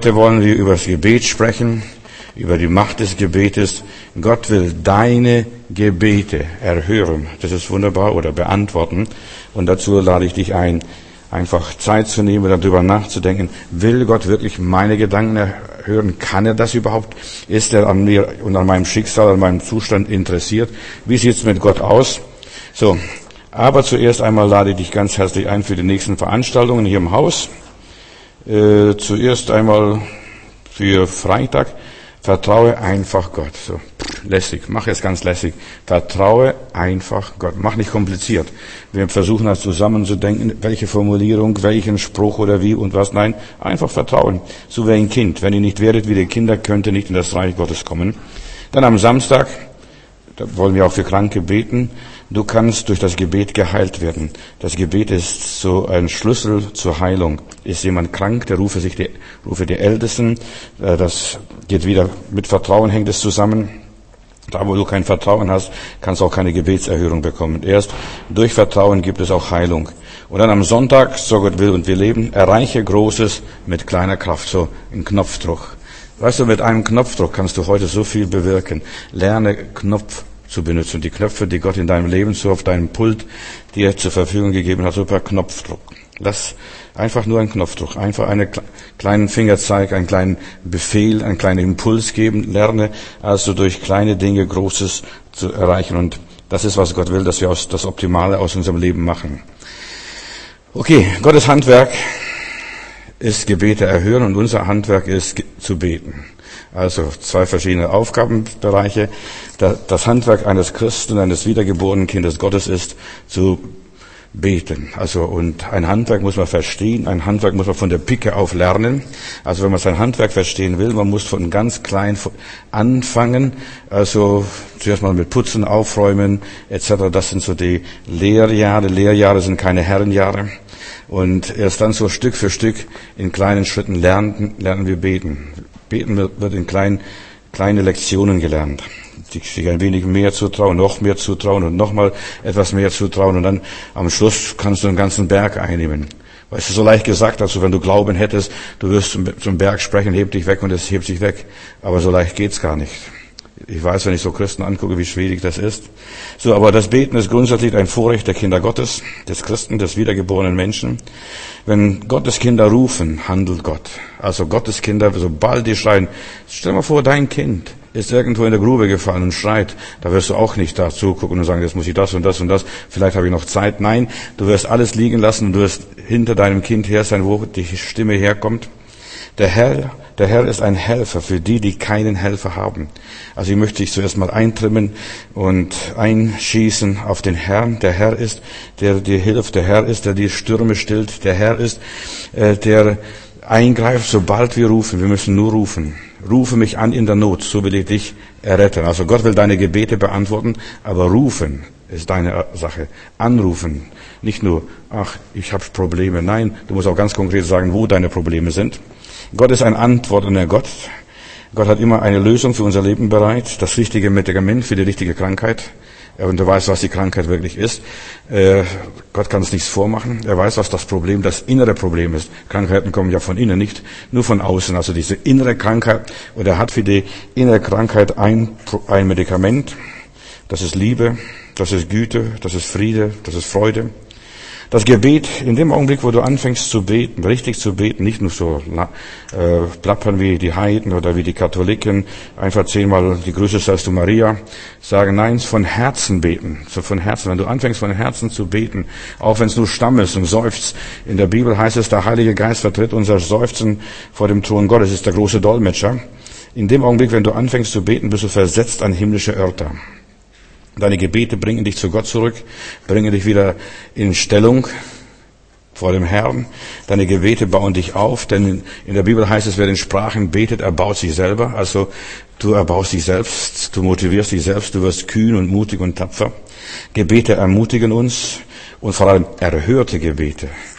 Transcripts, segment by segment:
Heute wollen wir über das Gebet sprechen, über die Macht des Gebetes. Gott will deine Gebete erhören. Das ist wunderbar, oder beantworten. Und dazu lade ich dich ein, einfach Zeit zu nehmen, darüber nachzudenken. Will Gott wirklich meine Gedanken erhören? Kann er das überhaupt? Ist er an mir und an meinem Schicksal, an meinem Zustand interessiert? Wie sieht es mit Gott aus? So, aber zuerst einmal lade ich dich ganz herzlich ein für die nächsten Veranstaltungen hier im Haus. Zuerst einmal für Freitag. Vertraue einfach Gott. So, lässig. Mach es ganz lässig. Vertraue einfach Gott. Mach nicht kompliziert. Wir versuchen das zusammenzudenken, welche Formulierung, welchen Spruch oder wie und was. Nein, einfach vertrauen. So wie ein Kind. Wenn ihr nicht werdet wie die Kinder, könnt ihr nicht in das Reich Gottes kommen. Dann am Samstag, da wollen wir auch für Kranke beten. Du kannst durch das Gebet geheilt werden. Das Gebet ist so ein Schlüssel zur Heilung. Ist jemand krank, der rufe die Ältesten. Das geht wieder mit Vertrauen, hängt es zusammen. Da, wo du kein Vertrauen hast, kannst du auch keine Gebetserhörung bekommen. Erst durch Vertrauen gibt es auch Heilung. Und dann am Sonntag, so Gott will und wir leben, erreiche Großes mit kleiner Kraft, so ein Knopfdruck. Weißt du, mit einem Knopfdruck kannst du heute so viel bewirken. Lerne Knopf zu benutzen. Die Knöpfe, die Gott in deinem Leben so auf deinem Pult dir zur Verfügung gegeben hat, so per Knopfdruck. Lass einfach nur einen Knopfdruck, einfach einen kleinen Fingerzeig, einen kleinen Befehl, einen kleinen Impuls geben. Lerne also durch kleine Dinge Großes zu erreichen. Und das ist, was Gott will, dass wir das Optimale aus unserem Leben machen. Okay, Gottes Handwerk ist Gebete erhören und unser Handwerk ist zu beten. Also zwei verschiedene Aufgabenbereiche. Das Handwerk eines Christen, eines wiedergeborenen Kindes Gottes ist zu beten. Also, und ein Handwerk muss man verstehen, ein Handwerk muss man von der Pike auf lernen. Also wenn man sein Handwerk verstehen will, man muss von ganz klein anfangen. Also zuerst mal mit Putzen, Aufräumen etc. Das sind so die Lehrjahre. Lehrjahre sind keine Herrenjahre. Und erst dann so Stück für Stück in kleinen Schritten lernen wir beten. Beten wird in kleine Lektionen gelernt. Sich ein wenig mehr zutrauen, noch mehr zutrauen und nochmal etwas mehr zutrauen und dann am Schluss kannst du einen ganzen Berg einnehmen. Weißt du, so leicht gesagt, also wenn du Glauben hättest, du wirst zum Berg sprechen, heb dich weg und es hebt sich weg. Aber so leicht geht's gar nicht. Ich weiß, wenn ich so Christen angucke, wie schwierig das ist. So, aber das Beten ist grundsätzlich ein Vorrecht der Kinder Gottes, des Christen, des wiedergeborenen Menschen. Wenn Gottes Kinder rufen, handelt Gott. Also Gottes Kinder, sobald die schreien, stell mal vor, dein Kind ist irgendwo in der Grube gefallen und schreit, da wirst du auch nicht da zugucken und sagen, jetzt muss ich das und das und das, vielleicht habe ich noch Zeit. Nein, du wirst alles liegen lassen und du wirst hinter deinem Kind her sein, wo die Stimme herkommt. Der Herr ist ein Helfer für die, die keinen Helfer haben. Also ich möchte dich zuerst mal eintrimmen und einschießen auf den Herrn. Der Herr ist, der dir hilft. Der Herr ist, der die Stürme stillt. Der Herr ist, der eingreift, sobald wir rufen. Wir müssen nur rufen. Rufe mich an in der Not, so will ich dich erretten. Also Gott will deine Gebete beantworten, aber rufen ist deine Sache. Anrufen. Nicht nur, ach, ich habe Probleme. Nein, du musst auch ganz konkret sagen, wo deine Probleme sind. Gott ist ein antwortender Gott. Gott hat immer eine Lösung für unser Leben bereit, das richtige Medikament für die richtige Krankheit. Und er weiß, was die Krankheit wirklich ist. Gott kann uns nichts vormachen. Er weiß, was das Problem, das innere Problem ist. Krankheiten kommen ja von innen, nicht nur von außen. Also diese innere Krankheit. Und er hat für die innere Krankheit ein Medikament. Das ist Liebe, das ist Güte, das ist Friede, das ist Freude. Das Gebet, in dem Augenblick, wo du anfängst zu beten, richtig zu beten, nicht nur so plappern wie die Heiden oder wie die Katholiken, einfach 10-mal die Grüße seist du Maria, sagen, nein, von Herzen beten, so von Herzen. Wenn du anfängst von Herzen zu beten, auch wenn es nur Stamm ist und seufzt, in der Bibel heißt es, der Heilige Geist vertritt unser Seufzen vor dem Thron Gottes, ist der große Dolmetscher. In dem Augenblick, wenn du anfängst zu beten, bist du versetzt an himmlische Örter. Deine Gebete bringen dich zu Gott zurück, bringen dich wieder in Stellung vor dem Herrn. Deine Gebete bauen dich auf, denn in der Bibel heißt es, wer in Sprachen betet, erbaut sich selber. Also du erbaust dich selbst, du motivierst dich selbst, du wirst kühn und mutig und tapfer. Gebete ermutigen uns und vor allem erhörte Gebete.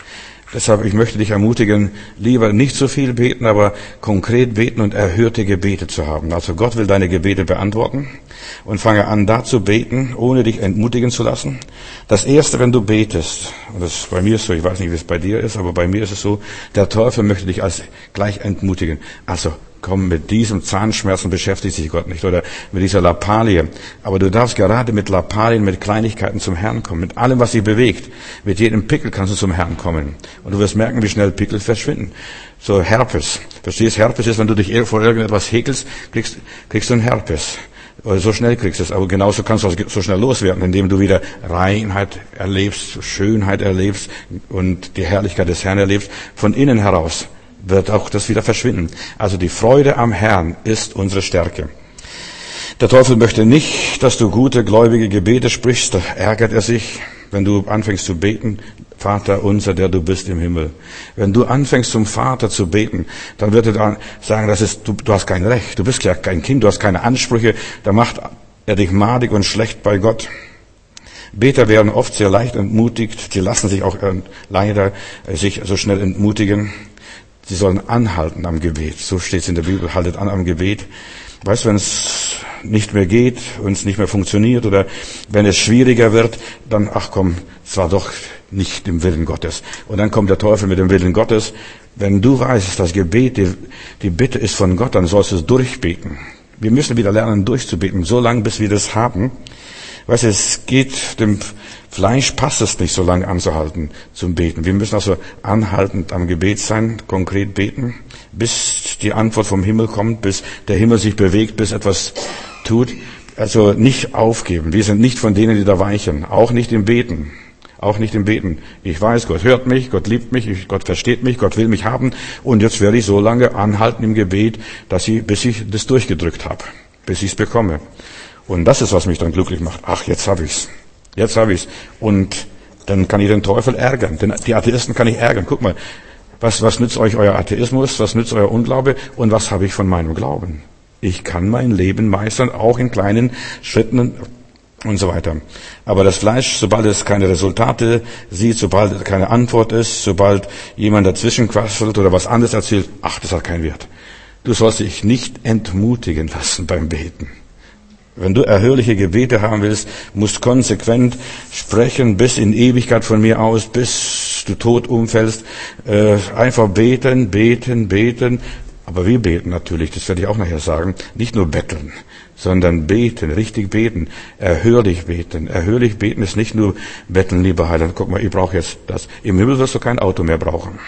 Deshalb, ich möchte dich ermutigen, lieber nicht so viel beten, aber konkret beten und erhörte Gebete zu haben. Also Gott will deine Gebete beantworten und fange an, da zu beten, ohne dich entmutigen zu lassen. Das Erste, wenn du betest, und das ist bei mir so, ich weiß nicht, wie es bei dir ist, aber bei mir ist es so, der Teufel möchte dich als gleich entmutigen. Also komm, mit diesem Zahnschmerzen beschäftigt sich Gott nicht oder mit dieser Lappalie. Aber du darfst gerade mit Lappalien, mit Kleinigkeiten zum Herrn kommen. Mit allem, was sich bewegt. Mit jedem Pickel kannst du zum Herrn kommen. Und du wirst merken, wie schnell Pickel verschwinden. So Herpes. Verstehst, Herpes ist, wenn du dich vor irgendetwas häkelst, kriegst du einen Herpes. Oder so schnell kriegst du es. Aber genauso kannst du es so schnell loswerden, indem du wieder Reinheit erlebst, Schönheit erlebst und die Herrlichkeit des Herrn erlebst. Von innen heraus wird auch das wieder verschwinden. Also die Freude am Herrn ist unsere Stärke. Der Teufel möchte nicht, dass du gute, gläubige Gebete sprichst. Da ärgert er sich, wenn du anfängst zu beten. Vater unser, der du bist im Himmel. Wenn du anfängst zum Vater zu beten, dann wird er dann sagen, du hast kein Recht. Du bist ja kein Kind, du hast keine Ansprüche. Da macht er dich madig und schlecht bei Gott. Beter werden oft sehr leicht entmutigt. Die lassen sich auch leider sich so schnell entmutigen. Sie sollen anhalten am Gebet. So steht es in der Bibel, haltet an am Gebet. Weißt du, wenn es nicht mehr geht, wenn es nicht mehr funktioniert oder wenn es schwieriger wird, dann, ach komm, es war doch nicht im Willen Gottes. Und dann kommt der Teufel mit dem Willen Gottes. Wenn du weißt, das Gebet, die Bitte ist von Gott, dann sollst du es durchbeten. Wir müssen wieder lernen, durchzubeten, so lange, bis wir das haben. Weißt du, es geht dem Fleisch passt es nicht, so lange anzuhalten zum Beten. Wir müssen also anhaltend am Gebet sein, konkret beten, bis die Antwort vom Himmel kommt, bis der Himmel sich bewegt, bis etwas tut. Also nicht aufgeben. Wir sind nicht von denen, die da weichen. Auch nicht im Beten. Auch nicht im Beten. Ich weiß, Gott hört mich, Gott liebt mich, Gott versteht mich, Gott will mich haben. Und jetzt werde ich so lange anhalten im Gebet, bis ich das durchgedrückt habe, bis ich es bekomme. Und das ist, was mich dann glücklich macht. Ach, jetzt habe ich's. Jetzt habe ich's. Und dann kann ich den Teufel ärgern. Denn die Atheisten kann ich ärgern. Guck mal, was nützt euch euer Atheismus? Was nützt euer Unglaube? Und was habe ich von meinem Glauben? Ich kann mein Leben meistern, auch in kleinen Schritten und so weiter. Aber das Fleisch, sobald es keine Resultate sieht, sobald keine Antwort ist, sobald jemand dazwischen quasselt oder was anderes erzählt, ach, das hat keinen Wert. Du sollst dich nicht entmutigen lassen beim Beten. Wenn du erhörliche Gebete haben willst, musst konsequent sprechen, bis in Ewigkeit von mir aus, bis du tot umfällst. Einfach beten, beten, beten. Aber wir beten natürlich, das werde ich auch nachher sagen, nicht nur betteln, sondern beten, richtig beten, erhörlich beten. Erhörlich beten ist nicht nur betteln, lieber Heiland, guck mal, ich brauche jetzt das. Im Himmel wirst du kein Auto mehr brauchen.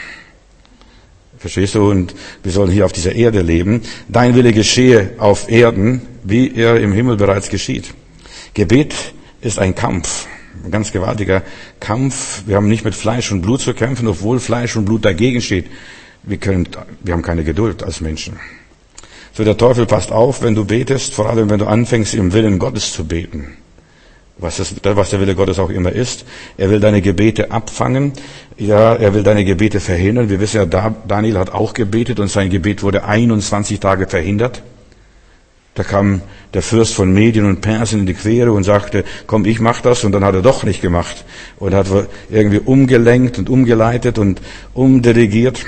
Verstehst du? Und wir sollen hier auf dieser Erde leben. Dein Wille geschehe auf Erden, wie er im Himmel bereits geschieht. Gebet ist ein Kampf, ein ganz gewaltiger Kampf. Wir haben nicht mit Fleisch und Blut zu kämpfen, obwohl Fleisch und Blut dagegen steht. Wir haben keine Geduld als Menschen. So, der Teufel passt auf, wenn du betest, vor allem wenn du anfängst, im Willen Gottes zu beten. Was der Wille Gottes auch immer ist. Er will deine Gebete abfangen. Ja, er will deine Gebete verhindern. Wir wissen ja, Daniel hat auch gebetet und sein Gebet wurde 21 Tage verhindert. Da kam der Fürst von Medien und Persien in die Quere und sagte, komm, ich mach das. Und dann hat er doch nicht gemacht. Und hat irgendwie umgelenkt und umgeleitet und umdirigiert.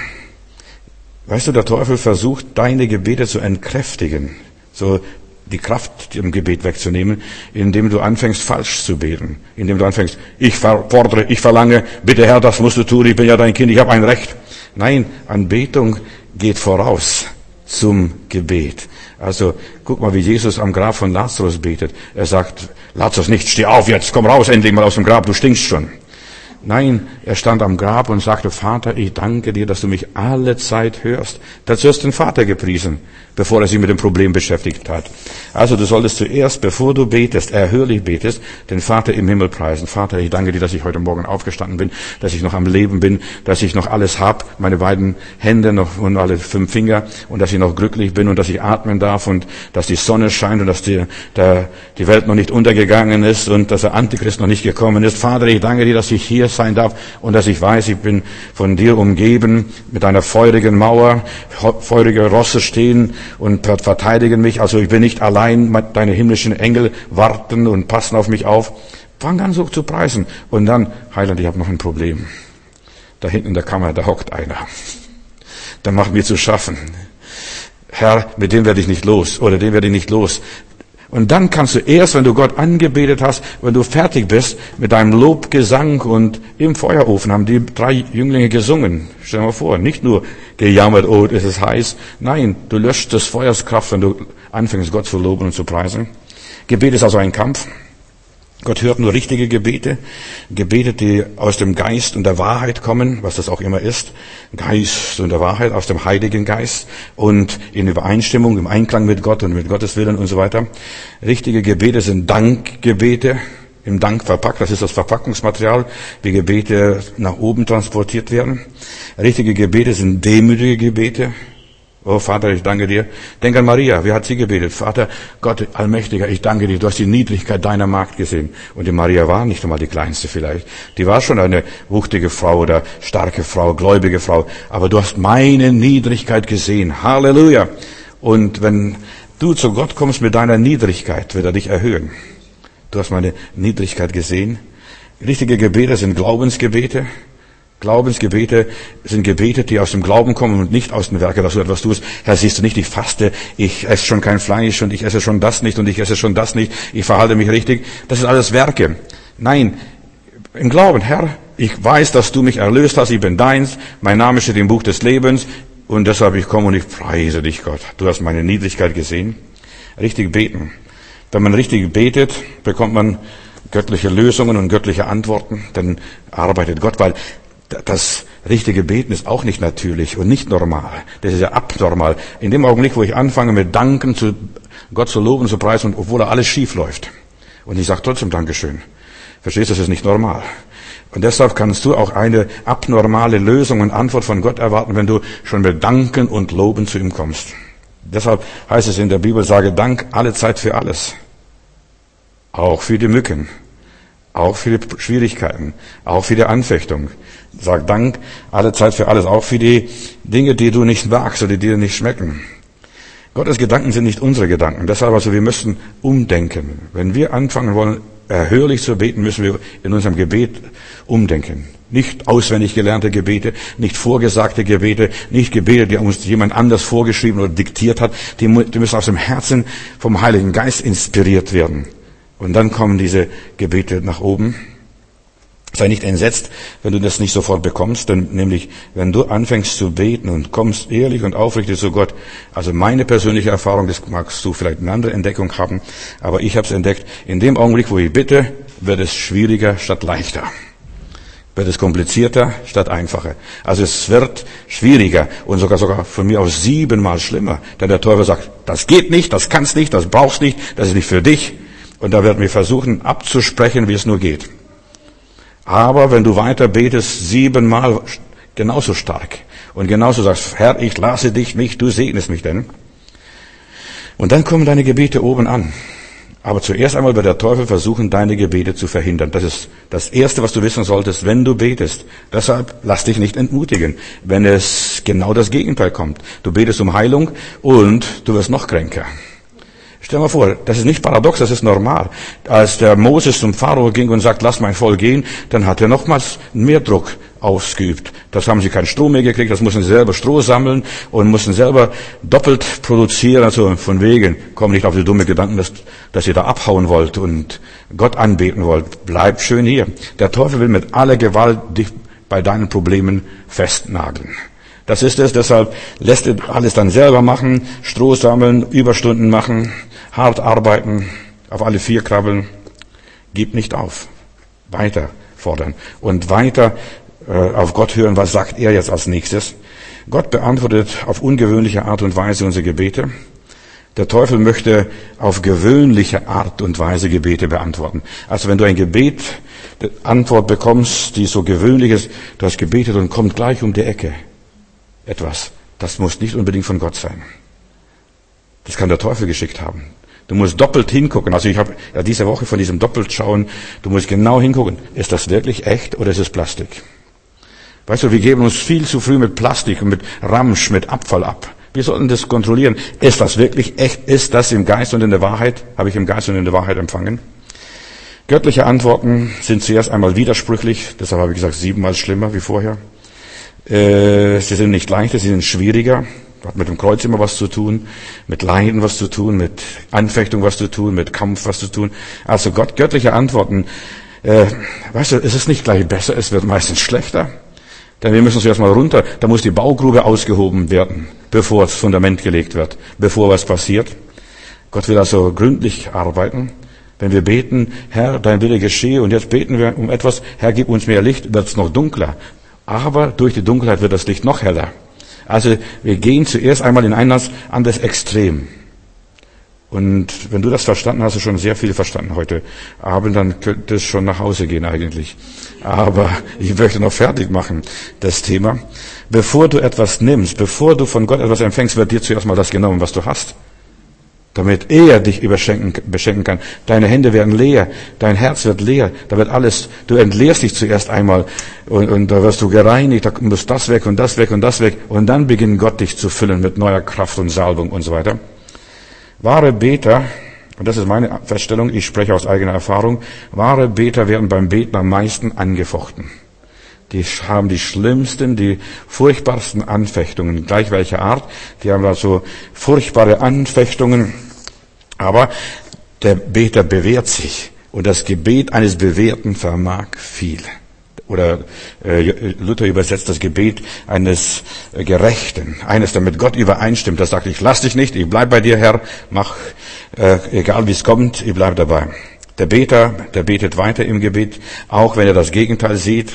Weißt du, der Teufel versucht, deine Gebete zu entkräftigen. So die Kraft im Gebet wegzunehmen, indem du anfängst, falsch zu beten. Indem du anfängst, ich fordere, ich verlange, bitte Herr, das musst du tun, ich bin ja dein Kind, ich habe ein Recht. Nein, Anbetung geht voraus zum Gebet. Also, guck mal, wie Jesus am Grab von Lazarus betet. Er sagt, Lazarus nicht, steh auf jetzt, komm raus endlich mal aus dem Grab, du stinkst schon. Nein, er stand am Grab und sagte, Vater, ich danke dir, dass du mich alle Zeit hörst. Dazu hast du den Vater gepriesen, bevor er sich mit dem Problem beschäftigt hat. Also du solltest zuerst, bevor du betest, erhörlich betest, den Vater im Himmel preisen. Vater, ich danke dir, dass ich heute Morgen aufgestanden bin, dass ich noch am Leben bin, dass ich noch alles habe, meine beiden Hände noch und alle 5 Finger und dass ich noch glücklich bin und dass ich atmen darf und dass die Sonne scheint und dass die Welt noch nicht untergegangen ist und dass der Antichrist noch nicht gekommen ist. Vater, ich danke dir, dass ich hier sein darf und dass ich weiß, ich bin von dir umgeben mit einer feurigen Mauer, feurige Rosse stehen und verteidigen mich. Also ich bin nicht allein, deine himmlischen Engel warten und passen auf mich auf. Fang an so zu preisen. Und dann, Heiland, ich habe noch ein Problem. Da hinten in der Kammer, da hockt einer. Der macht mir zu schaffen. Herr, mit dem werde ich nicht los oder den werde ich nicht los. Und dann kannst du erst, wenn du Gott angebetet hast, wenn du fertig bist mit deinem Lobgesang, und im Feuerofen haben die 3 Jünglinge gesungen. Stell dir mal vor, nicht nur gejammert, oh, es ist heiß. Nein, du löscht des Feuers Kraft, wenn du anfängst, Gott zu loben und zu preisen. Gebet ist also ein Kampf. Gott hört nur richtige Gebete, Gebete, die aus dem Geist und der Wahrheit kommen, was das auch immer ist. Geist und der Wahrheit, aus dem Heiligen Geist und in Übereinstimmung, im Einklang mit Gott und mit Gottes Willen und so weiter. Richtige Gebete sind Dankgebete, im Dank verpackt. Das ist das Verpackungsmaterial, wie Gebete nach oben transportiert werden. Richtige Gebete sind demütige Gebete. Oh Vater, ich danke dir. Denk an Maria, wie hat sie gebetet? Vater, Gott Allmächtiger, ich danke dir, du hast die Niedrigkeit deiner Magd gesehen. Und die Maria war nicht einmal die kleinste vielleicht. Die war schon eine wuchtige Frau oder starke Frau, gläubige Frau. Aber du hast meine Niedrigkeit gesehen. Halleluja. Und wenn du zu Gott kommst mit deiner Niedrigkeit, wird er dich erhöhen. Du hast meine Niedrigkeit gesehen. Richtige Gebete sind Glaubensgebete. Glaubensgebete sind Gebete, die aus dem Glauben kommen und nicht aus den Werken, dass du etwas tust. Herr, siehst du nicht, ich faste, ich esse schon kein Fleisch und ich esse schon das nicht und ich esse schon das nicht, ich verhalte mich richtig. Das ist alles Werke. Nein, im Glauben, Herr, ich weiß, dass du mich erlöst hast, ich bin deins, mein Name steht im Buch des Lebens und deshalb ich komme und ich preise dich, Gott. Du hast meine Niedrigkeit gesehen. Richtig beten. Wenn man richtig betet, bekommt man göttliche Lösungen und göttliche Antworten, dann arbeitet Gott, weil das richtige Beten ist auch nicht natürlich und nicht normal. Das ist ja abnormal. In dem Augenblick, wo ich anfange mit Danken zu Gott zu loben, zu preisen, und obwohl da alles schief läuft. Und ich sage trotzdem Dankeschön. Verstehst du, das ist nicht normal. Und deshalb kannst du auch eine abnormale Lösung und Antwort von Gott erwarten, wenn du schon mit Danken und Loben zu ihm kommst. Deshalb heißt es in der Bibel, sage Dank alle Zeit für alles. Auch für die Mücken. Auch für die Schwierigkeiten. Auch für die Anfechtung. Sag Dank alle Zeit für alles, auch für die Dinge, die du nicht magst oder die dir nicht schmecken. Gottes Gedanken sind nicht unsere Gedanken. Deshalb also, wir müssen umdenken. Wenn wir anfangen wollen, erhörlich zu beten, müssen wir in unserem Gebet umdenken. Nicht auswendig gelernte Gebete, nicht vorgesagte Gebete, nicht Gebete, die uns jemand anders vorgeschrieben oder diktiert hat. Die müssen aus dem Herzen vom Heiligen Geist inspiriert werden. Und dann kommen diese Gebete nach oben. Sei nicht entsetzt, wenn du das nicht sofort bekommst, denn nämlich, wenn du anfängst zu beten und kommst ehrlich und aufrichtig zu Gott, also meine persönliche Erfahrung, das magst du vielleicht eine andere Entdeckung haben, aber ich habe es entdeckt, in dem Augenblick, wo ich bitte, wird es schwieriger statt leichter. Wird es komplizierter statt einfacher. Also es wird schwieriger und sogar von mir aus 7-mal schlimmer, denn der Teufel sagt, das geht nicht, das kannst nicht, das brauchst nicht, das ist nicht für dich. Und da werden wir versuchen abzusprechen, wie es nur geht. Aber wenn du weiter betest, 7-mal genauso stark und genauso sagst, Herr, ich lasse dich nicht, du segnest mich denn. Und dann kommen deine Gebete oben an. Aber zuerst einmal wird der Teufel versuchen, deine Gebete zu verhindern. Das ist das Erste, was du wissen solltest, wenn du betest. Deshalb lass dich nicht entmutigen, wenn es genau das Gegenteil kommt. Du betest um Heilung und du wirst noch kränker. Stell dir mal vor, das ist nicht paradox, das ist normal. Als der Moses zum Pharao ging und sagt, lass mein Volk gehen, dann hat er nochmals mehr Druck ausgeübt. Das haben sie keinen Stroh mehr gekriegt, das mussten sie selber Stroh sammeln und mussten selber doppelt produzieren. Also von wegen, komm nicht auf die dumme Gedanken, dass ihr da abhauen wollt und Gott anbeten wollt. Bleibt schön hier. Der Teufel will mit aller Gewalt dich bei deinen Problemen festnageln. Das ist es, deshalb lässt er alles dann selber machen, Stroh sammeln, Überstunden machen, hart arbeiten, auf alle 4 krabbeln. Gib nicht auf. Weiter fordern und weiter auf Gott hören, was sagt er jetzt als nächstes. Gott beantwortet auf ungewöhnliche Art und Weise unsere Gebete. Der Teufel möchte auf gewöhnliche Art und Weise Gebete beantworten. Also wenn du ein Gebet, Antwort bekommst, die so gewöhnlich ist, du hast gebetet und kommt gleich um die Ecke etwas. Das muss nicht unbedingt von Gott sein. Das kann der Teufel geschickt haben. Du musst doppelt hingucken. Also ich habe ja diese Woche von diesem Doppeltschauen, du musst genau hingucken. Ist das wirklich echt oder ist es Plastik? Weißt du, wir geben uns viel zu früh mit Plastik und mit Ramsch, mit Abfall ab. Wir sollten das kontrollieren. Ist das wirklich echt? Ist das im Geist und in der Wahrheit? Habe ich im Geist und in der Wahrheit empfangen? Göttliche Antworten sind zuerst einmal widersprüchlich. Deshalb habe ich gesagt, 7-mal schlimmer wie vorher. Sie sind nicht leichter, sie sind schwieriger. Hat mit dem Kreuz immer was zu tun, mit Leiden was zu tun, mit Anfechtung was zu tun, mit Kampf was zu tun. Also göttliche Antworten, weißt du, es ist nicht gleich besser, es wird meistens schlechter. Denn wir müssen zuerst mal runter, da muss die Baugrube ausgehoben werden, bevor das Fundament gelegt wird, bevor was passiert. Gott will also gründlich arbeiten. Wenn wir beten, Herr, dein Wille geschehe, und jetzt beten wir um etwas, Herr, gib uns mehr Licht, wird es noch dunkler. Aber durch die Dunkelheit wird das Licht noch heller. Also wir gehen zuerst einmal in ein anderes Extrem. Und wenn du das verstanden hast, hast du schon sehr viel verstanden heute Abend, dann könnte es schon nach Hause gehen eigentlich. Aber ich möchte noch fertig machen, das Thema. Bevor du etwas nimmst, bevor du von Gott etwas empfängst, wird dir zuerst mal das genommen, was du hast. Damit er dich beschenken kann. Deine Hände werden leer, dein Herz wird leer, da wird alles, du entleerst dich zuerst einmal und da wirst du gereinigt, da muss das weg und das weg und das weg und dann beginnt Gott dich zu füllen mit neuer Kraft und Salbung und so weiter. Wahre Beter, und das ist meine Feststellung, ich spreche aus eigener Erfahrung, wahre Beter werden beim Beten am meisten angefochten. Die haben die schlimmsten, die furchtbarsten Anfechtungen, gleich welcher Art. Die haben also furchtbare Anfechtungen. Aber der Beter bewährt sich. Und das Gebet eines Bewährten vermag viel. Oder Luther übersetzt das Gebet eines Gerechten. Eines, der mit Gott übereinstimmt. Das sagt, ich lass dich nicht, ich bleib bei dir, Herr. Mach, egal wie es kommt, ich bleib dabei. Der Beter, der betet weiter im Gebet, auch wenn er das Gegenteil sieht.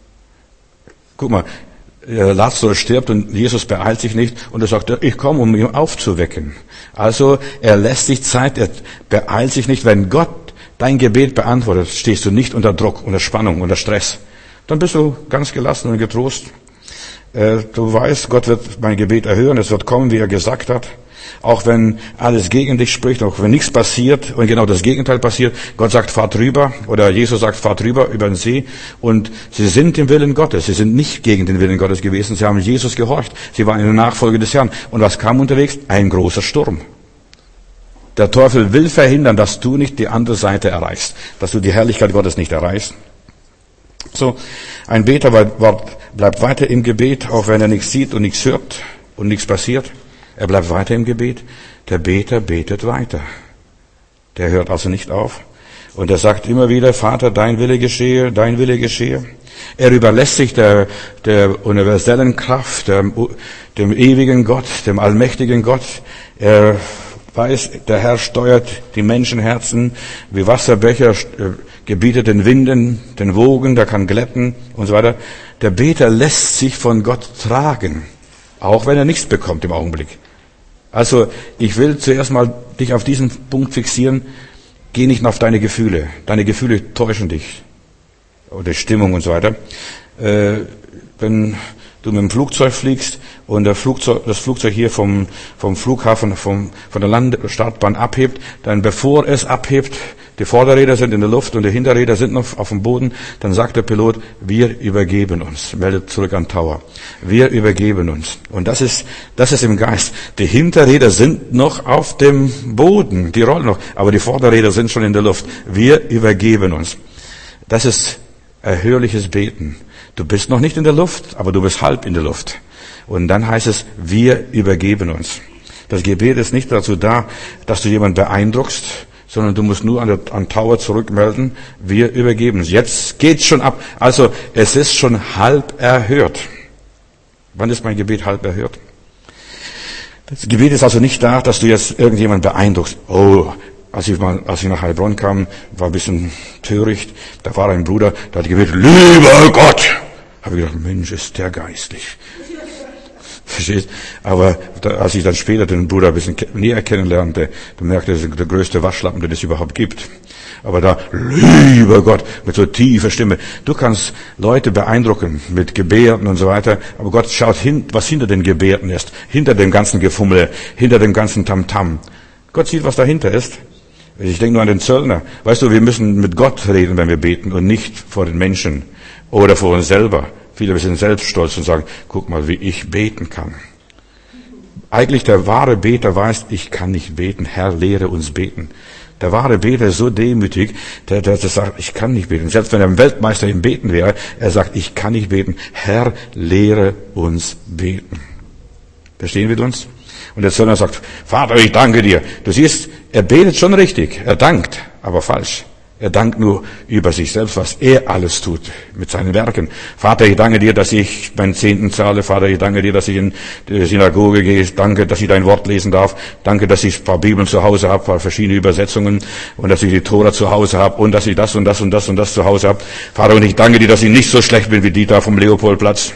Guck mal, Lazarus stirbt und Jesus beeilt sich nicht und er sagt, ich komme, um ihn aufzuwecken. Also er lässt sich Zeit, er beeilt sich nicht. Wenn Gott dein Gebet beantwortet, stehst du nicht unter Druck, unter Spannung, unter Stress. Dann bist du ganz gelassen und getrost. Du weißt, Gott wird mein Gebet erhören, es wird kommen, wie er gesagt hat. Auch wenn alles gegen dich spricht, auch wenn nichts passiert und genau das Gegenteil passiert. Gott sagt, fahrt rüber, oder Jesus sagt, fahrt rüber über den See. Und sie sind im Willen Gottes. Sie sind nicht gegen den Willen Gottes gewesen. Sie haben Jesus gehorcht. Sie waren in der Nachfolge des Herrn. Und was kam unterwegs? Ein großer Sturm. Der Teufel will verhindern, dass du nicht die andere Seite erreichst. Dass du die Herrlichkeit Gottes nicht erreichst. So, ein Beter bleibt weiter im Gebet, auch wenn er nichts sieht und nichts hört und nichts passiert. Er bleibt weiter im Gebet. Der Beter betet weiter. Der hört also nicht auf. Und er sagt immer wieder, Vater, dein Wille geschehe, dein Wille geschehe. Er überlässt sich der universellen Kraft, dem ewigen Gott, dem allmächtigen Gott. Er weiß, der Herr steuert die Menschenherzen wie Wasserbecher, gebietet den Winden, den Wogen, der kann glätten und so weiter. Der Beter lässt sich von Gott tragen, auch wenn er nichts bekommt im Augenblick. Also ich will zuerst mal dich auf diesen Punkt fixieren. Geh nicht auf deine Gefühle. Deine Gefühle täuschen dich. Oder Stimmung und so weiter. Wenn du mit dem Flugzeug fliegst und das Flugzeug hier vom Flughafen, von der Startbahn abhebt, dann bevor es abhebt, die Vorderräder sind in der Luft und die Hinterräder sind noch auf dem Boden, dann sagt der Pilot, wir übergeben uns. Meldet zurück an Tower. Wir übergeben uns. Und das ist im Geist. Die Hinterräder sind noch auf dem Boden, die rollen noch, aber die Vorderräder sind schon in der Luft. Wir übergeben uns. Das ist erhörliches Beten. Du bist noch nicht in der Luft, aber du bist halb in der Luft. Und dann heißt es, wir übergeben uns. Das Gebet ist nicht dazu da, dass du jemanden beeindruckst, sondern du musst nur an Tower zurückmelden, wir übergeben uns. Jetzt geht's schon ab. Also es ist schon halb erhört. Wann ist mein Gebet halb erhört? Das Gebet ist also nicht da, dass du jetzt irgendjemanden beeindruckst. Oh, als ich nach Heilbronn kam, war ein bisschen töricht. Da war ein Bruder, der hat gebetet, lieber Gott. Habe ich gedacht, Mensch, ist der geistlich. Verstehst? Aber als ich dann später den Bruder ein bisschen näher kennenlernte, dann merkte ich, das ist der größte Waschlappen, den es überhaupt gibt. Aber da, lieber Gott, mit so tiefer Stimme. Du kannst Leute beeindrucken mit Gebärden und so weiter, aber Gott schaut hin, was hinter den Gebärden ist, hinter dem ganzen Gefummel, hinter dem ganzen Tamtam. Gott sieht, was dahinter ist. Ich denke nur an den Zöllner. Weißt du, wir müssen mit Gott reden, wenn wir beten und nicht vor den Menschen oder vor uns selber. Viele sind selbststolz und sagen, guck mal, wie ich beten kann. Eigentlich der wahre Beter weiß, ich kann nicht beten. Herr, lehre uns beten. Der wahre Beter ist so demütig, der sagt, ich kann nicht beten. Selbst wenn er ein Weltmeister im Beten wäre, er sagt, ich kann nicht beten. Herr, lehre uns beten. Verstehen wir uns? Und der Zöllner sagt, Vater, ich danke dir. Du siehst, er betet schon richtig. Er dankt, aber falsch. Er dankt nur über sich selbst, was er alles tut mit seinen Werken. Vater, ich danke dir, dass ich meinen Zehnten zahle. Vater, ich danke dir, dass ich in die Synagoge gehe. Danke, dass ich dein Wort lesen darf. Danke, dass ich ein paar Bibeln zu Hause habe, verschiedene Übersetzungen. Und dass ich die Tora zu Hause habe. Und dass ich das und das und das und das zu Hause habe. Vater, und ich danke dir, dass ich nicht so schlecht bin wie die da vom Leopoldplatz.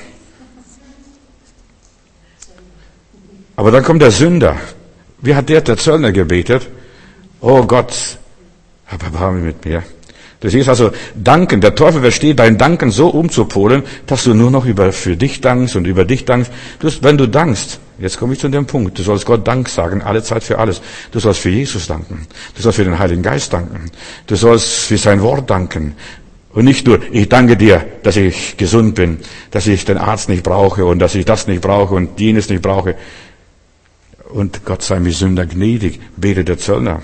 Aber dann kommt der Sünder. Wie hat der Zöllner gebetet? Oh Gott, hab Erbarmen mit mir. Du siehst also, danken. Der Teufel versteht dein Danken so umzupolen, dass du nur noch für dich dankst und über dich dankst. Wenn du dankst, jetzt komme ich zu dem Punkt, du sollst Gott Dank sagen, alle Zeit für alles. Du sollst für Jesus danken. Du sollst für den Heiligen Geist danken. Du sollst für sein Wort danken. Und nicht nur, ich danke dir, dass ich gesund bin, dass ich den Arzt nicht brauche und dass ich das nicht brauche und jenes nicht brauche. Und Gott sei mir Sünder gnädig, betet der Zöllner.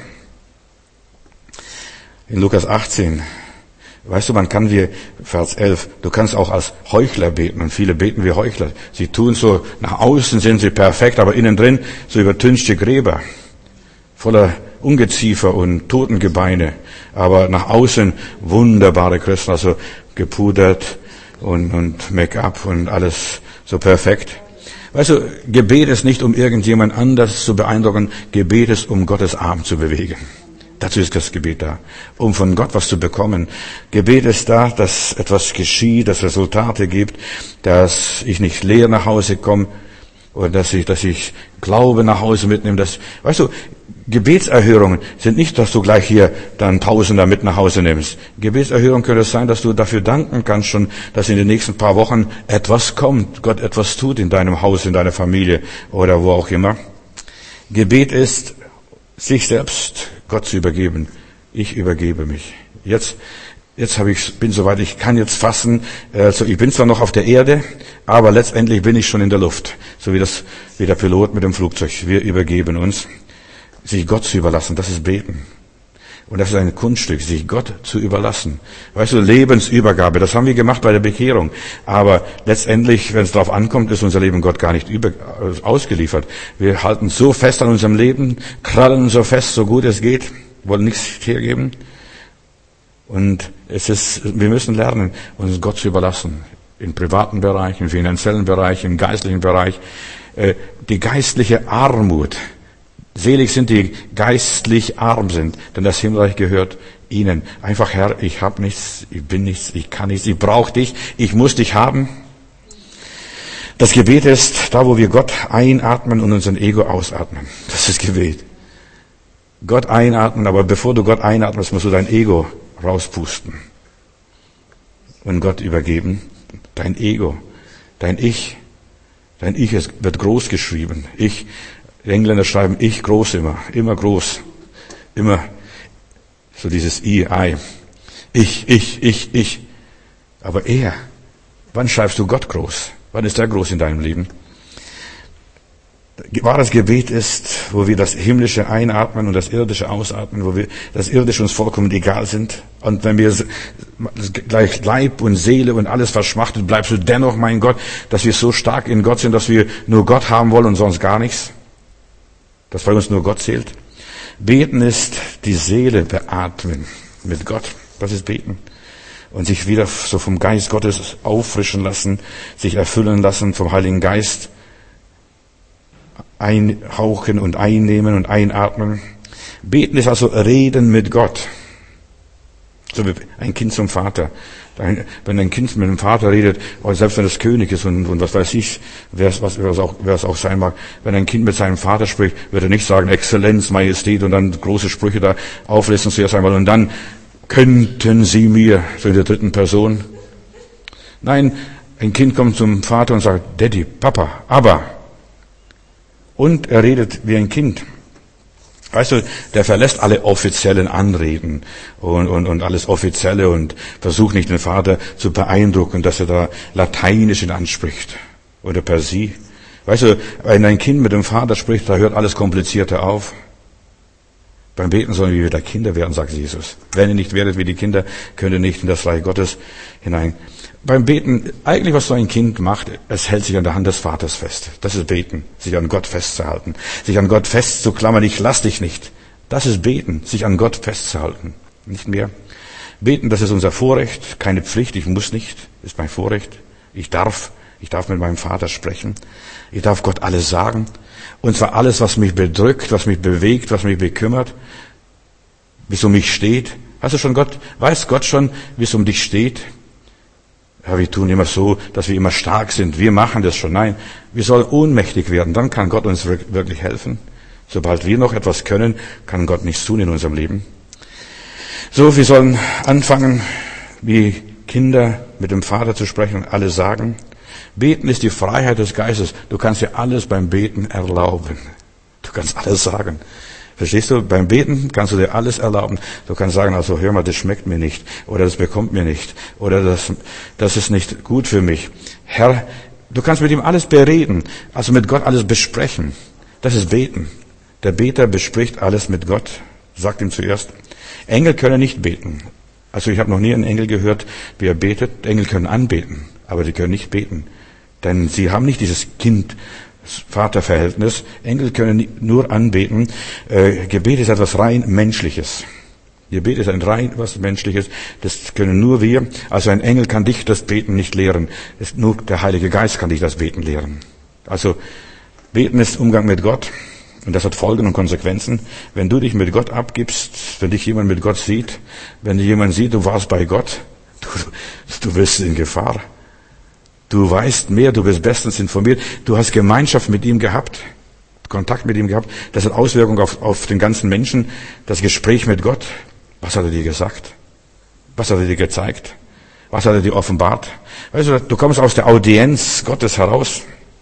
In Lukas 18, weißt du, Vers 11, du kannst auch als Heuchler beten und viele beten wie Heuchler. Sie tun so, nach außen sind sie perfekt, aber innen drin so übertünchte Gräber, voller Ungeziefer und Totengebeine, aber nach außen wunderbare Christen, also gepudert und Make-up und alles so perfekt. Weißt du, Gebet ist nicht, um irgendjemand anders zu beeindrucken, Gebet ist, um Gottes Arm zu bewegen. Dazu ist das Gebet da, um von Gott was zu bekommen. Gebet ist da, dass etwas geschieht, dass Resultate gibt, dass ich nicht leer nach Hause komme oder dass ich Glaube nach Hause mitnehme. Weißt du, Gebetserhörungen sind nicht, dass du gleich hier dann Tausender mit nach Hause nimmst. Gebetserhörung könnte es sein, dass du dafür danken kannst schon, dass in den nächsten paar Wochen etwas kommt, Gott etwas tut in deinem Haus, in deiner Familie oder wo auch immer. Gebet ist, sich selbst Gott zu übergeben. Ich übergebe mich. Jetzt bin soweit, ich kann jetzt fassen. Also ich bin zwar noch auf der Erde, aber letztendlich bin ich schon in der Luft. So wie der Pilot mit dem Flugzeug. Wir übergeben uns. Sich Gott zu überlassen, das ist Beten. Und das ist ein Kunststück, sich Gott zu überlassen. Weißt du, Lebensübergabe, das haben wir gemacht bei der Bekehrung. Aber letztendlich, wenn es darauf ankommt, ist unser Leben Gott gar nicht ausgeliefert. Wir halten so fest an unserem Leben, krallen so fest, so gut es geht, wollen nichts hergeben. Und wir müssen lernen, uns Gott zu überlassen. Im privaten Bereich, im finanziellen Bereich, im geistlichen Bereich. Die geistliche Armut. Selig sind die geistlich arm sind, denn das Himmelreich gehört ihnen. Einfach, Herr, ich habe nichts, ich bin nichts, ich kann nichts, ich brauche dich, ich muss dich haben. Das Gebet ist da, wo wir Gott einatmen und unseren Ego ausatmen. Das ist Gebet. Gott einatmen, aber bevor du Gott einatmest, musst du dein Ego rauspusten und Gott übergeben. Dein Ego, dein Ich wird groß geschrieben. Die Engländer schreiben ich groß immer groß, immer so dieses I. Ich. Aber wann schreibst du Gott groß? Wann ist er groß in deinem Leben? Wahres Gebet ist, wo wir das Himmlische einatmen und das Irdische ausatmen, wo wir das Irdische uns vollkommen egal sind. Und wenn wir gleich Leib und Seele und alles verschmachtet, bleibst du dennoch, mein Gott, dass wir so stark in Gott sind, dass wir nur Gott haben wollen und sonst gar nichts. Dass bei uns nur Gott zählt. Beten ist die Seele beatmen mit Gott. Das ist Beten. Und sich wieder so vom Geist Gottes auffrischen lassen, sich erfüllen lassen vom Heiligen Geist. Einhauchen und einnehmen und einatmen. Beten ist also Reden mit Gott. So wie ein Kind zum Vater. Wenn ein Kind mit dem Vater redet, selbst wenn es König ist und was weiß ich, wer es auch sein mag, wenn ein Kind mit seinem Vater spricht, wird er nicht sagen, Exzellenz, Majestät und dann große Sprüche da auflisten zuerst einmal und dann könnten Sie mir, so in der dritten Person. Nein, ein Kind kommt zum Vater und sagt, Daddy, Papa, Abba. Und er redet wie ein Kind. Weißt du, der verlässt alle offiziellen Anreden und alles Offizielle und versucht nicht den Vater zu beeindrucken, dass er da Lateinisch ihn anspricht oder per Sie. Weißt du, wenn ein Kind mit dem Vater spricht, da hört alles Komplizierte auf. Beim Beten sollen wir wieder Kinder werden, sagt Jesus. Wenn ihr nicht werdet wie die Kinder, könnt ihr nicht in das Reich Gottes hinein. Beim Beten, eigentlich was so ein Kind macht, es hält sich an der Hand des Vaters fest. Das ist Beten, sich an Gott festzuhalten. Sich an Gott festzuklammern, ich lass dich nicht. Das ist Beten, sich an Gott festzuhalten. Nicht mehr. Beten, das ist unser Vorrecht, keine Pflicht, ich muss nicht, ist mein Vorrecht. Ich darf mit meinem Vater sprechen. Ich darf Gott alles sagen. Und zwar alles, was mich bedrückt, was mich bewegt, was mich bekümmert, wie es um mich steht. Weiß Gott schon, wie es um dich steht? Ja, wir tun immer so, dass wir immer stark sind. Wir machen das schon. Nein, wir sollen ohnmächtig werden. Dann kann Gott uns wirklich helfen. Sobald wir noch etwas können, kann Gott nichts tun in unserem Leben. So, wir sollen anfangen, wie Kinder mit dem Vater zu sprechen und alles sagen. Beten ist die Freiheit des Geistes. Du kannst dir alles beim Beten erlauben. Du kannst alles sagen. Verstehst du? Beim Beten kannst du dir alles erlauben. Du kannst sagen, also hör mal, das schmeckt mir nicht. Oder das bekommt mir nicht. Oder das ist nicht gut für mich. Herr, du kannst mit ihm alles bereden. Also mit Gott alles besprechen. Das ist Beten. Der Beter bespricht alles mit Gott. Sagt ihm zuerst. Engel können nicht beten. Also ich habe noch nie einen Engel gehört, wie er betet. Engel können anbeten, aber die können nicht beten. Denn sie haben nicht dieses Kind-Vater-Verhältnis. Engel können nur anbeten. Gebet ist etwas rein Menschliches. Gebet ist ein rein was Menschliches. Das können nur wir. Also ein Engel kann dich das Beten nicht lehren. Nur der Heilige Geist kann dich das Beten lehren. Also Beten ist Umgang mit Gott. Und das hat Folgen und Konsequenzen. Wenn du dich mit Gott abgibst, wenn dich jemand mit Gott sieht, wenn jemand sieht, du warst bei Gott, du bist in Gefahr. Du weißt mehr, du bist bestens informiert, du hast Gemeinschaft mit ihm gehabt, Kontakt mit ihm gehabt. Das hat Auswirkungen auf den ganzen Menschen. Das Gespräch mit Gott, was hat er dir gesagt? Was hat er dir gezeigt? Was hat er dir offenbart? Weißt du, du kommst aus der Audienz Gottes heraus.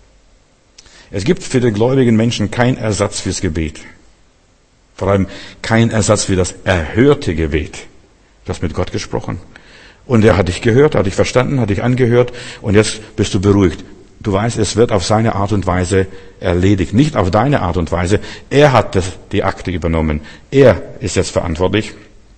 Es gibt für den gläubigen Menschen keinen Ersatz fürs Gebet. Vor allem kein Ersatz für das erhörte Gebet. Du hast mit Gott gesprochen. Und er hat dich gehört, hat dich verstanden, hat dich angehört und jetzt bist du beruhigt. Du weißt, es wird auf seine Art und Weise erledigt, nicht auf deine Art und Weise. Er hat die Akte übernommen. Er ist jetzt verantwortlich.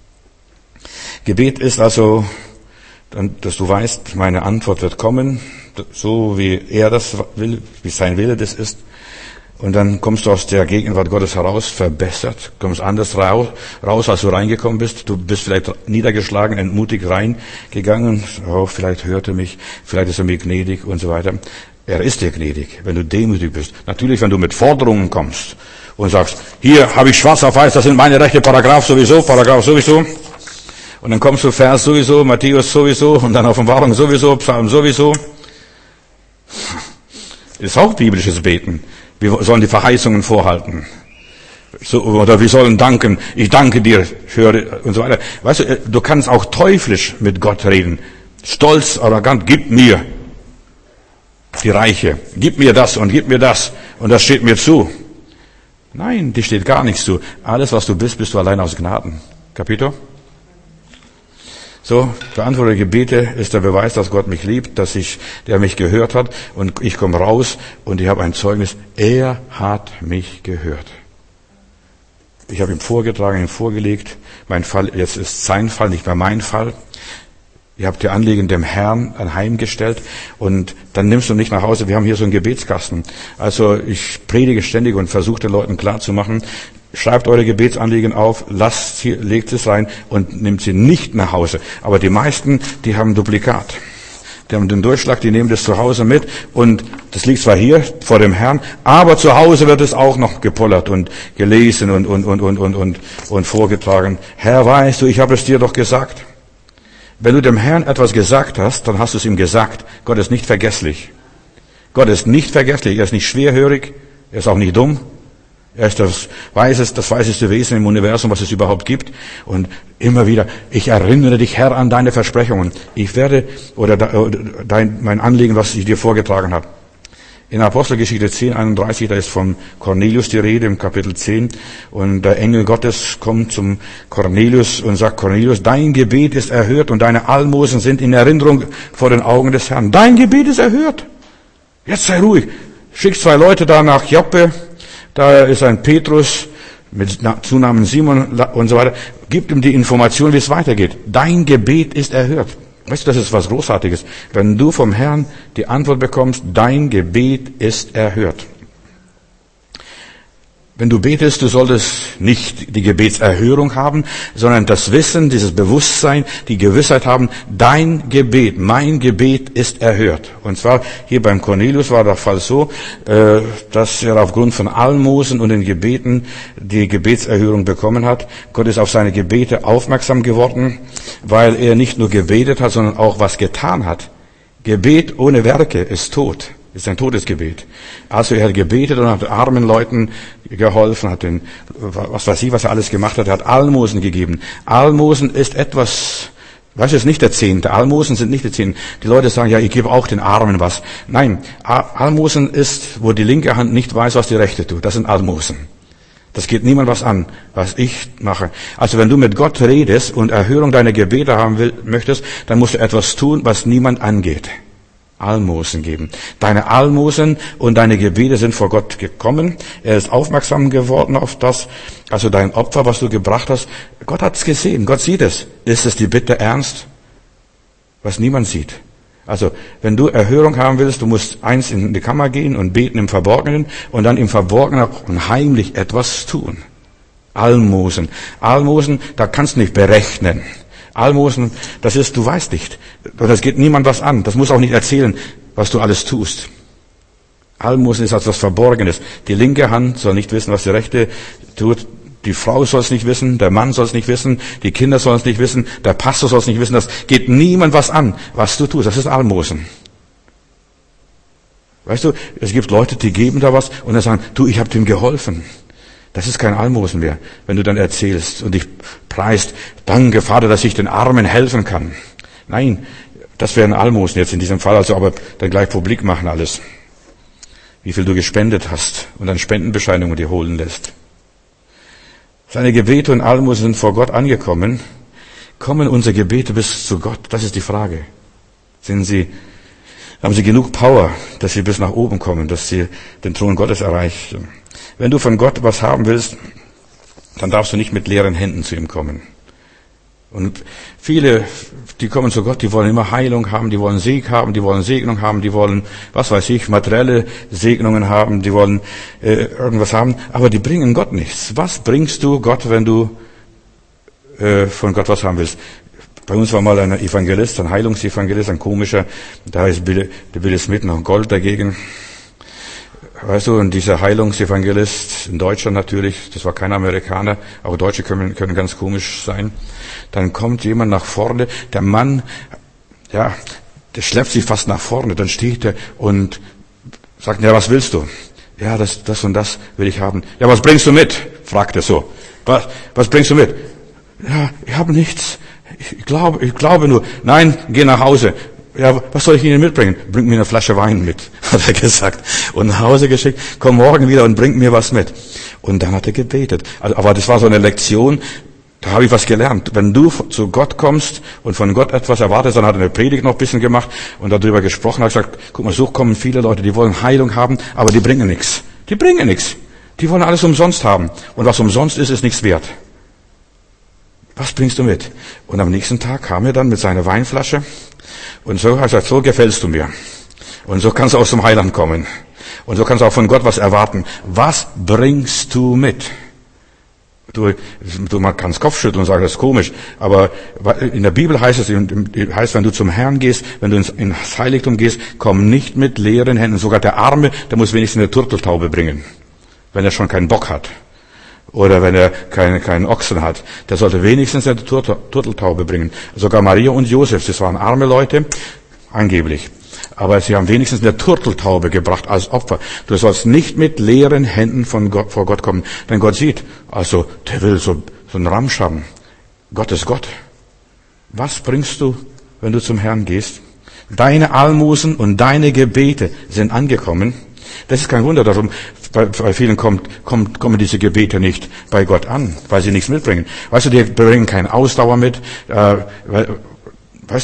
Gebet ist also, dass du weißt, meine Antwort wird kommen, so wie er das will, wie sein Wille das ist. Und dann kommst du aus der Gegenwart Gottes heraus, verbessert, kommst anders raus, als du reingekommen bist. Du bist vielleicht niedergeschlagen, entmutigt reingegangen. Oh, vielleicht hört er mich, vielleicht ist er mir gnädig und so weiter. Er ist dir gnädig, wenn du demütig bist. Natürlich, wenn du mit Forderungen kommst und sagst, hier habe ich schwarz auf weiß, das sind meine Rechte, Paragraph sowieso. Und dann kommst du Vers sowieso, Matthäus sowieso und dann Offenbarung sowieso, Psalm sowieso. Das ist auch biblisches Beten. Wir sollen die Verheißungen vorhalten. Oder wir sollen danken. Ich danke dir, höre und so weiter. Weißt du, du kannst auch teuflisch mit Gott reden. Stolz, arrogant, gib mir die Reiche. Gib mir das und gib mir das. Und das steht mir zu. Nein, dir steht gar nichts zu. Alles, was du bist, bist du allein aus Gnaden. Capito? So, beantwortete Gebete ist der Beweis, dass Gott mich liebt, der mich gehört hat und ich komme raus und ich habe ein Zeugnis, er hat mich gehört. Ich habe ihm vorgetragen, ihm vorgelegt, mein Fall, jetzt ist sein Fall, nicht mehr mein Fall. Ihr habt die Anliegen dem Herrn anheimgestellt und dann nimmst du nicht nach Hause, wir haben hier so einen Gebetskasten. Also ich predige ständig und versuche den Leuten klarzumachen, schreibt eure Gebetsanliegen auf, legt es rein und nehmt sie nicht nach Hause. Aber die meisten, die haben Duplikat. Die haben den Durchschlag, die nehmen das zu Hause mit und das liegt zwar hier vor dem Herrn, aber zu Hause wird es auch noch gepollert und gelesen und vorgetragen. Herr, weißt du, ich habe es dir doch gesagt. Wenn du dem Herrn etwas gesagt hast, dann hast du es ihm gesagt. Gott ist nicht vergesslich. Gott ist nicht vergesslich, er ist nicht schwerhörig, er ist auch nicht dumm. Er ist das weiseste Wesen im Universum, was es überhaupt gibt. Und immer wieder, ich erinnere dich, Herr, an deine Versprechungen. Ich werde, mein Anliegen, was ich dir vorgetragen habe. In Apostelgeschichte 10:31, da ist von Cornelius die Rede, im Kapitel 10. Und der Engel Gottes kommt zum Cornelius und sagt, Cornelius, dein Gebet ist erhört und deine Almosen sind in Erinnerung vor den Augen des Herrn. Dein Gebet ist erhört. Jetzt sei ruhig. Schick 2 Leute da nach Joppe. Da ist ein Petrus, mit Zunamen Simon und so weiter, gibt ihm die Information, wie es weitergeht. Dein Gebet ist erhört. Weißt du, das ist was Großartiges. Wenn du vom Herrn die Antwort bekommst, dein Gebet ist erhört. Wenn du betest, du solltest nicht die Gebetserhörung haben, sondern das Wissen, dieses Bewusstsein, die Gewissheit haben, dein Gebet, mein Gebet ist erhört. Und zwar hier beim Cornelius war der Fall so, dass er aufgrund von Almosen und den Gebeten die Gebetserhörung bekommen hat. Gott ist auf seine Gebete aufmerksam geworden, weil er nicht nur gebetet hat, sondern auch was getan hat. Gebet ohne Werke ist tot. Ist ein Todesgebet. Also er hat gebetet und hat armen Leuten geholfen, hat den, was weiß ich, was er alles gemacht hat, er hat Almosen gegeben. Almosen ist etwas, weißt du, ist nicht der Zehnte. Almosen sind nicht der Zehnte. Die Leute sagen, ja, ich gebe auch den Armen was. Nein, Almosen ist, wo die linke Hand nicht weiß, was die rechte tut. Das sind Almosen. Das geht niemand was an, was ich mache. Also wenn du mit Gott redest und Erhörung deiner Gebete haben möchtest, dann musst du etwas tun, was niemand angeht. Almosen geben. Deine Almosen und deine Gebete sind vor Gott gekommen. Er ist aufmerksam geworden auf das, also dein Opfer, was du gebracht hast. Gott hat es gesehen. Gott sieht es. Ist es die Bitte ernst? Was niemand sieht. Also, wenn du Erhörung haben willst, du musst eins in die Kammer gehen und beten im Verborgenen und dann im Verborgenen und heimlich etwas tun. Almosen. Almosen, da kannst du nicht berechnen. Almosen, das ist, du weißt nicht. Das geht niemand was an. Das muss auch nicht erzählen, was du alles tust. Almosen ist etwas Verborgenes. Die linke Hand soll nicht wissen, was die rechte tut. Die Frau soll es nicht wissen, der Mann soll es nicht wissen, die Kinder sollen es nicht wissen, der Pastor soll es nicht wissen. Das geht niemand was an, was du tust. Das ist Almosen. Weißt du, es gibt Leute, die geben da was und dann sagen, du, ich habe dem geholfen. Das ist kein Almosen mehr, wenn du dann erzählst und dich preist, danke Vater, dass ich den Armen helfen kann. Nein, das wäre ein Almosen jetzt in diesem Fall, also aber dann gleich publik machen alles. Wie viel du gespendet hast und dann Spendenbescheinigungen dir holen lässt. Seine Gebete und Almosen sind vor Gott angekommen. Kommen unsere Gebete bis zu Gott? Das ist die Frage. Haben sie genug Power, dass sie bis nach oben kommen, dass sie den Thron Gottes erreichen? Wenn du von Gott was haben willst, dann darfst du nicht mit leeren Händen zu ihm kommen. Und viele, die kommen zu Gott, die wollen immer Heilung haben, die wollen Sieg haben, die wollen Segnung haben, die wollen, was weiß ich, materielle Segnungen haben, die wollen irgendwas haben, aber die bringen Gott nichts. Was bringst du Gott, wenn du von Gott was haben willst? Bei uns war mal ein Evangelist, ein Heilungsevangelist, ein komischer, da ist Billy Smith noch Gold dagegen. Weißt du, und dieser Heilungsevangelist in Deutschland natürlich, das war kein Amerikaner, auch Deutsche können ganz komisch sein. Dann kommt jemand nach vorne, der Mann, ja, der schleppt sich fast nach vorne, dann steht er und sagt, ja, was willst du? Ja, das und das will ich haben. Ja, was bringst du mit? Fragt er so. Was bringst du mit? Ja, ich habe nichts. Ich glaube nur. Nein, geh nach Hause. Ja, was soll ich Ihnen mitbringen? Bringt mir eine Flasche Wein mit, hat er gesagt. Und nach Hause geschickt, komm morgen wieder und bringt mir was mit. Und dann hat er gebetet. Also, aber das war so eine Lektion, da habe ich was gelernt. Wenn du zu Gott kommst und von Gott etwas erwartest, dann hat er eine Predigt noch ein bisschen gemacht und darüber gesprochen, hat gesagt, guck mal, so kommen viele Leute, die wollen Heilung haben, aber die bringen nichts. Die bringen nichts. Die wollen alles umsonst haben. Und was umsonst ist, ist nichts wert. Was bringst du mit? Und am nächsten Tag kam er dann mit seiner Weinflasche und so hat er gesagt, so gefällst du mir. Und so kannst du aus dem Heiland kommen. Und so kannst du auch von Gott was erwarten. Was bringst du mit? Man kannst Kopfschütteln und sagen, das ist komisch. Aber in der Bibel heißt es, wenn du zum Herrn gehst, wenn du ins Heiligtum gehst, komm nicht mit leeren Händen. Sogar der Arme, der muss wenigstens eine Turteltaube bringen. Wenn er schon keinen Bock hat. Oder wenn er keinen Ochsen hat, der sollte wenigstens eine Turteltaube bringen. Sogar Maria und Josef, das waren arme Leute, angeblich. Aber sie haben wenigstens eine Turteltaube gebracht als Opfer. Du sollst nicht mit leeren Händen vor Gott kommen. Denn Gott sieht, also der will so einen Ramsch haben. Gott ist Gott. Was bringst du, wenn du zum Herrn gehst? Deine Almosen und deine Gebete sind angekommen. Das ist kein Wunder, darum bei vielen kommen diese Gebete nicht bei Gott an, weil sie nichts mitbringen. Weißt du, die bringen keine Ausdauer mit. Weißt du,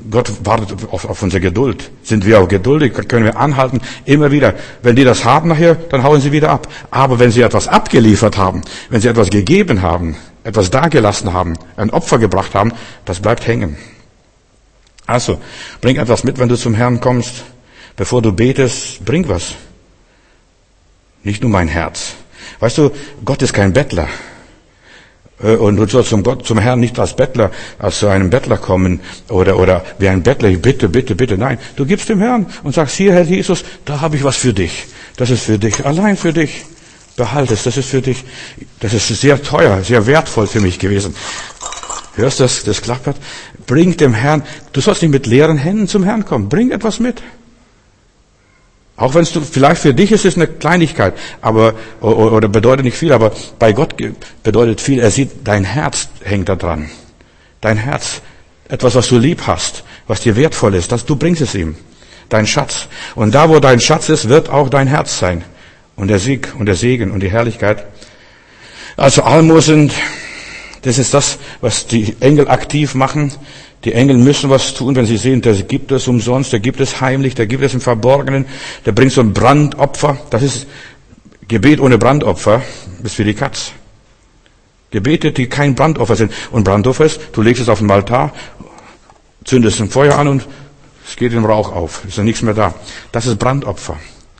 Gott wartet auf unsere Geduld. Sind wir auch geduldig, können wir anhalten, immer wieder. Wenn die das haben nachher, dann hauen sie wieder ab. Aber wenn sie etwas abgeliefert haben, wenn sie etwas gegeben haben, etwas dagelassen haben, ein Opfer gebracht haben, das bleibt hängen. Also, bring etwas mit, wenn du zum Herrn kommst. Bevor du betest, bring was. Nicht nur mein Herz. Weißt du, Gott ist kein Bettler. Und du sollst zum Herrn nicht als Bettler, als zu einem Bettler kommen oder wie ein Bettler, bitte, bitte, bitte. Nein, du gibst dem Herrn und sagst, hier, Herr Jesus, da habe ich was für dich. Das ist für dich, allein für dich. Behalte es, das ist für dich. Das ist sehr teuer, sehr wertvoll für mich gewesen. Hörst du das klappert? Bring dem Herrn, du sollst nicht mit leeren Händen zum Herrn kommen. Bring etwas mit. Auch wenn es vielleicht für dich ist es eine Kleinigkeit, aber oder bedeutet nicht viel, aber bei Gott bedeutet viel. Er sieht, dein Herz hängt da dran. Dein Herz, etwas, was du lieb hast, was dir wertvoll ist, du bringst es ihm. Dein Schatz. Und da, wo dein Schatz ist, wird auch dein Herz sein. Und der Sieg und der Segen und die Herrlichkeit. Also Almosen, das ist das, was die Engel aktiv machen. Die Engel müssen was tun, wenn sie sehen, der gibt es umsonst, der gibt es heimlich, der gibt es im Verborgenen, der bringt so ein Brandopfer. Das ist Gebet ohne Brandopfer, ist für die Katz. Gebete, die kein Brandopfer sind. Und Brandopfer ist, du legst es auf den Altar, zündest ein Feuer an und es geht im Rauch auf. Ist ja nichts mehr da. Das ist Brandopfer.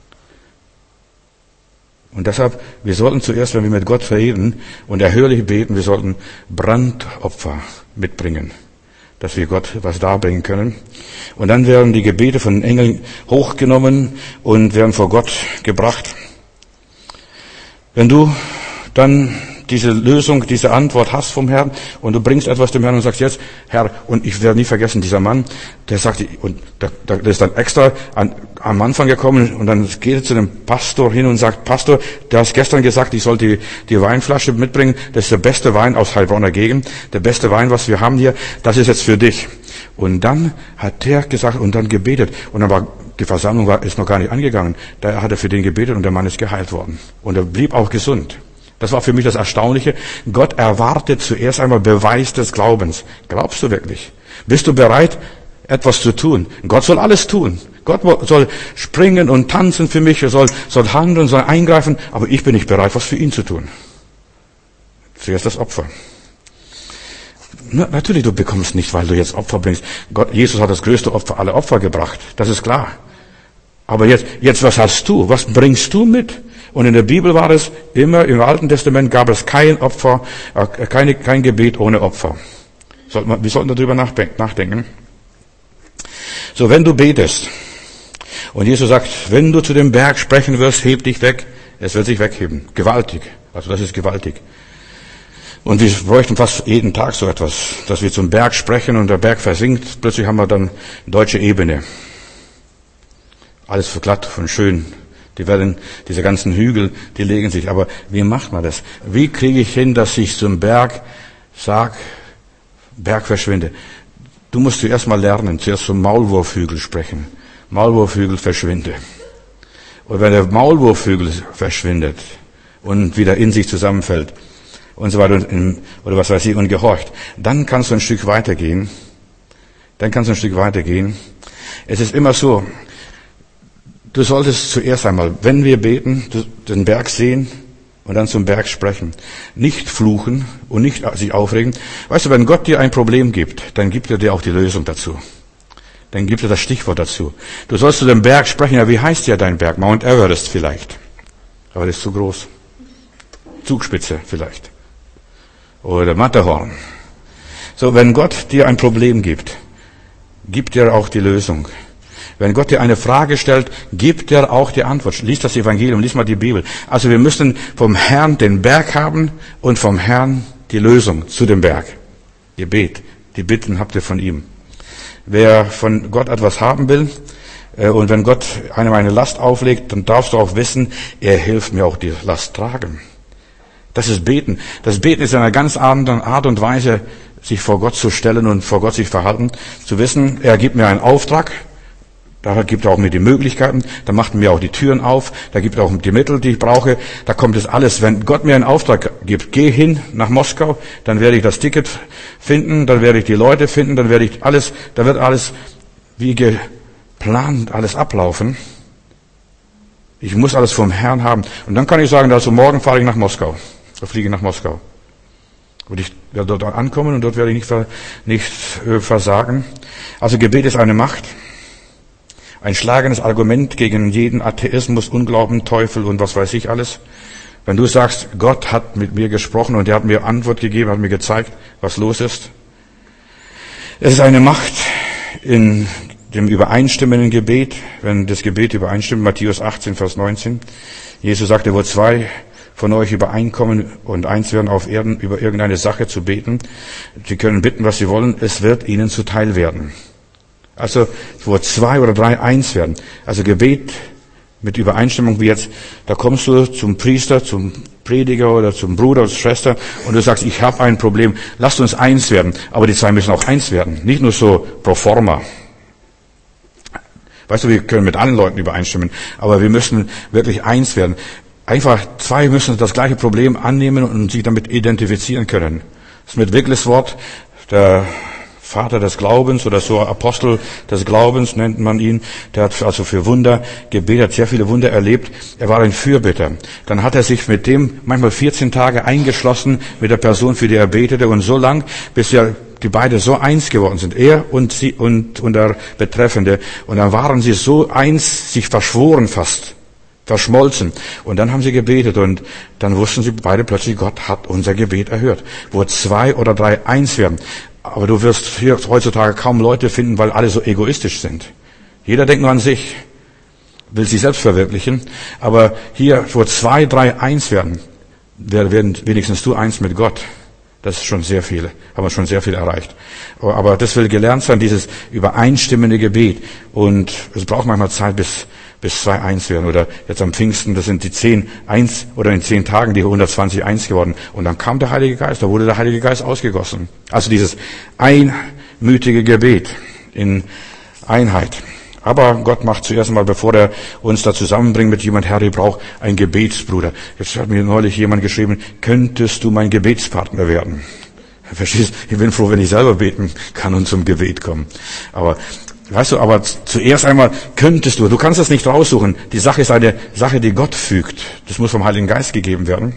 Und deshalb, wir sollten zuerst, wenn wir mit Gott reden und erhörlich beten, wir sollten Brandopfer mitbringen, dass wir Gott was darbringen können. Und dann werden die Gebete von den Engeln hochgenommen und werden vor Gott gebracht. Wenn du dann diese Lösung, diese Antwort hast vom Herrn und du bringst etwas dem Herrn und sagst jetzt, Herr, und ich werde nie vergessen, dieser Mann, der sagte, und der ist dann extra am Anfang gekommen und dann geht er zu dem Pastor hin und sagt, Pastor, der hat gestern gesagt, ich soll die Weinflasche mitbringen, das ist der beste Wein aus Heilbronner Gegend, der beste Wein, was wir haben hier, das ist jetzt für dich. Und dann hat der gesagt und dann gebetet und dann war die Versammlung ist noch gar nicht angegangen, da hat er für den gebetet und der Mann ist geheilt worden und er blieb auch gesund. Das war für mich das Erstaunliche. Gott erwartet zuerst einmal Beweis des Glaubens. Glaubst du wirklich? Bist du bereit, etwas zu tun? Gott soll alles tun. Gott soll springen und tanzen für mich. Er soll handeln, soll eingreifen. Aber ich bin nicht bereit, was für ihn zu tun. Zuerst das Opfer. Natürlich, du bekommst nicht, weil du jetzt Opfer bringst. Jesus hat das größte Opfer aller Opfer gebracht. Das ist klar. Aber jetzt was hast du? Was bringst du mit? Und in der Bibel war es immer, im Alten Testament gab es kein Opfer, kein Gebet ohne Opfer. Wir sollten darüber nachdenken. So, wenn du betest, und Jesus sagt, wenn du zu dem Berg sprechen wirst, heb dich weg, es wird sich wegheben. Gewaltig. Also das ist gewaltig. Und wir bräuchten fast jeden Tag so etwas, dass wir zum Berg sprechen und der Berg versinkt, plötzlich haben wir dann deutsche Ebene. Alles glatt und schön. Diese ganzen Hügel, die legen sich. Aber wie macht man das? Wie kriege ich hin, dass ich zum Berg sag, Berg verschwinde? Du musst zuerst mal lernen, zuerst zum Maulwurfhügel sprechen. Maulwurfhügel verschwinde. Und wenn der Maulwurfhügel verschwindet und wieder in sich zusammenfällt und so weiter oder was weiß ich und gehorcht, dann kannst du ein Stück weitergehen. Es ist immer so, du solltest zuerst einmal, wenn wir beten, den Berg sehen und dann zum Berg sprechen. Nicht fluchen und nicht sich aufregen. Weißt du, wenn Gott dir ein Problem gibt, dann gibt er dir auch die Lösung dazu. Dann gibt er das Stichwort dazu. Du sollst zu dem Berg sprechen. Ja, wie heißt ja dein Berg? Mount Everest vielleicht. Aber das ist zu groß. Zugspitze vielleicht. Oder Matterhorn. So, wenn Gott dir ein Problem gibt er auch die Lösung. Wenn Gott dir eine Frage stellt, gibt er auch die Antwort. Lies das Evangelium, lies mal die Bibel. Also wir müssen vom Herrn den Berg haben und vom Herrn die Lösung zu dem Berg. Gebet, die Bitten habt ihr von ihm. Wer von Gott etwas haben will und wenn Gott einem eine Last auflegt, dann darfst du auch wissen, er hilft mir auch die Last tragen. Das ist Beten. Das Beten ist in einer ganz anderen Art und Weise, sich vor Gott zu stellen und vor Gott sich verhalten, zu wissen, er gibt mir einen Auftrag, Da gibt er auch mir die Möglichkeiten, da macht mir auch die Türen auf, da gibt er auch die Mittel, die ich brauche, da kommt es alles. Wenn Gott mir einen Auftrag gibt, geh hin nach Moskau, dann werde ich das Ticket finden, dann werde ich die Leute finden, dann werde ich alles, da wird alles wie geplant alles ablaufen. Ich muss alles vom Herrn haben. Und dann kann ich sagen, also morgen fahre ich nach Moskau, fliege nach Moskau. Und ich werde dort ankommen und dort werde ich nicht versagen. Also Gebet ist eine Macht. Ein schlagendes Argument gegen jeden Atheismus, Unglauben, Teufel und was weiß ich alles. Wenn du sagst, Gott hat mit mir gesprochen und er hat mir Antwort gegeben, hat mir gezeigt, was los ist. Es ist eine Macht in dem übereinstimmenden Gebet, wenn das Gebet übereinstimmt, Matthäus 18, Vers 19. Jesus sagte, wo zwei von euch übereinkommen und eins werden auf Erden, über irgendeine Sache zu beten. Sie können bitten, was sie wollen, es wird ihnen zuteil werden. Also, wo zwei oder drei eins werden. Also Gebet mit Übereinstimmung wie jetzt, da kommst du zum Priester, zum Prediger oder zum Bruder oder zur Schwester und du sagst, ich habe ein Problem, lasst uns eins werden. Aber die zwei müssen auch eins werden, nicht nur so pro forma. Weißt du, wir können mit allen Leuten übereinstimmen, aber wir müssen wirklich eins werden. Einfach zwei müssen das gleiche Problem annehmen und sich damit identifizieren können. Das ist mit Wigles Wort, der Vater des Glaubens oder so Apostel des Glaubens nennt man ihn. Der hat also für Wunder gebetet, sehr viele Wunder erlebt. Er war ein Fürbitter. Dann hat er sich mit dem manchmal 14 Tage eingeschlossen mit der Person, für die er betete und so lang, bis die beiden so eins geworden sind. Er und sie und der Betreffende. Und dann waren sie so eins, sich verschworen fast. Verschmolzen. Und dann haben sie gebetet und dann wussten sie beide plötzlich, Gott hat unser Gebet erhört. Wo zwei oder drei eins werden. Aber du wirst hier heutzutage kaum Leute finden, weil alle so egoistisch sind. Jeder denkt nur an sich, will sich selbst verwirklichen. Aber hier, wo zwei, drei eins werden wenigstens du eins mit Gott. Das ist schon sehr viel, haben wir schon sehr viel erreicht. Aber das will gelernt sein, dieses übereinstimmende Gebet. Und es braucht manchmal Zeit, bis zwei eins werden. Oder jetzt am Pfingsten, das sind die 10 eins oder in 10 Tagen die 120 eins geworden. Und dann kam der Heilige Geist, da wurde der Heilige Geist ausgegossen. Also dieses einmütige Gebet in Einheit. Aber Gott macht zuerst einmal, bevor er uns da zusammenbringt mit jemand, Herr, ich brauche einen Gebetsbruder. Jetzt hat mir neulich jemand geschrieben, könntest du mein Gebetspartner werden? Verstehst? Ich bin froh, wenn ich selber beten kann und zum Gebet kommen. Aber weißt du, aber zuerst einmal du kannst das nicht raussuchen. Die Sache ist eine Sache, die Gott fügt. Das muss vom Heiligen Geist gegeben werden.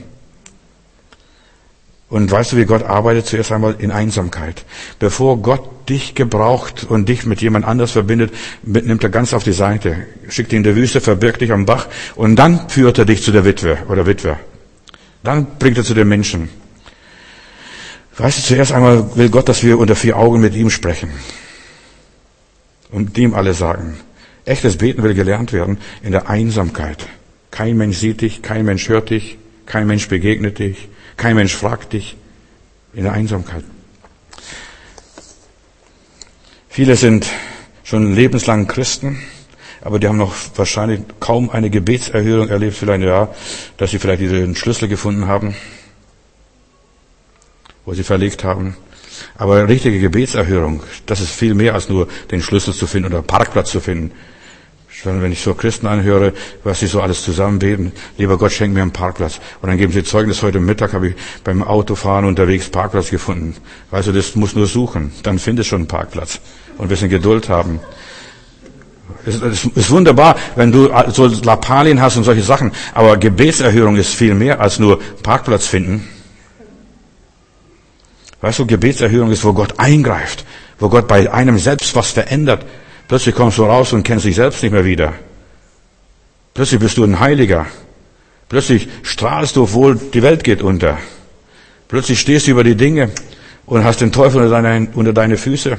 Und weißt du, wie Gott arbeitet? Zuerst einmal in Einsamkeit. Bevor Gott dich gebraucht und dich mit jemand anders verbindet, nimmt er ganz auf die Seite, schickt dich in die Wüste, verbirgt dich am Bach und dann führt er dich zu der Witwe oder Witwer. Dann bringt er zu den Menschen. Weißt du, zuerst einmal will Gott, dass wir unter 4 Augen mit ihm sprechen. Und ihm alle sagen. Echtes Beten will gelernt werden in der Einsamkeit. Kein Mensch sieht dich, kein Mensch hört dich, kein Mensch begegnet dich, kein Mensch fragt dich. In der Einsamkeit. Viele sind schon lebenslang Christen, aber die haben noch wahrscheinlich kaum eine Gebetserhörung erlebt, vielleicht ja, dass sie vielleicht diesen Schlüssel gefunden haben, wo sie verlegt haben. Aber richtige Gebetserhörung, das ist viel mehr als nur den Schlüssel zu finden oder einen Parkplatz zu finden. Schon wenn ich so Christen anhöre, was sie so alles zusammen beten, lieber Gott, schenk mir einen Parkplatz. Und dann geben sie Zeugnis, heute Mittag habe ich beim Autofahren unterwegs Parkplatz gefunden. Weißt du, das muss nur suchen, dann findest du schon einen Parkplatz. Und ein bisschen Geduld haben. Es ist wunderbar, wenn du so Lappalien hast und solche Sachen, aber Gebetserhörung ist viel mehr als nur Parkplatz finden. Weißt du, Gebetserhörung ist, wo Gott eingreift, wo Gott bei einem selbst was verändert. Plötzlich kommst du raus und kennst dich selbst nicht mehr wieder. Plötzlich bist du ein Heiliger. Plötzlich strahlst du, obwohl die Welt geht unter. Plötzlich stehst du über die Dinge und hast den Teufel unter deine Füße.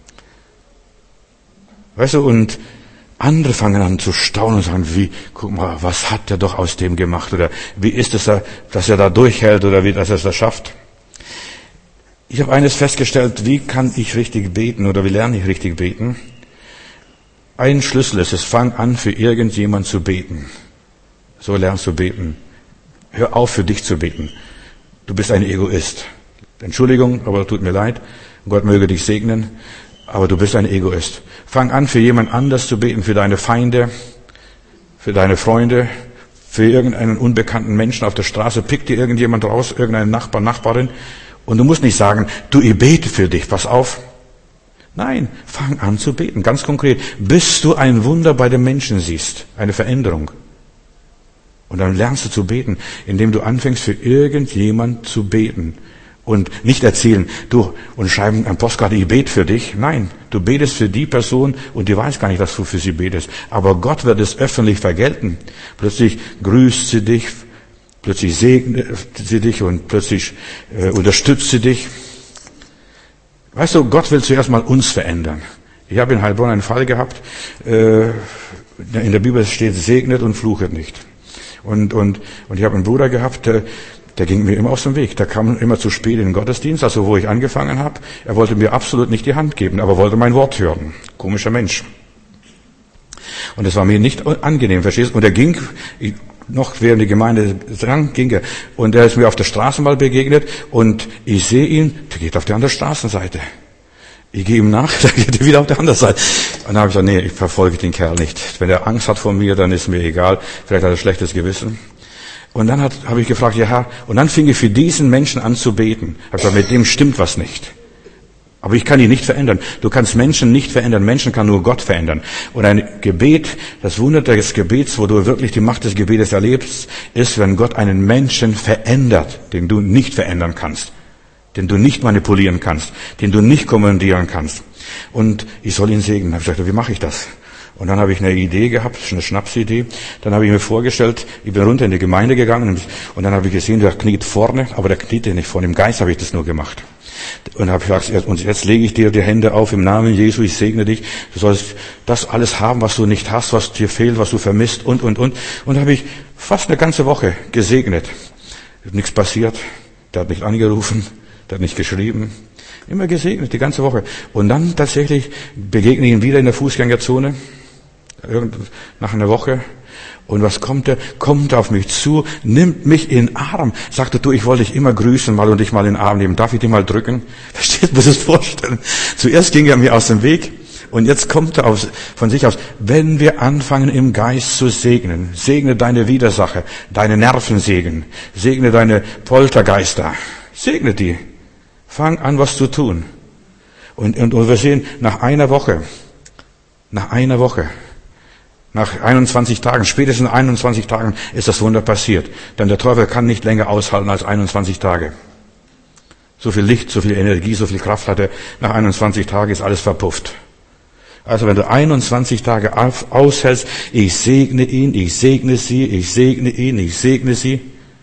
Weißt du, und andere fangen an zu staunen und sagen, guck mal, was hat der doch aus dem gemacht? Oder wie ist es, dass er da durchhält oder dass er es da schafft? Ich habe eines festgestellt, wie kann ich richtig beten oder wie lerne ich richtig beten? Ein Schlüssel ist es, fang an, für irgendjemand zu beten. So lernst du beten. Hör auf, für dich zu beten. Du bist ein Egoist. Entschuldigung, aber tut mir leid. Gott möge dich segnen. aber du bist ein Egoist. Fang an, für jemand anders zu beten, für deine Feinde, für deine Freunde, für irgendeinen unbekannten Menschen auf der Straße. Pick dir irgendjemand raus, irgendeinen Nachbar, Nachbarin. Und du musst nicht sagen, du, ich bete für dich, pass auf. Nein, fang an zu beten, ganz konkret. Bis du ein Wunder bei den Menschen siehst, eine Veränderung. Und dann lernst du zu beten, indem du anfängst, für irgendjemand zu beten. Und nicht erzählen, du, und schreiben ein Postkarte, ich bete für dich. Nein, du betest für die Person und die weiß gar nicht, dass du für sie betest. Aber Gott wird es öffentlich vergelten. Plötzlich grüßt sie dich, plötzlich segnet sie dich und plötzlich unterstützt sie dich. Weißt du, Gott will zuerst mal uns verändern. Ich habe in Heilbronn einen Fall gehabt, in der Bibel steht, segnet und fluchet nicht. Und ich habe einen Bruder gehabt, der ging mir immer aus dem Weg. Der kam immer zu spät in den Gottesdienst, also wo ich angefangen habe. Er wollte mir absolut nicht die Hand geben, aber wollte mein Wort hören. Komischer Mensch. Und es war mir nicht angenehm, verstehst du? Und er ging, noch während die Gemeinde drang, ging er. Und er ist mir auf der Straße mal begegnet und ich sehe ihn, der geht auf die andere Straßenseite. Ich gehe ihm nach, dann geht er wieder auf der anderen Seite. Und dann habe ich gesagt, nee, ich verfolge den Kerl nicht. Wenn er Angst hat vor mir, dann ist mir egal. Vielleicht hat er schlechtes Gewissen. Und dann habe ich gefragt, ja Herr, und dann fing ich für diesen Menschen an zu beten. Ich habe gesagt, mit dem stimmt was nicht. Aber ich kann ihn nicht verändern. Du kannst Menschen nicht verändern. Menschen kann nur Gott verändern. Und ein Gebet, das Wunder des Gebets, wo du wirklich die Macht des Gebetes erlebst, ist, wenn Gott einen Menschen verändert, den du nicht verändern kannst, den du nicht manipulieren kannst, den du nicht kommandieren kannst. Und ich soll ihn segnen. Da habe ich gesagt, wie mache ich das? Und dann habe ich eine Idee gehabt, eine Schnapsidee. Dann habe ich mir vorgestellt, ich bin runter in die Gemeinde gegangen und dann habe ich gesehen, der kniet vorne, aber der kniete nicht vorne. Im Geist habe ich das nur gemacht. Und habe gesagt, und jetzt lege ich dir die Hände auf im Namen Jesu, ich segne dich. Du sollst das alles haben, was du nicht hast, was dir fehlt, was du vermisst und. Und habe ich fast eine ganze Woche gesegnet. Nichts passiert. Der hat nicht angerufen, der hat nicht geschrieben. Immer gesegnet, die ganze Woche. Und dann tatsächlich begegne ich ihn wieder in der Fußgängerzone. Nach einer Woche. Und was kommt er? Kommt auf mich zu, nimmt mich in den Arm. Sagte, du, ich wollte dich immer grüßen mal und dich mal in den Arm nehmen. Darf ich dich mal drücken? Verstehst du, muss es vorstellen? Zuerst ging er mir aus dem Weg und jetzt kommt er von sich aus. Wenn wir anfangen im Geist zu segnen, segne deine Widersacher, deine Nervensägen, segne deine Poltergeister, segne die. Fang an, was zu tun. Und wir sehen, nach einer Woche, nach 21 Tagen, spätestens 21 Tagen ist das Wunder passiert. Denn der Teufel kann nicht länger aushalten als 21 Tage. So viel Licht, so viel Energie, so viel Kraft hat er. Nach 21 Tagen ist alles verpufft. Also wenn du 21 Tage aushältst, ich segne ihn, ich segne sie, ich segne ihn, ich segne sie.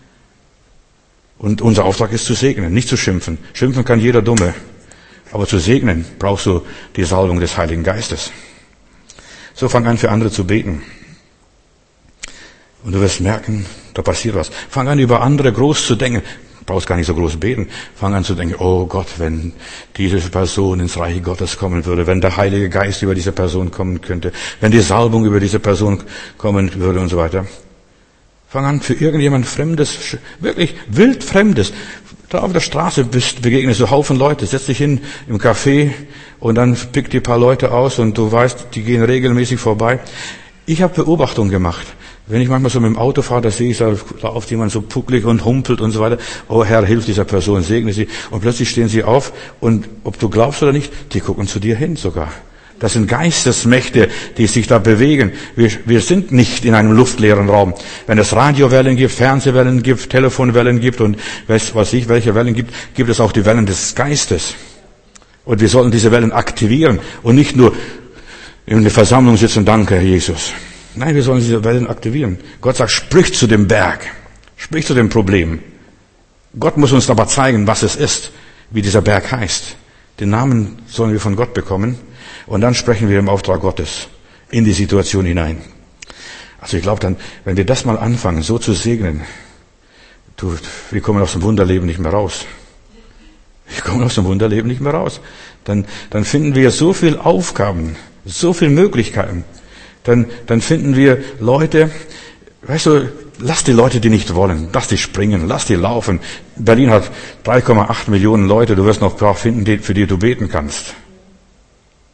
Und unser Auftrag ist zu segnen, nicht zu schimpfen. Schimpfen kann jeder Dumme. Aber zu segnen brauchst du die Salbung des Heiligen Geistes. So fang an, für andere zu beten. Und du wirst merken, da passiert was. Fang an, über andere groß zu denken. Du brauchst gar nicht so groß beten. Fang an zu denken, oh Gott, wenn diese Person ins Reich Gottes kommen würde, wenn der Heilige Geist über diese Person kommen könnte, wenn die Salbung über diese Person kommen würde und so weiter. Fang an, für irgendjemand Fremdes, wirklich wild Fremdes. Da auf der Straße begegnest du Haufen Leute, setz dich hin im Café und dann pick die paar Leute aus und du weißt, die gehen regelmäßig vorbei. Ich habe Beobachtung gemacht. Wenn ich manchmal so mit dem Auto fahre, da sehe ich, da lauft jemand so pucklig und humpelt und so weiter. Oh Herr, hilf dieser Person, segne sie. Und plötzlich stehen sie auf und ob du glaubst oder nicht, die gucken zu dir hin sogar. Das sind Geistesmächte, die sich da bewegen. Wir sind nicht in einem luftleeren Raum. Wenn es Radiowellen gibt, Fernsehwellen gibt, Telefonwellen gibt und welche Wellen gibt, gibt es auch die Wellen des Geistes. Und wir sollten diese Wellen aktivieren und nicht nur in der Versammlung sitzen, danke Herr Jesus. Nein, wir sollen diese Wellen aktivieren. Gott sagt, sprich zu dem Berg, sprich zu dem Problem. Gott muss uns aber zeigen, was es ist, wie dieser Berg heißt. Den Namen sollen wir von Gott bekommen. Und dann sprechen wir im Auftrag Gottes in die Situation hinein. Also ich glaube dann, wenn wir das mal anfangen, so zu segnen, wir kommen aus dem Wunderleben nicht mehr raus. Wir kommen aus dem Wunderleben nicht mehr raus. Dann finden wir so viel Aufgaben, so viel Möglichkeiten. Dann finden wir Leute, weißt du, lass die Leute, die nicht wollen, lass die springen, lass die laufen. Berlin hat 3,8 Millionen Leute, du wirst noch ein paar finden, für die du beten kannst.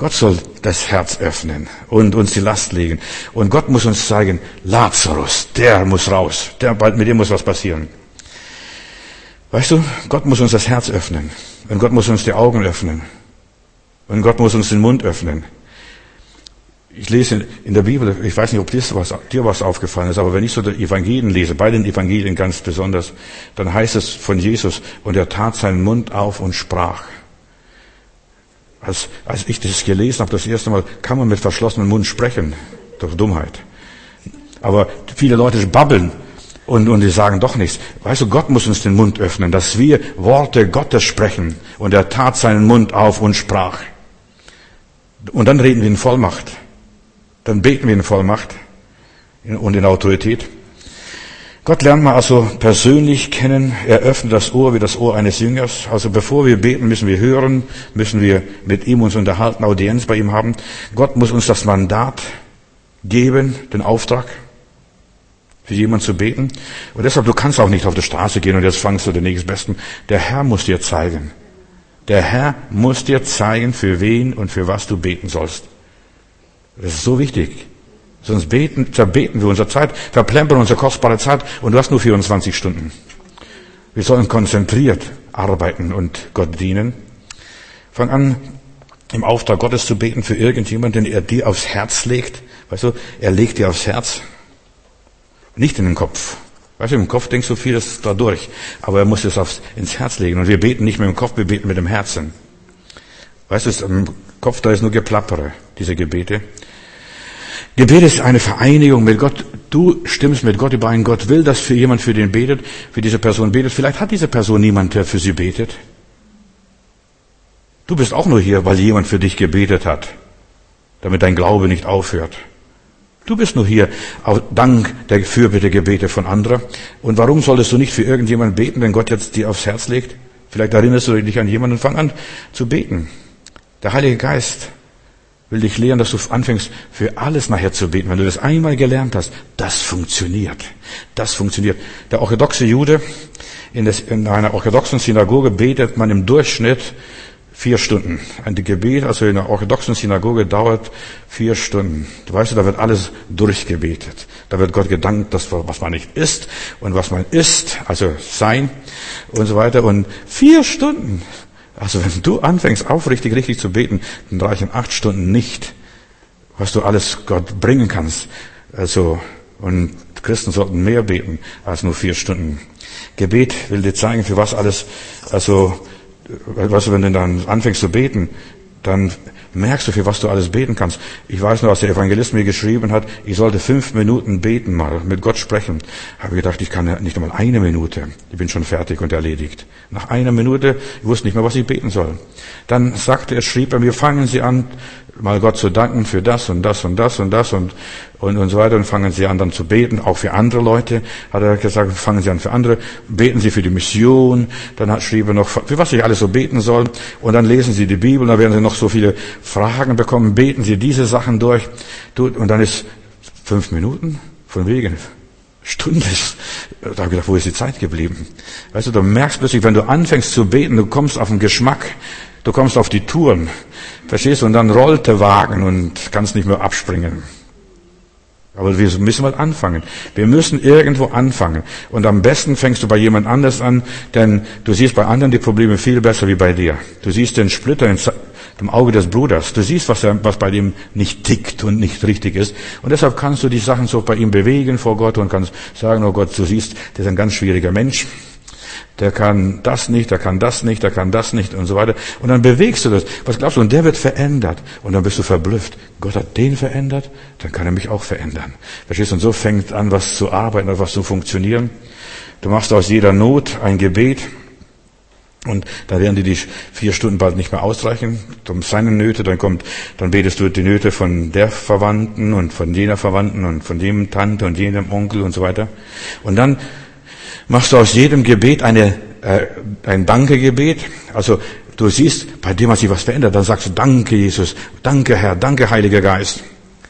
Gott soll das Herz öffnen und uns die Last legen. Und Gott muss uns zeigen, Lazarus, der muss raus. Mit dem muss was passieren. Weißt du, Gott muss uns das Herz öffnen. Und Gott muss uns die Augen öffnen. Und Gott muss uns den Mund öffnen. Ich lese in der Bibel, ich weiß nicht, ob dir was aufgefallen ist, aber wenn ich so die Evangelien lese, bei den Evangelien ganz besonders, dann heißt es von Jesus, und er tat seinen Mund auf und sprach. Als ich das gelesen habe, das erste Mal, kann man mit verschlossenem Mund sprechen, durch Dummheit. Aber viele Leute babbeln und die sagen doch nichts. Weißt du, Gott muss uns den Mund öffnen, dass wir Worte Gottes sprechen. Und er tat seinen Mund auf und sprach. Und dann reden wir in Vollmacht. Dann beten wir in Vollmacht und in Autorität. Gott lernt man also persönlich kennen. Er öffnet das Ohr wie das Ohr eines Jüngers. Also bevor wir beten, müssen wir hören, müssen wir mit ihm uns unterhalten, Audienz bei ihm haben. Gott muss uns das Mandat geben, den Auftrag, für jemanden zu beten. Und deshalb, du kannst auch nicht auf die Straße gehen und jetzt fangst du den nächstbesten. Der Herr muss dir zeigen. Der Herr muss dir zeigen, für wen und für was du beten sollst. Das ist so wichtig. Sonst zerbeten wir unsere Zeit, verplempern unsere kostbare Zeit und du hast nur 24 Stunden. Wir sollen konzentriert arbeiten und Gott dienen. Fang an, im Auftrag Gottes zu beten für irgendjemanden, den er dir aufs Herz legt. Weißt du, er legt dir aufs Herz, nicht in den Kopf. Weißt du, im Kopf denkst du vieles da durch, aber er muss es ins Herz legen. Und wir beten nicht mit dem Kopf, wir beten mit dem Herzen. Weißt du, im Kopf, da ist nur Geplappere, diese Gebete. Gebet ist eine Vereinigung mit Gott. Du stimmst mit Gott überein. Gott will, dass für jemand für den betet, für diese Person betet. Vielleicht hat diese Person niemand, der für sie betet. Du bist auch nur hier, weil jemand für dich gebetet hat, damit dein Glaube nicht aufhört. Du bist nur hier, auch dank der Fürbitte-Gebete von anderen. Und warum solltest du nicht für irgendjemanden beten, wenn Gott jetzt dir aufs Herz legt? Vielleicht erinnerst du dich an jemanden und fang an zu beten. Der Heilige Geist will dich lehren, dass du anfängst, für alles nachher zu beten. Wenn du das einmal gelernt hast, das funktioniert. Das funktioniert. Der orthodoxe Jude, in einer orthodoxen Synagoge betet man im Durchschnitt 4 Stunden. Ein Gebet, also in einer orthodoxen Synagoge, dauert 4 Stunden. Du weißt, da wird alles durchgebetet. Da wird Gott gedankt, was man nicht ist und was man ist, also sein und so weiter. Und 4 Stunden. Also wenn du anfängst, aufrichtig, richtig zu beten, dann reichen 8 Stunden nicht, was du alles Gott bringen kannst. Also, und Christen sollten mehr beten als nur 4 Stunden. Gebet will dir zeigen, für was alles, also, weißt du, wenn du dann anfängst zu beten, dann merkst du, für was du alles beten kannst. Ich weiß noch, als der Evangelist mir geschrieben hat, ich sollte 5 Minuten beten mal, mit Gott sprechen. Habe ich gedacht, ich kann ja nicht einmal 1 Minute. Ich bin schon fertig und erledigt. Nach 1 Minute, ich wusste nicht mehr, was ich beten soll. Dann schrieb er mir, fangen Sie an, mal Gott zu danken für das und das und das und das und so weiter. Und fangen Sie an dann zu beten, auch für andere Leute. Hat er gesagt, fangen Sie an für andere. Beten Sie für die Mission. Dann schrieb er noch, für was ich alles so beten soll. Und dann lesen Sie die Bibel. Dann werden Sie noch so viele Fragen bekommen. Beten Sie diese Sachen durch. Und dann ist 5 Minuten von wegen. Stunde. Da habe ich gedacht, wo ist die Zeit geblieben? Weißt du, du merkst plötzlich, wenn du anfängst zu beten, du kommst auf den Geschmack. Du kommst auf die Touren. Verstehst du? Und dann rollt der Wagen und kannst nicht mehr abspringen. Aber wir müssen mal anfangen. Wir müssen irgendwo anfangen. Und am besten fängst du bei jemand anders an, denn du siehst bei anderen die Probleme viel besser wie bei dir. Du siehst den Splitter im Auge des Bruders. Du siehst, was bei dem nicht tickt und nicht richtig ist. Und deshalb kannst du die Sachen so bei ihm bewegen vor Gott und kannst sagen, oh Gott, du siehst, der ist ein ganz schwieriger Mensch. Der kann das nicht, der kann das nicht, der kann das nicht und so weiter. Und dann bewegst du das. Was glaubst du? Und der wird verändert. Und dann bist du verblüfft. Gott hat den verändert, dann kann er mich auch verändern. Verstehst du? Und so fängt an, was zu arbeiten, was zu funktionieren. Du machst aus jeder Not ein Gebet. Und da werden dir die 4 Stunden bald nicht mehr ausreichen. Um seine Nöte, dann betest du die Nöte von der Verwandten und von jener Verwandten und von dem Tante und jenem Onkel und so weiter. Und dann machst du aus jedem Gebet ein Danke-Gebet. Also du siehst, bei dem hat sich was verändert. Dann sagst du, danke Jesus, danke Herr, danke Heiliger Geist.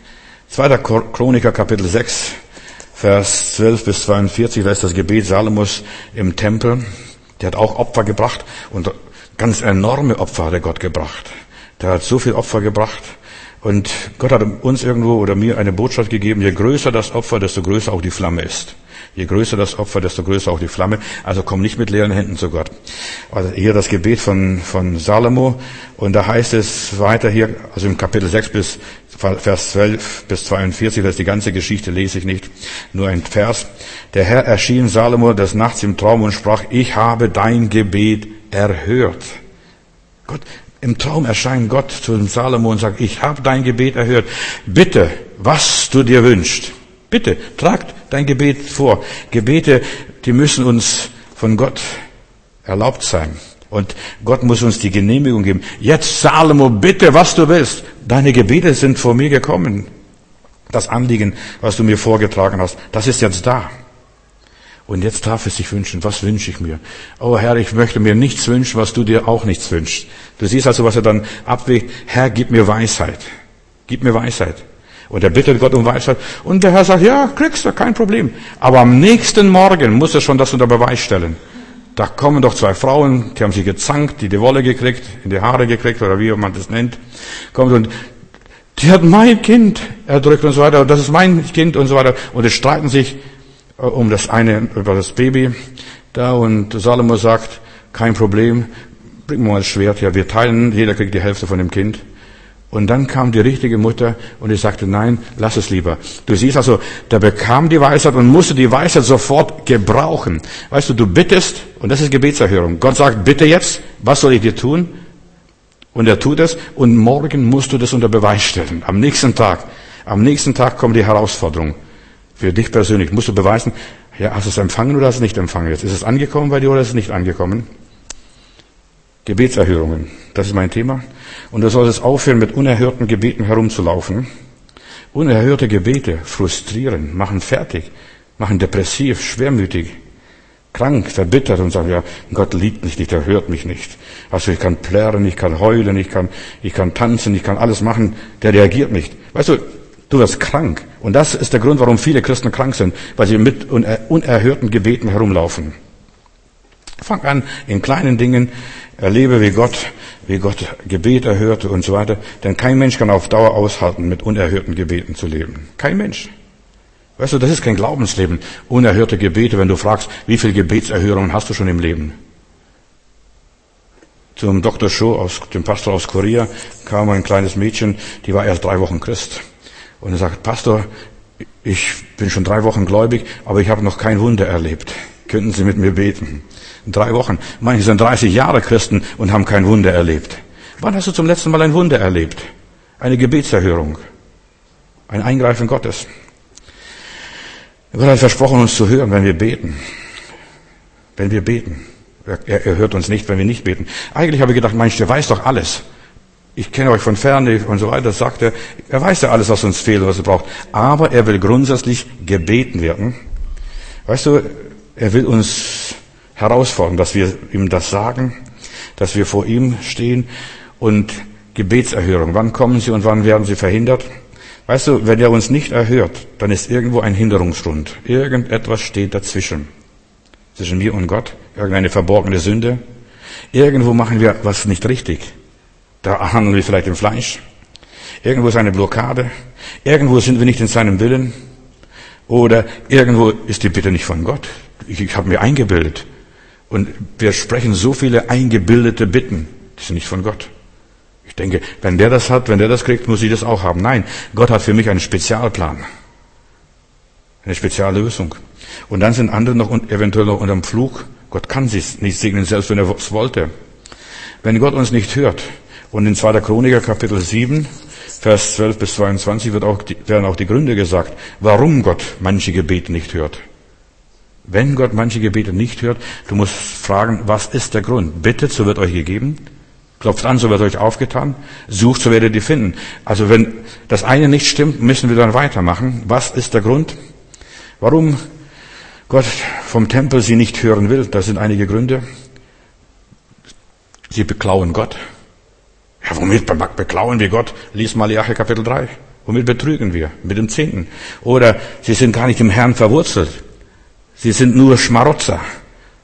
2. Chroniker Kapitel 6, Vers 12 bis 42, da ist das Gebet Salomos im Tempel. Der hat auch Opfer gebracht und ganz enorme Opfer hat er Gott gebracht. Der hat so viel Opfer gebracht. Und Gott hat uns irgendwo oder mir eine Botschaft gegeben, je größer das Opfer, desto größer auch die Flamme ist. Je größer das Opfer, desto größer auch die Flamme. Also komm nicht mit leeren Händen zu Gott. Also hier das Gebet von Salomo. Und da heißt es weiter hier, also im Kapitel 6 bis Vers 12 bis 42, das ist die ganze Geschichte, lese ich nicht, nur ein Vers. Der Herr erschien Salomo des Nachts im Traum und sprach, ich habe dein Gebet erhört. Gott, im Traum erscheint Gott zu Salomo und sagt, ich habe dein Gebet erhört. Bitte, was du dir wünschst. Bitte, tragt dein Gebet vor. Gebete, die müssen uns von Gott erlaubt sein. Und Gott muss uns die Genehmigung geben. Jetzt, Salomo, bitte, was du willst. Deine Gebete sind vor mir gekommen. Das Anliegen, was du mir vorgetragen hast, das ist jetzt da. Und jetzt darf es sich wünschen. Was wünsche ich mir? Oh Herr, ich möchte mir nichts wünschen, was du dir auch nichts wünschst. Du siehst also, was er dann abwägt. Herr, gib mir Weisheit. Gib mir Weisheit. Und er bittet Gott um Weisheit. Und der Herr sagt, ja, kriegst du, kein Problem. Aber am nächsten Morgen muss er schon das unter Beweis stellen. Da kommen doch zwei Frauen, die haben sich gezankt, die Wolle gekriegt, in die Haare gekriegt, oder wie man das nennt. Kommt und, die hat mein Kind erdrückt und so weiter, und das ist mein Kind und so weiter. Und es streiten sich um das eine, über das Baby da, und Salomo sagt, kein Problem, bring mir mal das Schwert, ja, wir teilen, jeder kriegt die Hälfte von dem Kind. Und dann kam die richtige Mutter und ich sagte, nein, lass es lieber. Du siehst also, der bekam die Weisheit und musste die Weisheit sofort gebrauchen. Weißt du, du bittest, und das ist Gebetserhörung. Gott sagt, bitte jetzt, was soll ich dir tun? Und er tut es, und morgen musst du das unter Beweis stellen. Am nächsten Tag kommt die Herausforderung. Für dich persönlich musst du beweisen, ja, hast du es empfangen oder hast du es nicht empfangen? Jetzt ist es angekommen bei dir oder ist es nicht angekommen? Gebetserhörungen, das ist mein Thema. Und du solltest aufhören, mit unerhörten Gebeten herumzulaufen. Unerhörte Gebete frustrieren, machen fertig, machen depressiv, schwermütig, krank, verbittert und sagen, ja, Gott liebt mich nicht, er hört mich nicht. Also ich kann plärren, ich kann heulen, ich kann tanzen, ich kann alles machen, der reagiert nicht. Weißt du, du wirst krank. Und das ist der Grund, warum viele Christen krank sind, weil sie mit unerhörten Gebeten herumlaufen. Fang an, in kleinen Dingen, erlebe, wie Gott Gebet erhörte und so weiter. Denn kein Mensch kann auf Dauer aushalten, mit unerhörten Gebeten zu leben. Kein Mensch. Weißt du, das ist kein Glaubensleben. Unerhörte Gebete, wenn du fragst, wie viele Gebetserhörungen hast du schon im Leben? Zum Dr. Shaw, dem Pastor aus Korea, kam ein kleines Mädchen, die war erst 3 Wochen Christ. Und er sagt, Pastor, ich bin schon 3 Wochen gläubig, aber ich habe noch kein Wunder erlebt. Könnten Sie mit mir beten? 3 Wochen. Manche sind 30 Jahre Christen und haben kein Wunder erlebt. Wann hast du zum letzten Mal ein Wunder erlebt? Eine Gebetserhörung. Ein Eingreifen Gottes. Gott hat versprochen, uns zu hören, wenn wir beten. Wenn wir beten. Er hört uns nicht, wenn wir nicht beten. Eigentlich habe ich gedacht, Mensch, der weiß doch alles. Ich kenne euch von Ferne und so weiter, das sagt er. Er weiß ja alles, was uns fehlt, was er braucht. Aber er will grundsätzlich gebeten werden. Weißt du, er will uns herausfordern, dass wir ihm das sagen, dass wir vor ihm stehen. Und Gebetserhörung, wann kommen sie und wann werden sie verhindert? Weißt du, wenn er uns nicht erhört, dann ist irgendwo ein Hinderungsgrund. Irgendetwas steht dazwischen. Zwischen mir und Gott, irgendeine verborgene Sünde. Irgendwo machen wir was nicht richtig. Da handeln wir vielleicht im Fleisch. Irgendwo ist eine Blockade. Irgendwo sind wir nicht in seinem Willen. Oder irgendwo ist die Bitte nicht von Gott. Ich habe mir eingebildet. Und wir sprechen so viele eingebildete Bitten. Die sind nicht von Gott. Ich denke, wenn der das hat, wenn der das kriegt, muss ich das auch haben. Nein, Gott hat für mich einen Spezialplan. Eine Speziallösung. Und dann sind andere noch eventuell noch unterm Fluch. Gott kann sie nicht segnen, selbst wenn er es wollte. Wenn Gott uns nicht hört, und in 2. Chroniker Kapitel 7, Vers 12 bis 22 werden auch die Gründe gesagt, warum Gott manche Gebete nicht hört. Wenn Gott manche Gebete nicht hört, du musst fragen, was ist der Grund? Bittet, so wird euch gegeben. Klopft an, so wird euch aufgetan. Sucht, so werdet ihr finden. Also wenn das eine nicht stimmt, müssen wir dann weitermachen. Was ist der Grund? Warum Gott vom Tempel sie nicht hören will? Das sind einige Gründe. Sie beklauen Gott. Ja, womit beklauen wir Gott? Lies Malachi Kapitel 3. Womit betrügen wir? Mit dem 10. Oder sie sind gar nicht im Herrn verwurzelt. Sie sind nur Schmarotzer.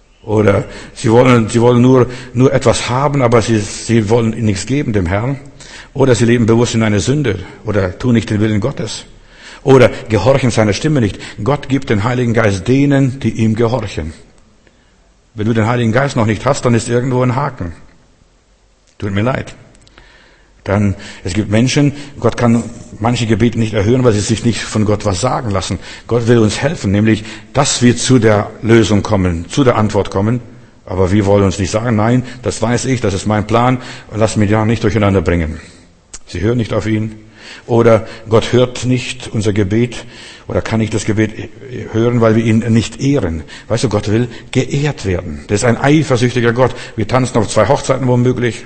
Oder sie wollen nur etwas haben, aber sie wollen nichts geben dem Herrn. Oder sie leben bewusst in einer Sünde oder tun nicht den Willen Gottes. Oder gehorchen seiner Stimme nicht. Gott gibt den Heiligen Geist denen, die ihm gehorchen. Wenn du den Heiligen Geist noch nicht hast, dann ist irgendwo ein Haken. Tut mir leid. Dann, es gibt Menschen, Gott kann manche Gebete nicht erhören, weil sie sich nicht von Gott was sagen lassen. Gott will uns helfen, nämlich, dass wir zu der Lösung kommen, zu der Antwort kommen. Aber wir wollen uns nicht sagen, nein, das weiß ich, das ist mein Plan, und lass mich ja nicht durcheinander bringen. Sie hören nicht auf ihn. Oder Gott hört nicht unser Gebet, oder kann nicht das Gebet hören, weil wir ihn nicht ehren. Weißt du, Gott will geehrt werden. Das ist ein eifersüchtiger Gott. Wir tanzen auf 2 Hochzeiten womöglich.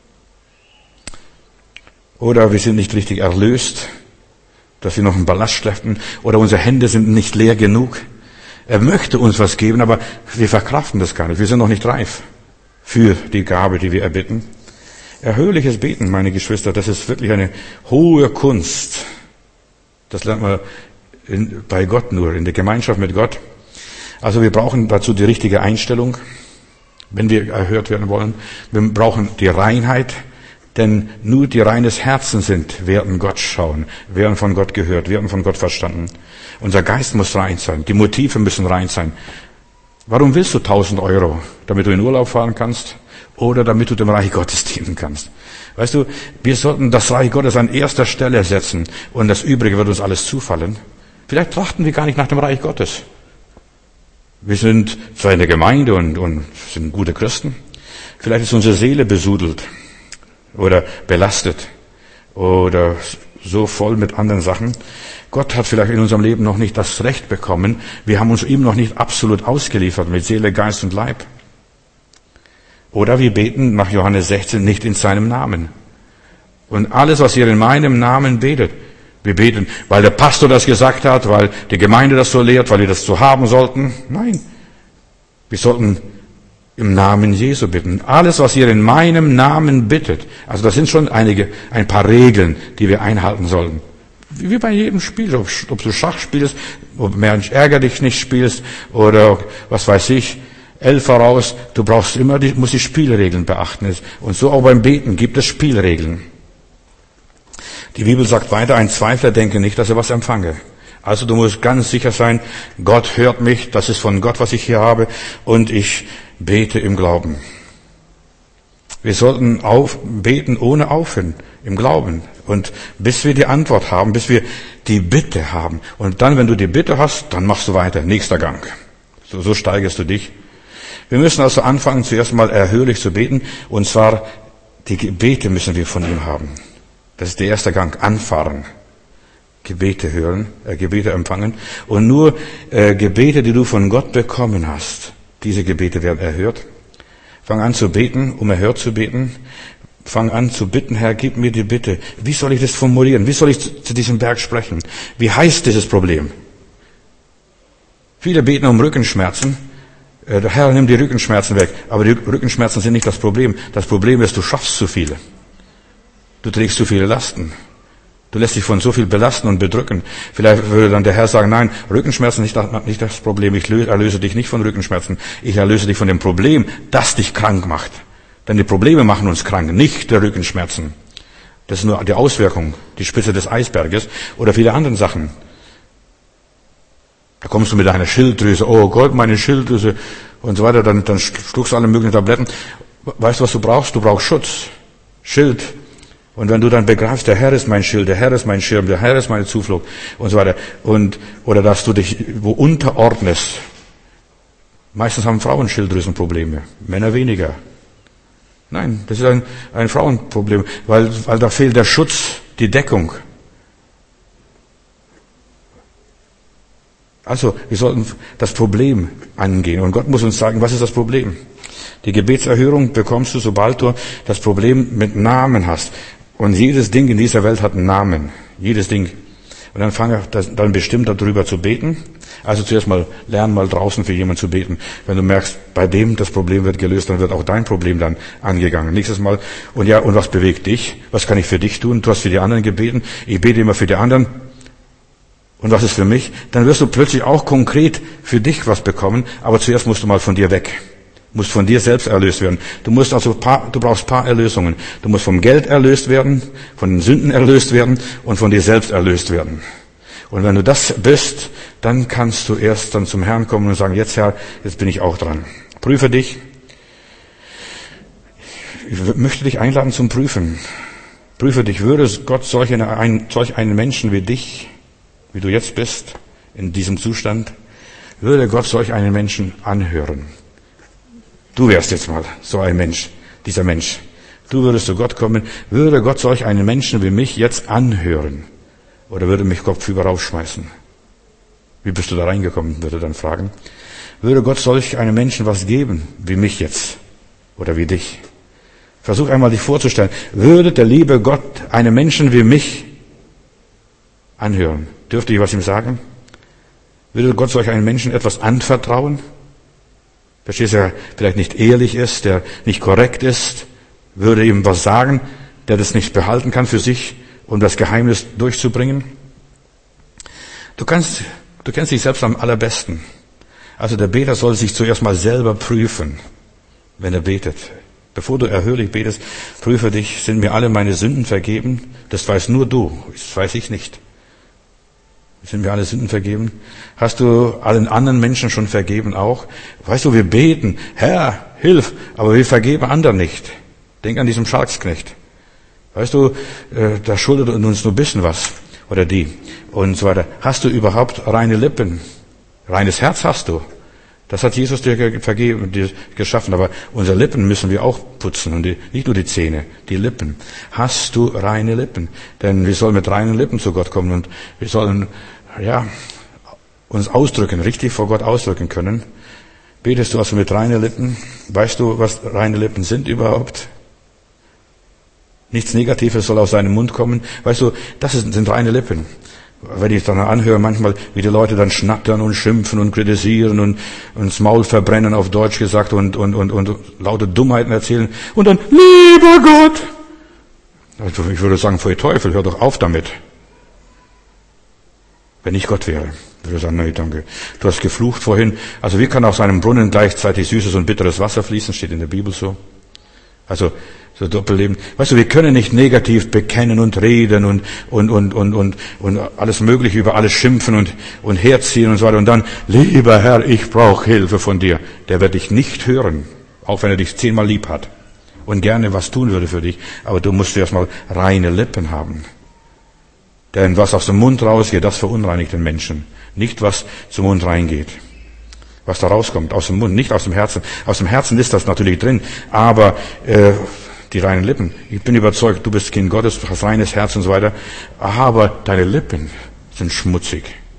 Oder wir sind nicht richtig erlöst, dass wir noch einen Ballast schleppen. Oder unsere Hände sind nicht leer genug. Er möchte uns was geben, aber wir verkraften das gar nicht. Wir sind noch nicht reif für die Gabe, die wir erbitten. Erhörliches Beten, meine Geschwister, das ist wirklich eine hohe Kunst. Das lernt man bei Gott nur, in der Gemeinschaft mit Gott. Also wir brauchen dazu die richtige Einstellung, wenn wir erhört werden wollen. Wir brauchen die Reinheit. Denn nur die reines Herzen werden Gott schauen, werden von Gott gehört, werden von Gott verstanden. Unser Geist muss rein sein, die Motive müssen rein sein. Warum willst du 1.000 Euro? Damit du in Urlaub fahren kannst oder damit du dem Reich Gottes dienen kannst? Weißt du, wir sollten das Reich Gottes an erster Stelle setzen und das Übrige wird uns alles zufallen. Vielleicht trachten wir gar nicht nach dem Reich Gottes. Wir sind zwar in der Gemeinde und sind gute Christen. Vielleicht ist unsere Seele besudelt oder belastet oder so voll mit anderen Sachen. Gott hat vielleicht in unserem Leben noch nicht das Recht bekommen. Wir haben uns ihm noch nicht absolut ausgeliefert mit Seele, Geist und Leib. Oder wir beten nach Johannes 16 nicht in seinem Namen. Und alles, was ihr in meinem Namen betet, wir beten, weil der Pastor das gesagt hat, weil die Gemeinde das so lehrt, weil wir das so haben sollten. Nein, wir sollten im Namen Jesu bitten. Alles, was ihr in meinem Namen bittet. Also das sind schon ein paar Regeln, die wir einhalten sollen. Wie bei jedem Spiel, ob du Schach spielst, ob Mensch ärger dich nicht spielst oder was weiß ich, 11 voraus, du musst die Spielregeln beachten. Und so auch beim Beten gibt es Spielregeln. Die Bibel sagt weiter, ein Zweifler denke nicht, dass er was empfange. Also du musst ganz sicher sein, Gott hört mich, das ist von Gott, was ich hier habe, und ich bete im Glauben. Wir sollten beten ohne Aufhören, im Glauben. Und bis wir die Antwort haben, bis wir die Bitte haben. Und dann, wenn du die Bitte hast, dann machst du weiter, nächster Gang. So steigerst du dich. Wir müssen also anfangen, zuerst mal erhörlich zu beten. Und zwar, die Gebete müssen wir von ihm haben. Das ist der erste Gang, anfahren. Gebete hören, Gebete empfangen. Und nur Gebete, die du von Gott bekommen hast, diese Gebete werden erhört. Fang an zu beten, um erhört zu beten. Fang an zu bitten, Herr, gib mir die Bitte. Wie soll ich das formulieren? Wie soll ich zu diesem Berg sprechen? Wie heißt dieses Problem? Viele beten um Rückenschmerzen. Der Herr, nimm die Rückenschmerzen weg. Aber die Rückenschmerzen sind nicht das Problem. Das Problem ist, du schaffst zu viele. Du trägst zu viele Lasten. Du lässt dich von so viel belasten und bedrücken. Vielleicht würde dann der Herr sagen, nein, Rückenschmerzen ist nicht das Problem. Ich erlöse dich nicht von Rückenschmerzen. Ich erlöse dich von dem Problem, das dich krank macht. Denn die Probleme machen uns krank, nicht der Rückenschmerzen. Das ist nur die Auswirkung, die Spitze des Eisberges oder viele andere Sachen. Da kommst du mit deiner Schilddrüse, oh Gott, meine Schilddrüse und so weiter, dann schluckst du alle möglichen Tabletten. Weißt du, was du brauchst? Du brauchst Schutz, Schild. Und wenn du dann begreifst, der Herr ist mein Schild, der Herr ist mein Schirm, der Herr ist meine Zuflucht und so weiter, oder dass du dich wo unterordnest. Meistens haben Frauen Schilddrüsenprobleme, Männer weniger. Nein, das ist ein Frauenproblem, weil da fehlt der Schutz, die Deckung. Also, wir sollten das Problem angehen. Und Gott muss uns sagen, was ist das Problem? Die Gebetserhörung bekommst du, sobald du das Problem mit Namen hast. Und jedes Ding in dieser Welt hat einen Namen. Jedes Ding. Und dann fange dann bestimmt darüber zu beten. Also zuerst mal lernen, mal draußen für jemanden zu beten. Wenn du merkst, bei dem das Problem wird gelöst, dann wird auch dein Problem dann angegangen. Nächstes Mal, und was bewegt dich? Was kann ich für dich tun? Du hast für die anderen gebeten. Ich bete immer für die anderen. Und was ist für mich? Dann wirst du plötzlich auch konkret für dich was bekommen. Aber zuerst musst du mal von dir weg. Musst von dir selbst erlöst werden. Du brauchst paar Erlösungen. Du musst vom Geld erlöst werden, von den Sünden erlöst werden und von dir selbst erlöst werden. Und wenn du das bist, dann kannst du erst dann zum Herrn kommen und sagen, jetzt Herr, jetzt bin ich auch dran. Prüfe dich. Ich möchte dich einladen zum Prüfen. Prüfe dich, würde Gott solch einen Menschen wie dich, wie du jetzt bist, in diesem Zustand, würde Gott solch einen Menschen anhören? Du wärst jetzt mal so ein Mensch, dieser Mensch. Du würdest zu Gott kommen, würde Gott solch einen Menschen wie mich jetzt anhören? Oder würde mich kopfüber rausschmeißen? Wie bist du da reingekommen, würde dann fragen. Würde Gott solch einem Menschen was geben, wie mich jetzt? Oder wie dich? Versuch einmal dich vorzustellen. Würde der liebe Gott einem Menschen wie mich anhören? Dürfte ich was ihm sagen? Würde Gott solch einem Menschen etwas anvertrauen? Verstehst du, der vielleicht nicht ehrlich ist, der nicht korrekt ist, würde ihm was sagen, der das nicht behalten kann für sich, um das Geheimnis durchzubringen? Du kennst dich selbst am allerbesten. Also der Beter soll sich zuerst mal selber prüfen, wenn er betet. Bevor du erhörlich betest, prüfe dich, sind mir alle meine Sünden vergeben? Das weißt nur du, das weiß ich nicht. Sind mir alle Sünden vergeben? Hast du allen anderen Menschen schon vergeben auch? Weißt du, wir beten, Herr, hilf, aber wir vergeben anderen nicht. Denk an diesen Schalksknecht. Weißt du, da schuldet uns nur ein bisschen was. Oder die. Und so weiter. Hast du überhaupt reine Lippen? Reines Herz hast du. Das hat Jesus dir geschaffen. Aber unsere Lippen müssen wir auch putzen. Und nicht nur die Zähne, die Lippen. Hast du reine Lippen? Denn wir sollen mit reinen Lippen zu Gott kommen. Und wir sollen, uns ausdrücken, richtig vor Gott ausdrücken können. Betest du also mit reinen Lippen? Weißt du, was reine Lippen sind überhaupt? Nichts Negatives soll aus seinem Mund kommen. Weißt du, sind reine Lippen. Wenn ich dann anhöre, manchmal, wie die Leute dann schnattern und schimpfen und kritisieren und das Maul verbrennen, auf Deutsch gesagt, und laute Dummheiten erzählen. Und dann, lieber Gott! Also ich würde sagen, pfui Teufel, hör doch auf damit. Wenn ich Gott wäre, würde ich sagen, nein, danke. Du hast geflucht vorhin. Also wie kann aus einem Brunnen gleichzeitig süßes und bitteres Wasser fließen? Steht in der Bibel so. Also, so Doppelleben. Weißt du, wir können nicht negativ bekennen und reden und alles Mögliche über alles schimpfen und herziehen und so weiter. Und dann, lieber Herr, ich brauche Hilfe von dir. Der wird dich nicht hören, auch wenn er dich 10-mal lieb hat und gerne was tun würde für dich. Aber du musst erstmal reine Lippen haben. Denn was aus dem Mund rausgeht, das verunreinigt den Menschen. Nicht, was zum Mund reingeht. Was da rauskommt, aus dem Mund, nicht aus dem Herzen. Aus dem Herzen ist das natürlich drin, aber die reinen Lippen. Ich bin überzeugt, du bist Kind Gottes, du hast reines Herz und so weiter, aber deine Lippen sind schmutzig,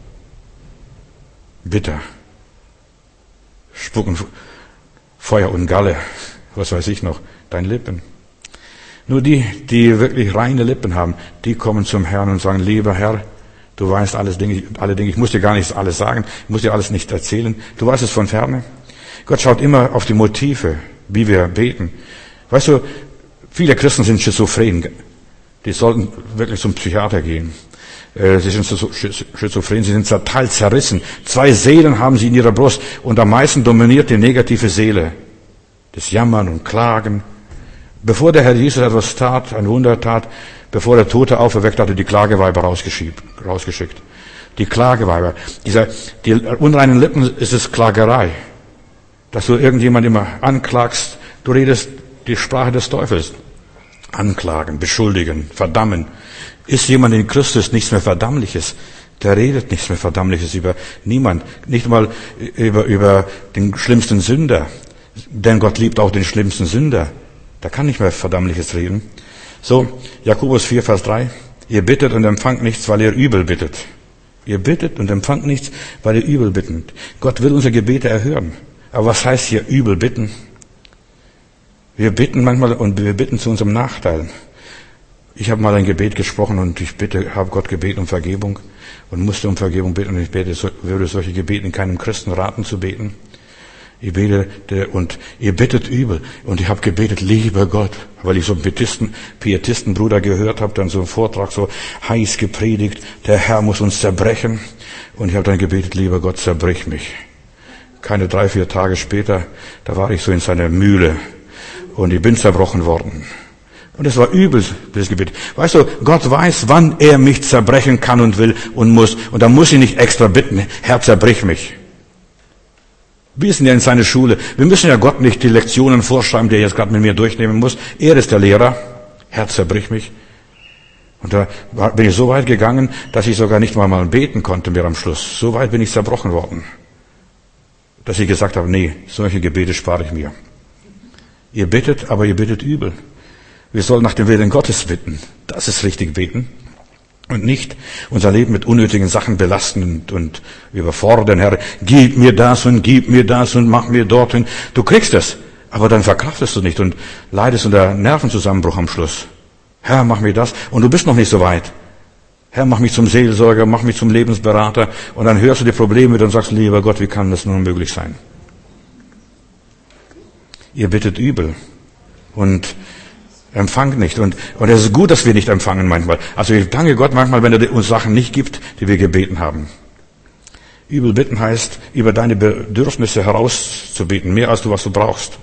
bitter, spucken Feuer und Galle, was weiß ich noch, deine Lippen. Nur die wirklich reine Lippen haben, die kommen zum Herrn und sagen, lieber Herr, du weißt alle Dinge, ich muss dir gar nicht alles sagen, ich muss dir alles nicht erzählen, du weißt es von ferne. Gott schaut immer auf die Motive, wie wir beten. Weißt du, viele Christen sind schizophren, die sollten wirklich zum Psychiater gehen. Sie sind schizophren, sie sind total zerrissen. 2 Seelen haben sie in ihrer Brust und am meisten dominiert die negative Seele. Das Jammern und Klagen. Bevor der Herr Jesus etwas tat, ein Wunder tat, bevor der Tote auferweckt hatte, die Klageweiber rausgeschickt. Die Klageweiber. Die unreinen Lippen ist es Klagerei. Dass du irgendjemand immer anklagst, du redest die Sprache des Teufels. Anklagen, beschuldigen, verdammen. Ist jemand in Christus nichts mehr Verdammliches? Der redet nichts mehr Verdammliches über niemand. Nicht mal über den schlimmsten Sünder. Denn Gott liebt auch den schlimmsten Sünder. Da kann nicht mehr Verdammliches reden. So, Jakobus 4, Vers 3. Ihr bittet und empfangt nichts, weil ihr übel bittet. Ihr bittet und empfangt nichts, weil ihr übel bittet. Gott will unsere Gebete erhören. Aber was heißt hier übel bitten? Wir bitten manchmal und wir bitten zu unserem Nachteil. Ich habe mal ein Gebet gesprochen und habe Gott gebeten um Vergebung und musste um Vergebung beten und ich würde solche Gebete in keinem Christen raten zu beten. Ich bete und ihr bittet übel. Und ich habe gebetet, lieber Gott, weil ich so einen Pietistenbruder gehört habe, dann so einen Vortrag so heiß gepredigt, der Herr muss uns zerbrechen. Und ich habe dann gebetet, lieber Gott, zerbrich mich. keine 3-4 Tage später, da war ich so in seiner Mühle und ich bin zerbrochen worden. Und es war übel, das Gebet. Weißt du, Gott weiß, wann er mich zerbrechen kann und will und muss. Und da muss ich nicht extra bitten, Herr, zerbrich mich. Wir sind ja in seiner Schule. Wir müssen ja Gott nicht die Lektionen vorschreiben, die er jetzt gerade mit mir durchnehmen muss. Er ist der Lehrer. Herr, zerbrich mich. Und da bin ich so weit gegangen, dass ich sogar nicht mal beten konnte mehr am Schluss. So weit bin ich zerbrochen worden, dass ich gesagt habe, nee, solche Gebete spare ich mir. Ihr bittet, aber ihr bittet übel. Wir sollen nach dem Willen Gottes bitten. Das ist richtig beten. Und nicht unser Leben mit unnötigen Sachen belasten und überfordern. Herr, gib mir das und mach mir dorthin. Du kriegst es, aber dann verkraftest du nicht und leidest unter Nervenzusammenbruch am Schluss. Herr, mach mir das. Und du bist noch nicht so weit. Herr, mach mich zum Seelsorger, mach mich zum Lebensberater. Und dann hörst du die Probleme und sagst, lieber Gott, wie kann das nun möglich sein? Ihr bittet übel und empfangt nicht. Und es ist gut, dass wir nicht empfangen manchmal. Also ich danke Gott manchmal, wenn er uns Sachen nicht gibt, die wir gebeten haben. Übel bitten heißt, über deine Bedürfnisse herauszubeten, mehr als du, was du brauchst.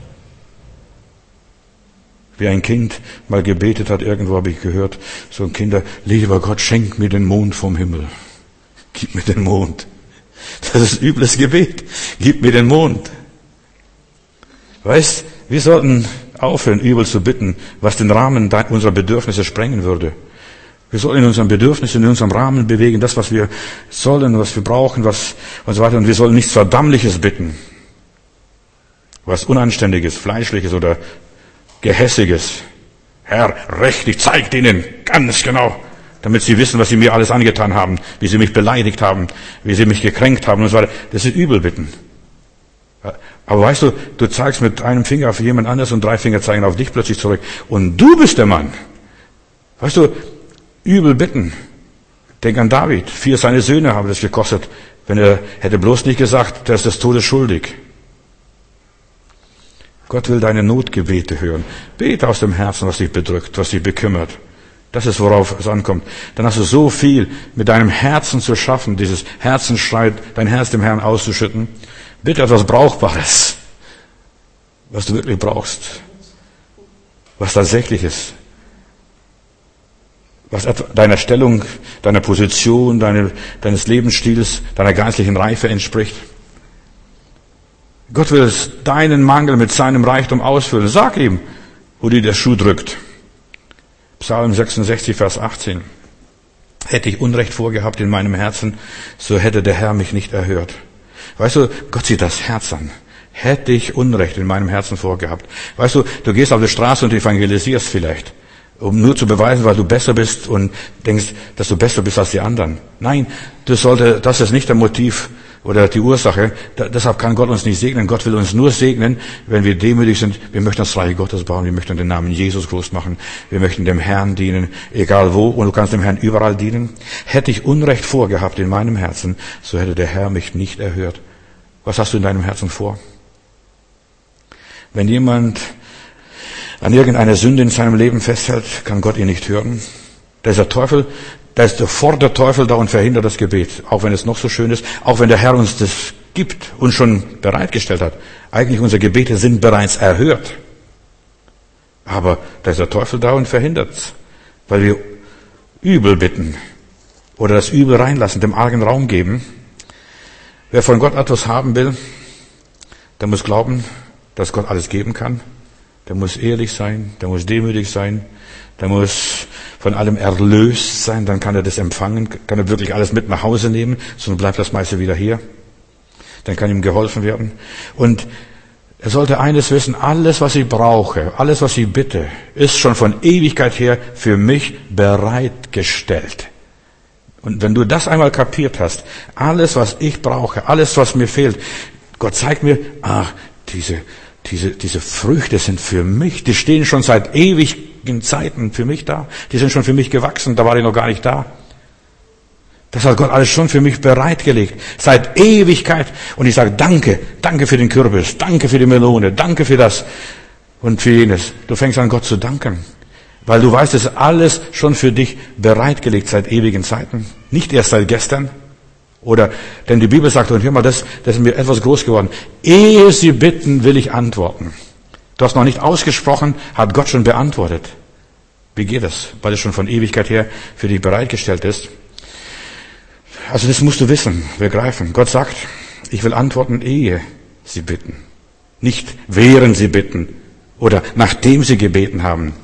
Wie ein Kind mal gebetet hat, irgendwo habe ich gehört, so ein Kinder, lieber Gott, schenk mir den Mond vom Himmel. Gib mir den Mond. Das ist übles Gebet. Gib mir den Mond. Weißt, wir sollten aufhören, übel zu bitten, was den Rahmen unserer Bedürfnisse sprengen würde. Wir sollen in unseren Bedürfnissen, in unserem Rahmen bewegen, das, was wir sollen, was wir brauchen, was und so weiter. Und wir sollen nichts Verdammliches bitten, was Unanständiges, Fleischliches oder Gehässiges. Herr, rechtlich, zeigt ihnen ganz genau, damit sie wissen, was sie mir alles angetan haben, wie sie mich beleidigt haben, wie sie mich gekränkt haben und so weiter. Das ist übel bitten. Aber weißt du, du zeigst mit einem Finger auf jemand anderes und 3 Finger zeigen auf dich plötzlich zurück. Und du bist der Mann. Weißt du, übel bitten. Denk an David. 4 seine Söhne haben das gekostet. Wenn er hätte bloß nicht gesagt, der ist des Todes schuldig. Gott will deine Notgebete hören. Bete aus dem Herzen, was dich bedrückt, was dich bekümmert. Das ist, worauf es ankommt. Dann hast du so viel mit deinem Herzen zu schaffen, dieses Herzensschrei, dein Herz dem Herrn auszuschütten. Bitte etwas Brauchbares, was du wirklich brauchst, was tatsächlich ist, was deiner Stellung, deiner Position, deines Lebensstils, deiner geistlichen Reife entspricht. Gott will deinen Mangel mit seinem Reichtum ausfüllen. Sag ihm, wo dir der Schuh drückt. Psalm 66, Vers 18. Hätte ich Unrecht vorgehabt in meinem Herzen, so hätte der Herr mich nicht erhört. Weißt du, Gott sieht das Herz an. Hätte ich Unrecht in meinem Herzen vorgehabt. Weißt du, du gehst auf die Straße und evangelisierst vielleicht, um nur zu beweisen, weil du besser bist und denkst, dass du besser bist als die anderen. Nein, das ist nicht der Motiv oder die Ursache. Deshalb kann Gott uns nicht segnen. Gott will uns nur segnen, wenn wir demütig sind. Wir möchten das Reich Gottes bauen. Wir möchten den Namen Jesus groß machen. Wir möchten dem Herrn dienen, egal wo. Und du kannst dem Herrn überall dienen. Hätte ich Unrecht vorgehabt in meinem Herzen, so hätte der Herr mich nicht erhört. Was hast du in deinem Herzen vor? Wenn jemand an irgendeiner Sünde in seinem Leben festhält, kann Gott ihn nicht hören. Da ist sofort der Teufel da und verhindert das Gebet, auch wenn es noch so schön ist, auch wenn der Herr uns das gibt und schon bereitgestellt hat. Eigentlich unsere Gebete sind bereits erhört. Aber da ist der Teufel da und verhindert es, weil wir übel bitten oder das Übel reinlassen, dem argen Raum geben. Wer von Gott etwas haben will, der muss glauben, dass Gott alles geben kann. Der muss ehrlich sein, der muss demütig sein, der muss von allem erlöst sein, dann kann er das empfangen, kann er wirklich alles mit nach Hause nehmen, sonst bleibt das meiste wieder hier. Dann kann ihm geholfen werden. Und er sollte eines wissen, alles, was ich brauche, alles, was ich bitte, ist schon von Ewigkeit her für mich bereitgestellt. Und wenn du das einmal kapiert hast, alles, was ich brauche, alles, was mir fehlt, Gott zeigt mir, diese Früchte sind für mich, die stehen schon seit ewigen Zeiten für mich da. Die sind schon für mich gewachsen, da war ich noch gar nicht da. Das hat Gott alles schon für mich bereitgelegt. Seit Ewigkeit. Und ich sage danke für den Kürbis, danke für die Melone, danke für das und für jenes. Du fängst an, Gott zu danken. Weil du weißt, es ist alles schon für dich bereitgelegt seit ewigen Zeiten. Nicht erst seit gestern. Oder, denn die Bibel sagt, und hör mal, das ist mir etwas groß geworden. Ehe sie bitten, will ich antworten. Du hast noch nicht ausgesprochen, hat Gott schon beantwortet. Wie geht das? Weil es schon von Ewigkeit her für dich bereitgestellt ist. Also das musst du wissen, begreifen. Gott sagt, ich will antworten, ehe sie bitten. Nicht während sie bitten oder nachdem sie gebeten haben.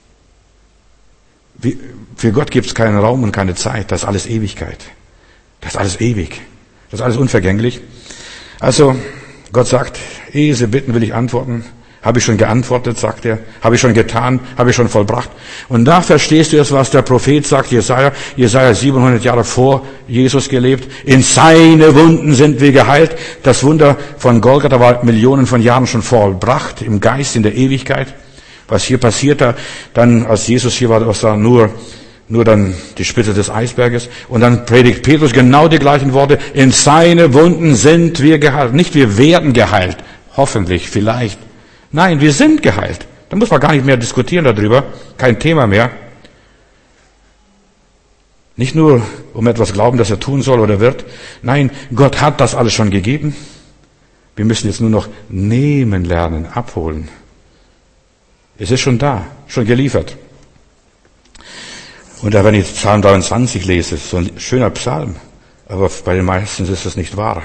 Für Gott gibt es keinen Raum und keine Zeit. Das ist alles Ewigkeit. Das ist alles ewig. Das ist alles unvergänglich. Also Gott sagt, ehe sie bitten, will ich antworten. Habe ich schon geantwortet, sagt er. Habe ich schon getan, habe ich schon vollbracht. Und da verstehst du jetzt, was der Prophet sagt, Jesaja 700 Jahre vor Jesus gelebt. In seine Wunden sind wir geheilt. Das Wunder von Golgatha war Millionen von Jahren schon vollbracht, im Geist, in der Ewigkeit. Was hier passiert, dann, als Jesus hier war, das war nur dann die Spitze des Eisberges. Und dann predigt Petrus genau die gleichen Worte. In seine Wunden sind wir geheilt. Nicht wir werden geheilt. Hoffentlich, vielleicht. Nein, wir sind geheilt. Da muss man gar nicht mehr diskutieren darüber. Kein Thema mehr. Nicht nur um etwas glauben, das er tun soll oder wird. Nein, Gott hat das alles schon gegeben. Wir müssen jetzt nur noch nehmen lernen, abholen. Es ist schon da, schon geliefert. Und wenn ich Psalm 23 lese, so ein schöner Psalm, aber bei den meisten ist das nicht wahr.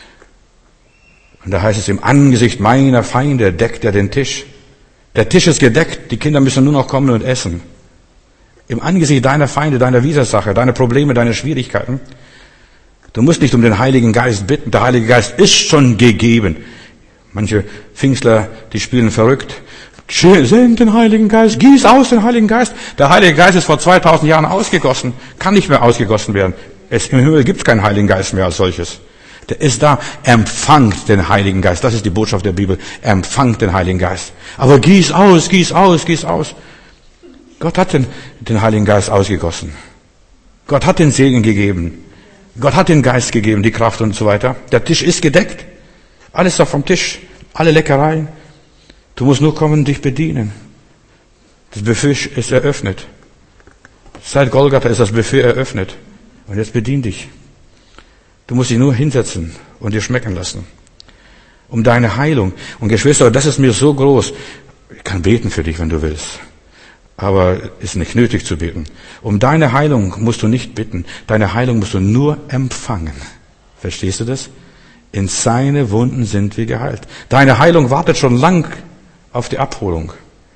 Und da heißt es, im Angesicht meiner Feinde deckt er den Tisch. Der Tisch ist gedeckt, die Kinder müssen nur noch kommen und essen. Im Angesicht deiner Feinde, deiner Widersacher, deiner Probleme, deiner Schwierigkeiten. Du musst nicht um den Heiligen Geist bitten, der Heilige Geist ist schon gegeben. Manche Pfingstler, die spielen verrückt. Send den Heiligen Geist, gieß aus den Heiligen Geist. Der Heilige Geist ist vor 2000 Jahren ausgegossen, kann nicht mehr ausgegossen werden. Im Himmel gibt es keinen Heiligen Geist mehr als solches. Der ist da, empfangt den Heiligen Geist. Das ist die Botschaft der Bibel. Empfangt den Heiligen Geist. Aber gieß aus, gieß aus, gieß aus. Gott hat den Heiligen Geist ausgegossen. Gott hat den Segen gegeben. Gott hat den Geist gegeben, die Kraft und so weiter. Der Tisch ist gedeckt. Alles da vom Tisch. Alle Leckereien. Du musst nur kommen und dich bedienen. Das Buffet ist eröffnet. Seit Golgatha ist das Buffet eröffnet. Und jetzt bedien dich. Du musst dich nur hinsetzen und dir schmecken lassen. Um deine Heilung. Und Geschwister, das ist mir so groß. Ich kann beten für dich, wenn du willst. Aber ist nicht nötig zu beten. Um deine Heilung musst du nicht bitten. Deine Heilung musst du nur empfangen. Verstehst du das? In seine Wunden sind wir geheilt. Deine Heilung wartet schon lang auf die Abholung.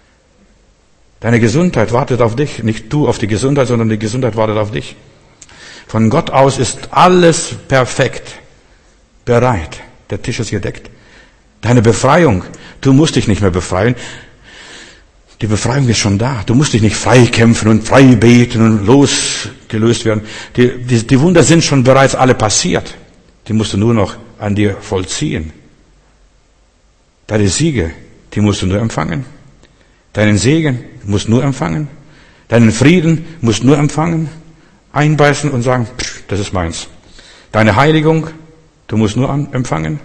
Deine Gesundheit wartet auf dich. Nicht du auf die Gesundheit, sondern die Gesundheit wartet auf dich. Von Gott aus ist alles perfekt bereit. Der Tisch ist gedeckt. Deine Befreiung, du musst dich nicht mehr befreien. Die Befreiung ist schon da. Du musst dich nicht frei kämpfen und frei beten und losgelöst werden. Die Wunder sind schon bereits alle passiert. Die musst du nur noch an dir vollziehen. Deine Siege, die musst du nur empfangen. Deinen Segen musst du nur empfangen. Deinen Frieden musst du nur empfangen. Einbeißen und sagen, das ist meins. Deine Heiligung, du musst nur empfangen.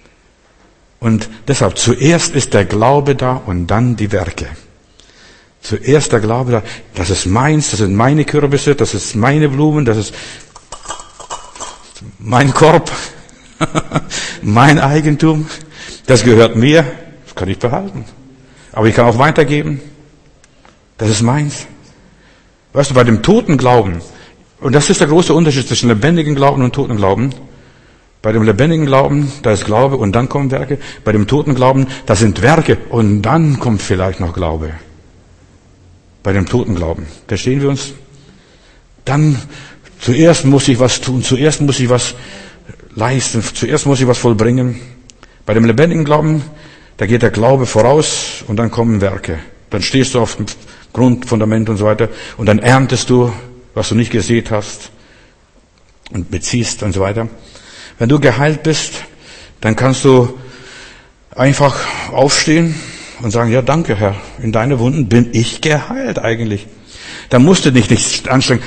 Und deshalb, zuerst ist der Glaube da und dann die Werke. Zuerst der Glaube da, das ist meins, das sind meine Kürbisse, das ist meine Blumen, das ist mein Korb, mein Eigentum, das gehört mir, das kann ich behalten. Aber ich kann auch weitergeben. Das ist meins. Weißt du, bei dem toten Glauben, und das ist der große Unterschied zwischen lebendigen Glauben und toten Glauben. Bei dem lebendigen Glauben, da ist Glaube und dann kommen Werke. Bei dem toten Glauben, da sind Werke und dann kommt vielleicht noch Glaube. Bei dem toten Glauben. Verstehen wir uns? Dann, zuerst muss ich was tun, zuerst muss ich was leisten, zuerst muss ich was vollbringen. Bei dem lebendigen Glauben, da geht der Glaube voraus und dann kommen Werke. Dann stehst du auf dem Grundfundament und so weiter und dann erntest du, was du nicht gesät hast und beziehst und so weiter. Wenn du geheilt bist, dann kannst du einfach aufstehen und sagen, ja, danke, Herr, in deine Wunden bin ich geheilt eigentlich. Da musst du dich nicht anstrengen.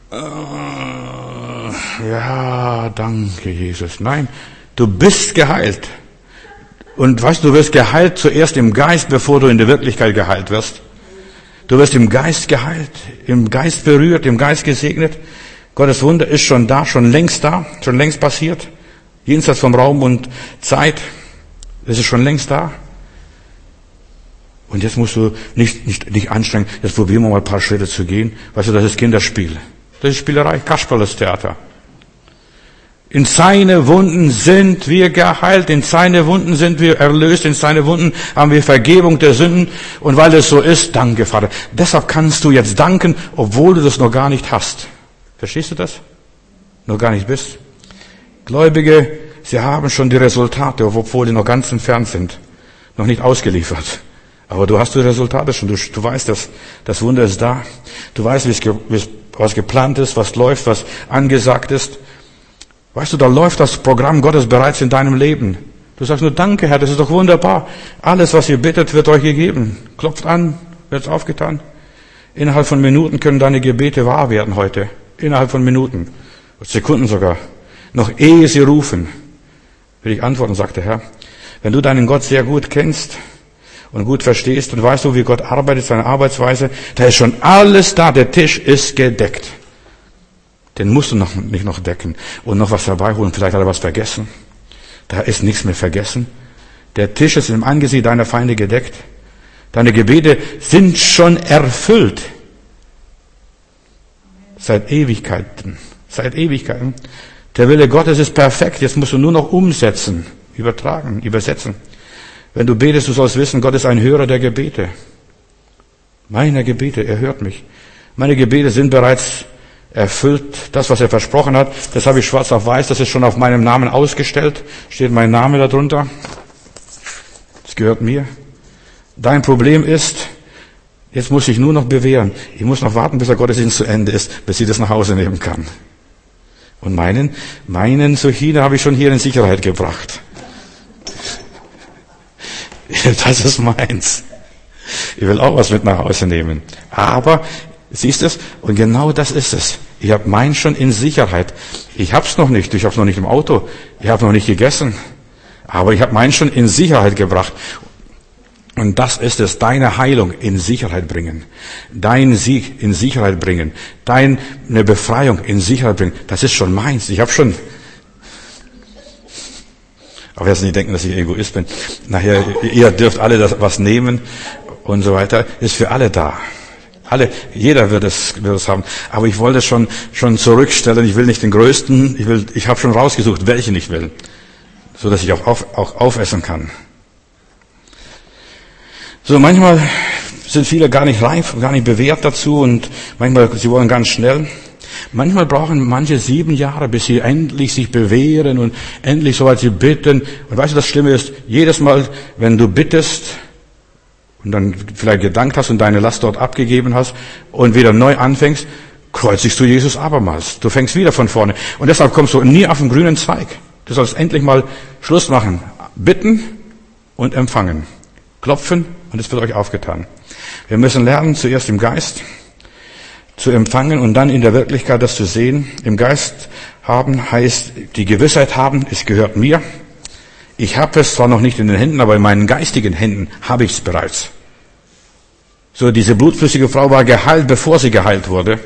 Ja, danke, Jesus. Nein, du bist geheilt. Und weißt du, du wirst geheilt zuerst im Geist, bevor du in der Wirklichkeit geheilt wirst. Du wirst im Geist geheilt, im Geist berührt, im Geist gesegnet. Gottes Wunder ist schon da, schon längst passiert. Jenseits vom Raum und Zeit. Es ist schon längst da. Und jetzt musst du nicht anstrengen. Jetzt probieren wir mal ein paar Schritte zu gehen. Weißt du, das ist Kinderspiel. Das ist Spielerei. Kasperles-Theater. In seine Wunden sind wir geheilt, in seine Wunden sind wir erlöst, in seine Wunden haben wir Vergebung der Sünden. Und weil es so ist, danke, Vater. Deshalb kannst du jetzt danken, obwohl du das noch gar nicht hast. Verstehst du das? Noch gar nicht bist. Gläubige, sie haben schon die Resultate, obwohl die noch ganz entfernt sind. Noch nicht ausgeliefert. Aber du hast die Resultate schon. Du weißt, dass das Wunder ist da. Du weißt, was geplant ist, was läuft, was angesagt ist. Weißt du, da läuft das Programm Gottes bereits in deinem Leben. Du sagst nur, danke, Herr, das ist doch wunderbar. Alles, was ihr bittet, wird euch gegeben. Klopft an, wird's aufgetan. Innerhalb von Minuten können deine Gebete wahr werden heute. Innerhalb von Minuten. Sekunden sogar. Noch ehe sie rufen, will ich antworten, sagt der Herr. Wenn du deinen Gott sehr gut kennst und gut verstehst und weißt du, wie Gott arbeitet, seine Arbeitsweise, da ist schon alles da. Der Tisch ist gedeckt. Den musst du nicht noch decken und noch was dabei holen. Vielleicht hat er was vergessen. Da ist nichts mehr vergessen. Der Tisch ist im Angesicht deiner Feinde gedeckt. Deine Gebete sind schon erfüllt. Seit Ewigkeiten. Seit Ewigkeiten. Der Wille Gottes ist perfekt. Jetzt musst du nur noch umsetzen, übertragen, übersetzen. Wenn du betest, du sollst wissen, Gott ist ein Hörer der Gebete. Meine Gebete, er hört mich. Meine Gebete sind bereits erfüllt, das, was er versprochen hat. Das habe ich schwarz auf weiß, das ist schon auf meinem Namen ausgestellt. Steht mein Name darunter. Das gehört mir. Dein Problem ist, jetzt muss ich nur noch bewähren. Ich muss noch warten, bis der Gottesdienst zu Ende ist, bis ich das nach Hause nehmen kann. Und meinen Suchine habe ich schon hier in Sicherheit gebracht. Das ist meins. Ich will auch was mit nach Hause nehmen. Aber siehst du es? Und genau das ist es. Ich habe meins schon in Sicherheit. Ich hab's noch nicht. Ich hab's noch nicht im Auto. Ich habe noch nicht gegessen. Aber ich habe meins schon in Sicherheit gebracht. Und das ist es. Deine Heilung in Sicherheit bringen. Dein Sieg in Sicherheit bringen. Deine Befreiung in Sicherheit bringen. Das ist schon meins. Ich habe schon. Aber jetzt nicht denken, dass ich Egoist bin. Nachher, ihr dürft alle das was nehmen und so weiter. Ist für alle da. Jeder wird es haben. Aber ich wollte es schon zurückstellen. Ich will nicht den Größten. Ich habe schon rausgesucht, welchen ich will. So dass ich auch aufessen kann. So, manchmal sind viele gar nicht reif, gar nicht bewährt dazu und manchmal, sie wollen ganz schnell. Manchmal brauchen manche 7 Jahre, bis sie endlich sich bewähren und endlich soweit sie bitten. Und weißt du, das Schlimme ist, jedes Mal, wenn du bittest, und dann vielleicht gedankt hast und deine Last dort abgegeben hast und wieder neu anfängst, kreuzigst du Jesus abermals. Du fängst wieder von vorne. Und deshalb kommst du nie auf den grünen Zweig. Du sollst endlich mal Schluss machen. Bitten und empfangen. Klopfen und es wird euch aufgetan. Wir müssen lernen, zuerst im Geist zu empfangen und dann in der Wirklichkeit das zu sehen. Im Geist haben heißt die Gewissheit haben, es gehört mir. Ich habe es zwar noch nicht in den Händen, aber in meinen geistigen Händen habe ich es bereits. So, diese blutflüssige Frau war geheilt, bevor sie geheilt wurde.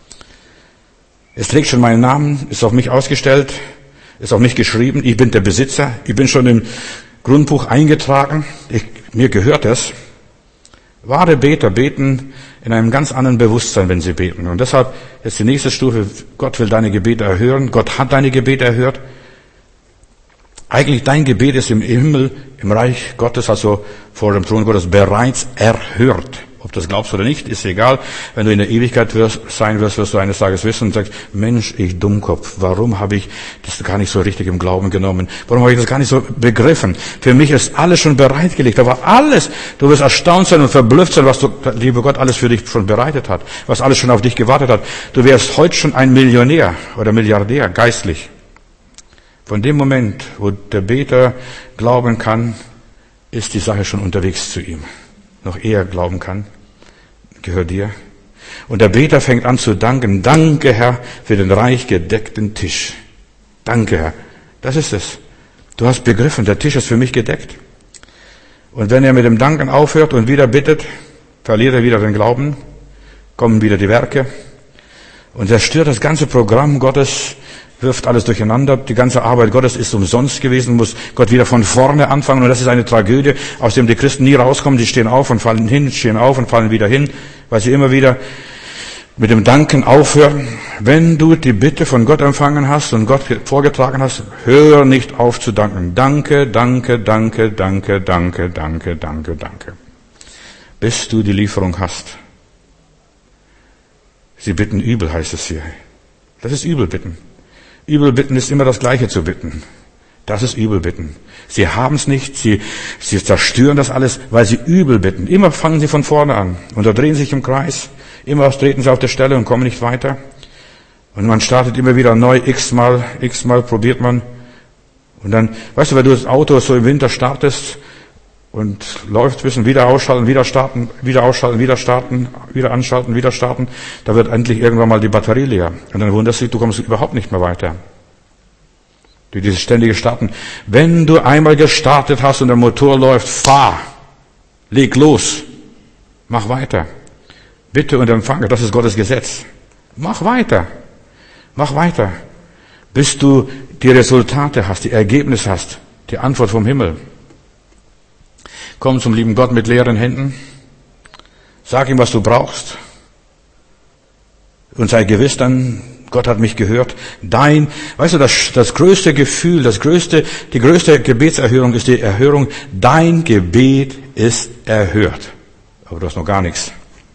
Es trägt schon meinen Namen, ist auf mich ausgestellt, ist auf mich geschrieben. Ich bin der Besitzer, ich bin schon im Grundbuch eingetragen. Mir gehört es. Wahre Beter beten in einem ganz anderen Bewusstsein, wenn sie beten. Und deshalb ist die nächste Stufe, Gott will deine Gebete erhören. Gott hat deine Gebete erhört. Eigentlich dein Gebet ist im Himmel, im Reich Gottes, also vor dem Thron Gottes bereits erhört. Ob du das glaubst oder nicht, ist egal. Wenn du in der Ewigkeit sein wirst, wirst du eines Tages wissen und sagst, Mensch, ich Dummkopf, warum habe ich das gar nicht so richtig im Glauben genommen? Warum habe ich das gar nicht so begriffen? Für mich ist alles schon bereitgelegt. Da war alles. Du wirst erstaunt sein und verblüfft sein, was der liebe Gott alles für dich schon bereitet hat, was alles schon auf dich gewartet hat. Du wärst heute schon ein Millionär oder Milliardär, geistlich. Von dem Moment, wo der Beter glauben kann, ist die Sache schon unterwegs zu ihm. Noch eher glauben kann, gehört dir. Und der Beter fängt an zu danken. Danke, Herr, für den reich gedeckten Tisch. Danke, Herr. Das ist es. Du hast begriffen, der Tisch ist für mich gedeckt. Und wenn er mit dem Danken aufhört und wieder bittet, verliert er wieder den Glauben, kommen wieder die Werke. Und er stört das ganze Programm Gottes, wirft alles durcheinander. Die ganze Arbeit Gottes ist umsonst gewesen, muss Gott wieder von vorne anfangen. Und das ist eine Tragödie, aus dem die Christen nie rauskommen. Die stehen auf und fallen hin, stehen auf und fallen wieder hin, weil sie immer wieder mit dem Danken aufhören. Wenn du die Bitte von Gott empfangen hast und Gott vorgetragen hast, hör nicht auf zu danken. Danke, danke, danke, danke, danke, danke, danke, danke. Bis du die Lieferung hast. Sie bitten übel, heißt es hier. Das ist übel bitten. Übel bitten ist immer das Gleiche zu bitten. Das ist übel bitten. Sie haben es nicht, sie zerstören das alles, weil sie übel bitten. Immer fangen sie von vorne an und da drehen sich im Kreis. Immer treten sie auf der Stelle und kommen nicht weiter. Und man startet immer wieder neu, x-mal probiert man. Und dann, weißt du, wenn du das Auto so im Winter startest und läuft bisschen, wieder ausschalten, wieder starten, wieder ausschalten, wieder starten, wieder anschalten, wieder starten, da wird endlich irgendwann mal die Batterie leer. Und dann wunderst du dich, du kommst überhaupt nicht mehr weiter. Durch dieses ständige Starten. Wenn du einmal gestartet hast und der Motor läuft, fahr, leg los, mach weiter. Bitte und empfange, das ist Gottes Gesetz. Mach weiter, bis du die Resultate hast, die Ergebnisse hast, die Antwort vom Himmel. Komm zum lieben Gott mit leeren Händen, sag ihm, was du brauchst und sei gewiss dann, Gott hat mich gehört. Weißt du, das größte Gefühl, die größte Gebetserhörung ist die Erhörung, dein Gebet ist erhört. Aber du hast noch gar nichts.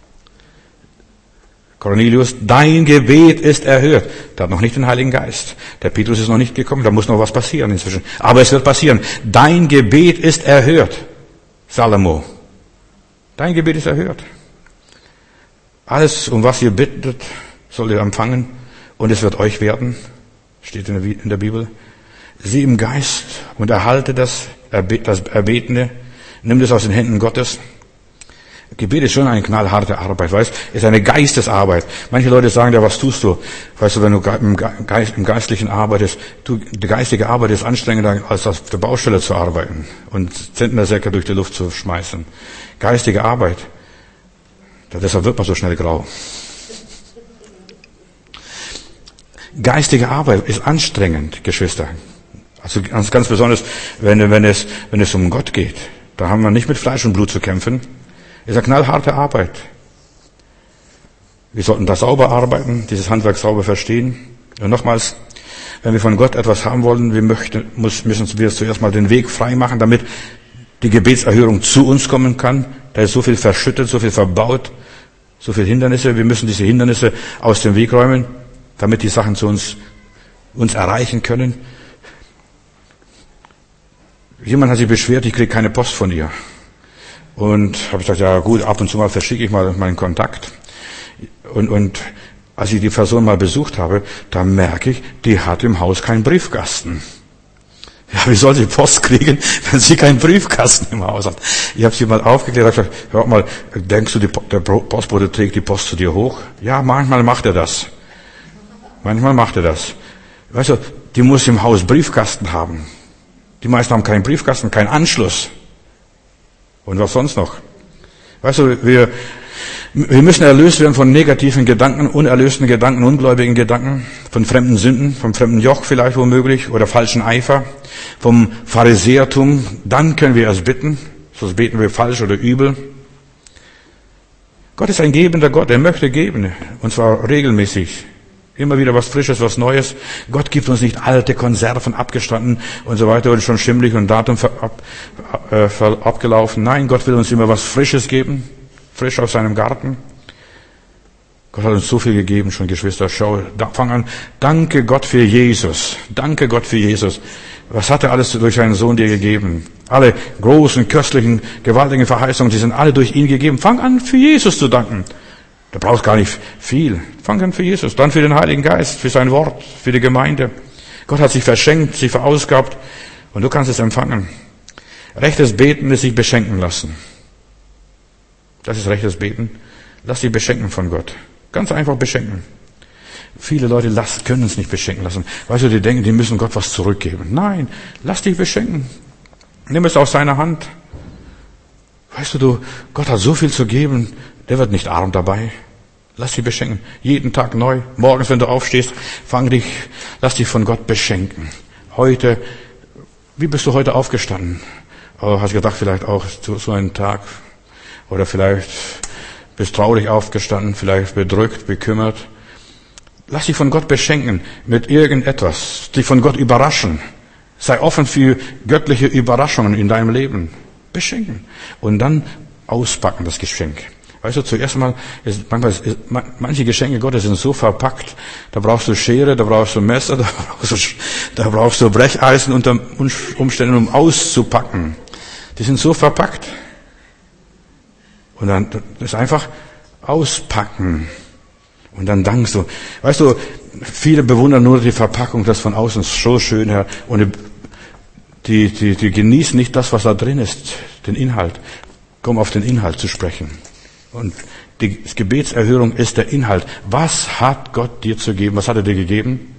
Cornelius, dein Gebet ist erhört. Der hat noch nicht den Heiligen Geist. Der Petrus ist noch nicht gekommen, da muss noch was passieren inzwischen. Aber es wird passieren. Dein Gebet ist erhört. Salomo, dein Gebet ist erhört. Alles, um was ihr bittet, sollt ihr empfangen und es wird euch werden, steht in der Bibel. Sieh im Geist und erhalte das Erbetene, nimm das aus den Händen Gottes. Gebet ist schon eine knallharte Arbeit, weißt? Es ist eine Geistesarbeit. Manche Leute sagen, ja, was tust du? Weißt du, wenn du im Geistlichen arbeitest, die geistige Arbeit ist anstrengender, als auf der Baustelle zu arbeiten und Zentnersäcke durch die Luft zu schmeißen. Geistige Arbeit, deshalb wird man so schnell grau. Geistige Arbeit ist anstrengend, Geschwister. Also ganz besonders, wenn es um Gott geht. Da haben wir nicht mit Fleisch und Blut zu kämpfen. Ist eine knallharte Arbeit. Wir sollten da sauber arbeiten, dieses Handwerk sauber verstehen. Und nochmals, wenn wir von Gott etwas haben wollen, müssen wir zuerst mal den Weg frei machen, damit die Gebetserhörung zu uns kommen kann. Da ist so viel verschüttet, so viel verbaut, so viel Hindernisse. Wir müssen diese Hindernisse aus dem Weg räumen, damit die Sachen zu uns erreichen können. Jemand hat sich beschwert, ich kriege keine Post von ihr. Und habe gesagt, ja gut, ab und zu mal verschicke ich mal meinen Kontakt. Und als ich die Person mal besucht habe, da merke ich, die hat im Haus keinen Briefkasten. Ja, wie soll sie Post kriegen, wenn sie keinen Briefkasten im Haus hat? Ich habe sie mal aufgeklärt, habe gesagt, hör mal, denkst du, der Postbote trägt die Post zu dir hoch? Ja, manchmal macht er das. Weißt du, die muss im Haus Briefkasten haben. Die meisten haben keinen Briefkasten, keinen Anschluss. Und was sonst noch? Weißt du, wir müssen erlöst werden von negativen Gedanken, unerlösten Gedanken, ungläubigen Gedanken, von fremden Sünden, vom fremden Joch vielleicht womöglich oder falschen Eifer, vom Pharisäertum. Dann können wir erst bitten, sonst beten wir falsch oder übel. Gott ist ein gebender Gott, er möchte geben, und zwar regelmäßig. Immer wieder was Frisches, was Neues. Gott gibt uns nicht alte Konserven, abgestanden und so weiter und schon schimmelig und Datum abgelaufen. Nein, Gott will uns immer was Frisches geben, frisch aus seinem Garten. Gott hat uns so viel gegeben schon, Geschwister. Fang an. Danke Gott für Jesus. Danke Gott für Jesus. Was hat er alles durch seinen Sohn dir gegeben? Alle großen, köstlichen, gewaltigen Verheißungen, die sind alle durch ihn gegeben. Fang an, für Jesus zu danken. Du brauchst gar nicht viel. Fang an für Jesus, dann für den Heiligen Geist, für sein Wort, für die Gemeinde. Gott hat sich verschenkt, sich verausgabt und du kannst es empfangen. Rechtes Beten ist sich beschenken lassen. Das ist rechtes Beten. Lass dich beschenken von Gott. Ganz einfach beschenken. Viele Leute können es nicht beschenken lassen. Weißt du, die denken, die müssen Gott was zurückgeben. Nein, lass dich beschenken. Nimm es aus seiner Hand. Weißt du, Gott hat so viel zu geben, der wird nicht arm dabei. Lass dich beschenken. Jeden Tag neu. Morgens, wenn du aufstehst, lass dich von Gott beschenken. Heute, wie bist du heute aufgestanden? Oh, hast gedacht, vielleicht auch so einen Tag. Oder vielleicht bist traurig aufgestanden, vielleicht bedrückt, bekümmert. Lass dich von Gott beschenken mit irgendetwas. Dich von Gott überraschen. Sei offen für göttliche Überraschungen in deinem Leben. Beschenken. Und dann auspacken, das Geschenk. Weißt du, zuerst mal, manche Geschenke Gottes sind so verpackt, da brauchst du Schere, da brauchst du Messer, da brauchst du Brecheisen unter Umständen, um auszupacken. Die sind so verpackt. Und dann ist einfach auspacken. Und dann dankst du. Weißt du, viele bewundern nur die Verpackung, das von außen ist so schön her. Und die genießen nicht das, was da drin ist, den Inhalt. Komm auf den Inhalt zu sprechen. Und die Gebetserhörung ist der Inhalt. Was hat Gott dir zu geben? Was hat er dir gegeben?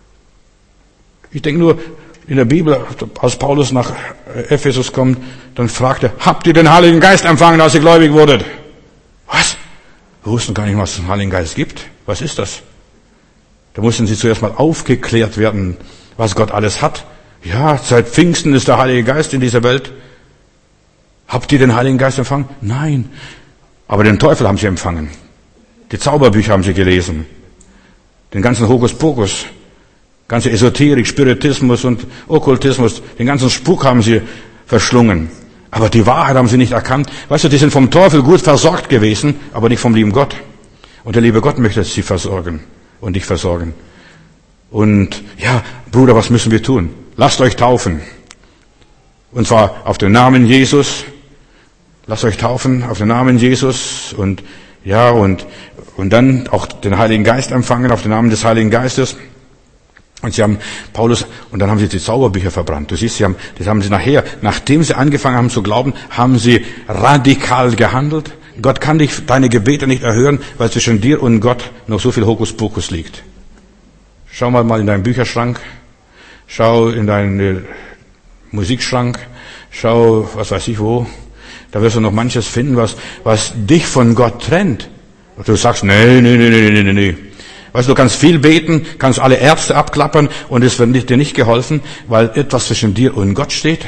Ich denke nur, in der Bibel, als Paulus nach Ephesus kommt, dann fragt er, habt ihr den Heiligen Geist empfangen, als ihr gläubig wurdet? Was? Wir wussten gar nicht, was es den Heiligen Geist gibt. Was ist das? Da mussten sie zuerst mal aufgeklärt werden, was Gott alles hat. Ja, seit Pfingsten ist der Heilige Geist in dieser Welt. Habt ihr den Heiligen Geist empfangen? Nein. Aber den Teufel haben sie empfangen. Die Zauberbücher haben sie gelesen. Den ganzen Hokuspokus, ganze Esoterik, Spiritismus und Okkultismus, den ganzen Spuk haben sie verschlungen. Aber die Wahrheit haben sie nicht erkannt. Weißt du, die sind vom Teufel gut versorgt gewesen, aber nicht vom lieben Gott. Und der liebe Gott möchte sie versorgen und dich versorgen. Und ja, Bruder, was müssen wir tun? Lasst euch taufen. Und zwar auf den Namen Jesus. Lasst euch taufen auf den Namen Jesus und ja, und dann auch den Heiligen Geist empfangen auf den Namen des Heiligen Geistes. Und sie haben Paulus, und dann haben sie die Zauberbücher verbrannt. Du siehst, das haben sie nachher, nachdem sie angefangen haben zu glauben, haben sie radikal gehandelt. Gott kann deine Gebete nicht erhören, weil zwischen dir und Gott noch so viel Hokuspokus liegt. Schau mal in deinen Bücherschrank, schau in deinen Musikschrank, schau, was weiß ich wo. Da wirst du noch manches finden, was dich von Gott trennt. Und du sagst, nee. Weißt du, du kannst viel beten, kannst alle Ärzte abklappern und es wird dir nicht geholfen, weil etwas zwischen dir und Gott steht.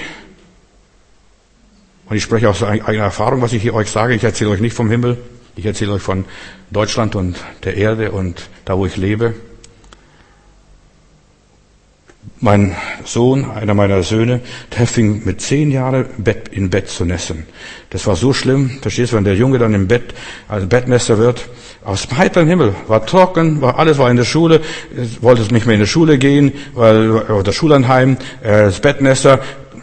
Und ich spreche aus eigener Erfahrung, was ich hier euch sage. Ich erzähle euch nicht vom Himmel. Ich erzähle euch von Deutschland und der Erde und da, wo ich lebe. Mein Sohn, einer meiner Söhne, der fing mit 10 Jahren im Bett zu nässen. Das war so schlimm, verstehst du, wenn der Junge dann im Bett, als Bettnässer wird, aus heiterem Himmel, war trocken, alles war in der Schule, wollte nicht mehr in die Schule gehen, weil das Schullandheim, das Bettnässer,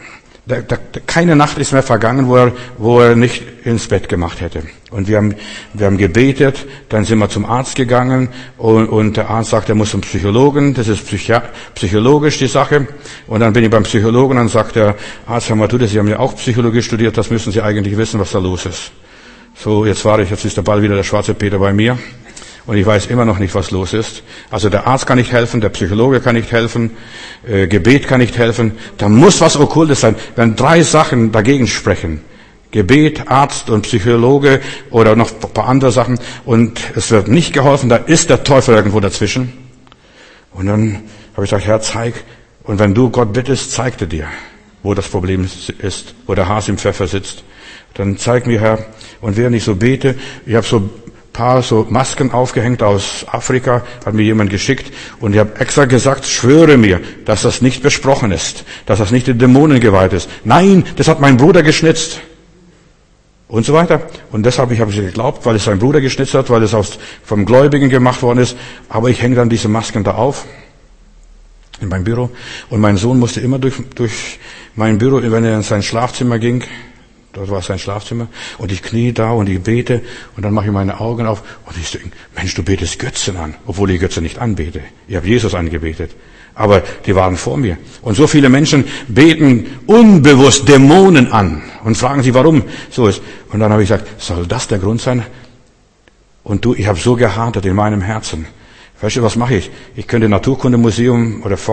keine Nacht ist mehr vergangen, wo er nicht ins Bett gemacht hätte. Und wir haben gebetet, dann sind wir zum Arzt gegangen und der Arzt sagt, er muss zum Psychologen, das ist psychologisch die Sache. Und dann bin ich beim Psychologen, dann sagt der Arzt, hör mal, Sie haben ja auch Psychologie studiert, das müssen Sie eigentlich wissen, was da los ist. So, jetzt ist der Ball wieder der schwarze Peter bei mir. Und ich weiß immer noch nicht, was los ist. Also der Arzt kann nicht helfen, der Psychologe kann nicht helfen, Gebet kann nicht helfen. Da muss was Okkultes sein. Wenn 3 Sachen dagegen sprechen, Gebet, Arzt und Psychologe oder noch ein paar andere Sachen, und es wird nicht geholfen, da ist der Teufel irgendwo dazwischen. Und dann habe ich gesagt, Herr, zeig. Und wenn du Gott bittest, zeig er dir, wo das Problem ist, wo der Hase im Pfeffer sitzt. Dann zeig mir, Herr. Und während ich so bete, ich habe so paar so Masken aufgehängt aus Afrika, hat mir jemand geschickt, und ich habe extra gesagt, schwöre mir, dass das nicht besprochen ist, dass das nicht den Dämonen geweiht ist. Nein, das hat mein Bruder geschnitzt. Und so weiter. Und deshalb habe ich geglaubt, weil es sein Bruder geschnitzt hat, weil es vom Gläubigen gemacht worden ist. Aber ich hänge dann diese Masken da auf in meinem Büro. Und mein Sohn musste immer durch mein Büro, wenn er in sein Schlafzimmer ging. Dort war sein Schlafzimmer. Und ich knie da und ich bete. Und dann mache ich meine Augen auf. Und ich denke, Mensch, du betest Götzen an. Obwohl ich Götzen nicht anbete. Ich habe Jesus angebetet. Aber die waren vor mir. Und so viele Menschen beten unbewusst Dämonen an. Und fragen sie, warum so ist. Und dann habe ich gesagt, soll das der Grund sein? Und ich habe so gehadert in meinem Herzen. Weißt du, was mache ich? Ich könnte Naturkundemuseum oder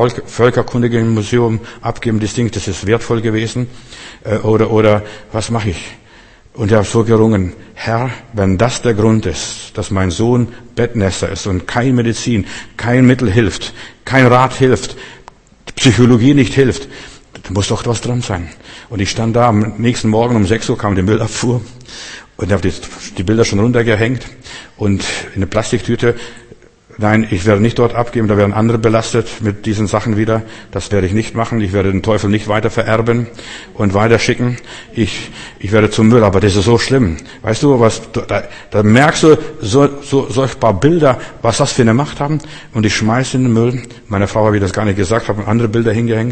Völkerkundemuseum abgeben, das Ding, das ist wertvoll gewesen. Oder was mache ich? Und ich habe so gerungen, Herr, wenn das der Grund ist, dass mein Sohn Bettnässer ist und kein Medizin, kein Mittel hilft, kein Rat hilft, Psychologie nicht hilft, da muss doch was dran sein. Und ich stand da am nächsten Morgen um 6 Uhr, kam die Müllabfuhr und habe die Bilder schon runtergehängt und in eine Plastiktüte. Nein, ich werde nicht dort abgeben, da werden andere belastet mit diesen Sachen wieder. Das werde ich nicht machen. Ich werde den Teufel nicht weiter vererben und weiterschicken. Ich werde zum Müll, aber das ist so schlimm. Weißt du, da merkst du solch paar Bilder, was das für eine Macht haben. Und ich schmeiße in den Müll. Meine Frau habe ich das gar nicht gesagt, habe andere Bilder hingehängt.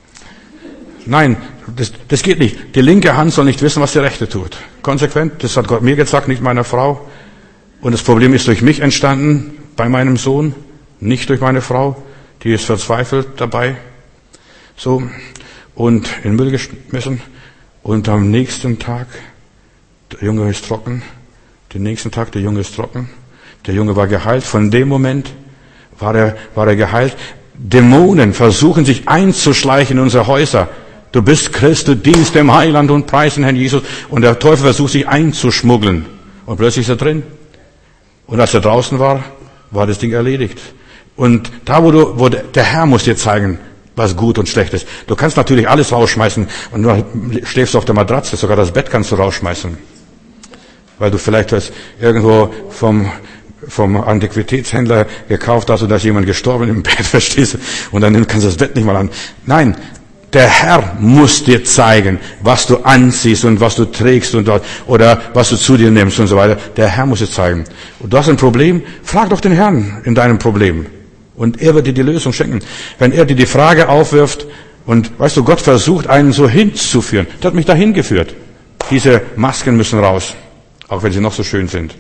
Nein, das geht nicht. Die linke Hand soll nicht wissen, was die rechte tut. Konsequent, das hat Gott mir gesagt, nicht meiner Frau. Und das Problem ist durch mich entstanden, bei meinem Sohn, nicht durch meine Frau, die ist verzweifelt dabei. So, und in den Müll geschmissen. Und am nächsten Tag, der Junge ist trocken. Den nächsten Tag, der Junge ist trocken. Der Junge war geheilt. Von dem Moment war er geheilt. Dämonen versuchen sich einzuschleichen in unsere Häuser. Du bist Christ, du dienst dem Heiland und preisen Herrn Jesus. Und der Teufel versucht sich einzuschmuggeln. Und plötzlich ist er drin. Und als er draußen war das Ding erledigt. Und da, wo der Herr muss dir zeigen, was gut und schlecht ist. Du kannst natürlich alles rausschmeißen und du schläfst auf der Matratze, sogar das Bett kannst du rausschmeißen. Weil du vielleicht was irgendwo vom Antiquitätshändler gekauft hast und da ist jemand gestorben im Bett, verstehst du? Und dann kannst du das Bett nicht mal an. Nein, der Herr muss dir zeigen, was du anziehst und was du trägst oder was du zu dir nimmst und so weiter. Der Herr muss dir zeigen. Und du hast ein Problem, frag doch den Herrn in deinem Problem. Und er wird dir die Lösung schenken. Wenn er dir die Frage aufwirft und, weißt du, Gott versucht einen so hinzuführen. Der hat mich da hingeführt. Diese Masken müssen raus. Auch wenn sie noch so schön sind.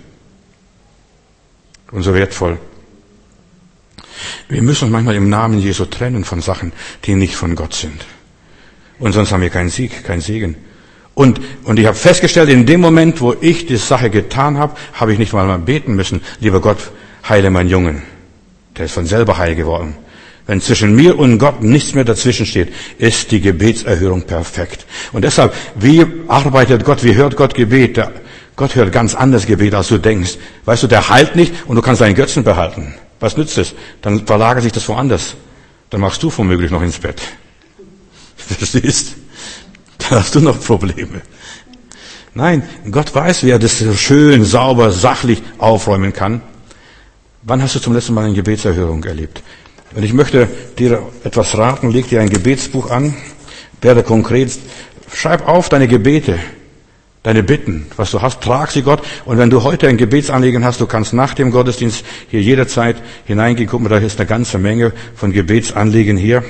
Und so wertvoll. Wir müssen uns manchmal im Namen Jesu trennen von Sachen, die nicht von Gott sind. Und sonst haben wir keinen Sieg, keinen Segen. Und ich habe festgestellt, in dem Moment, wo ich die Sache getan habe, habe ich nicht mal beten müssen. Lieber Gott, heile meinen Jungen. Der ist von selber heil geworden. Wenn zwischen mir und Gott nichts mehr dazwischen steht, ist die Gebetserhörung perfekt. Und deshalb, wie arbeitet Gott, wie hört Gott Gebet? Gott hört ganz anders Gebet, als du denkst. Weißt du, der heilt nicht und du kannst deinen Götzen behalten. Was nützt es? Dann verlagert sich das woanders. Dann machst du womöglich noch ins Bett. Verstehst? Dann hast du noch Probleme. Nein, Gott weiß, wie er das so schön, sauber, sachlich aufräumen kann. Wann hast du zum letzten Mal eine Gebetserhörung erlebt? Und ich möchte dir etwas raten, leg dir ein Gebetsbuch an, werde konkret, schreib auf deine Gebete, deine Bitten, was du hast, trag sie Gott. Und wenn du heute ein Gebetsanliegen hast, du kannst nach dem Gottesdienst hier jederzeit hineingehen, gucken, da ist eine ganze Menge von Gebetsanliegen hier.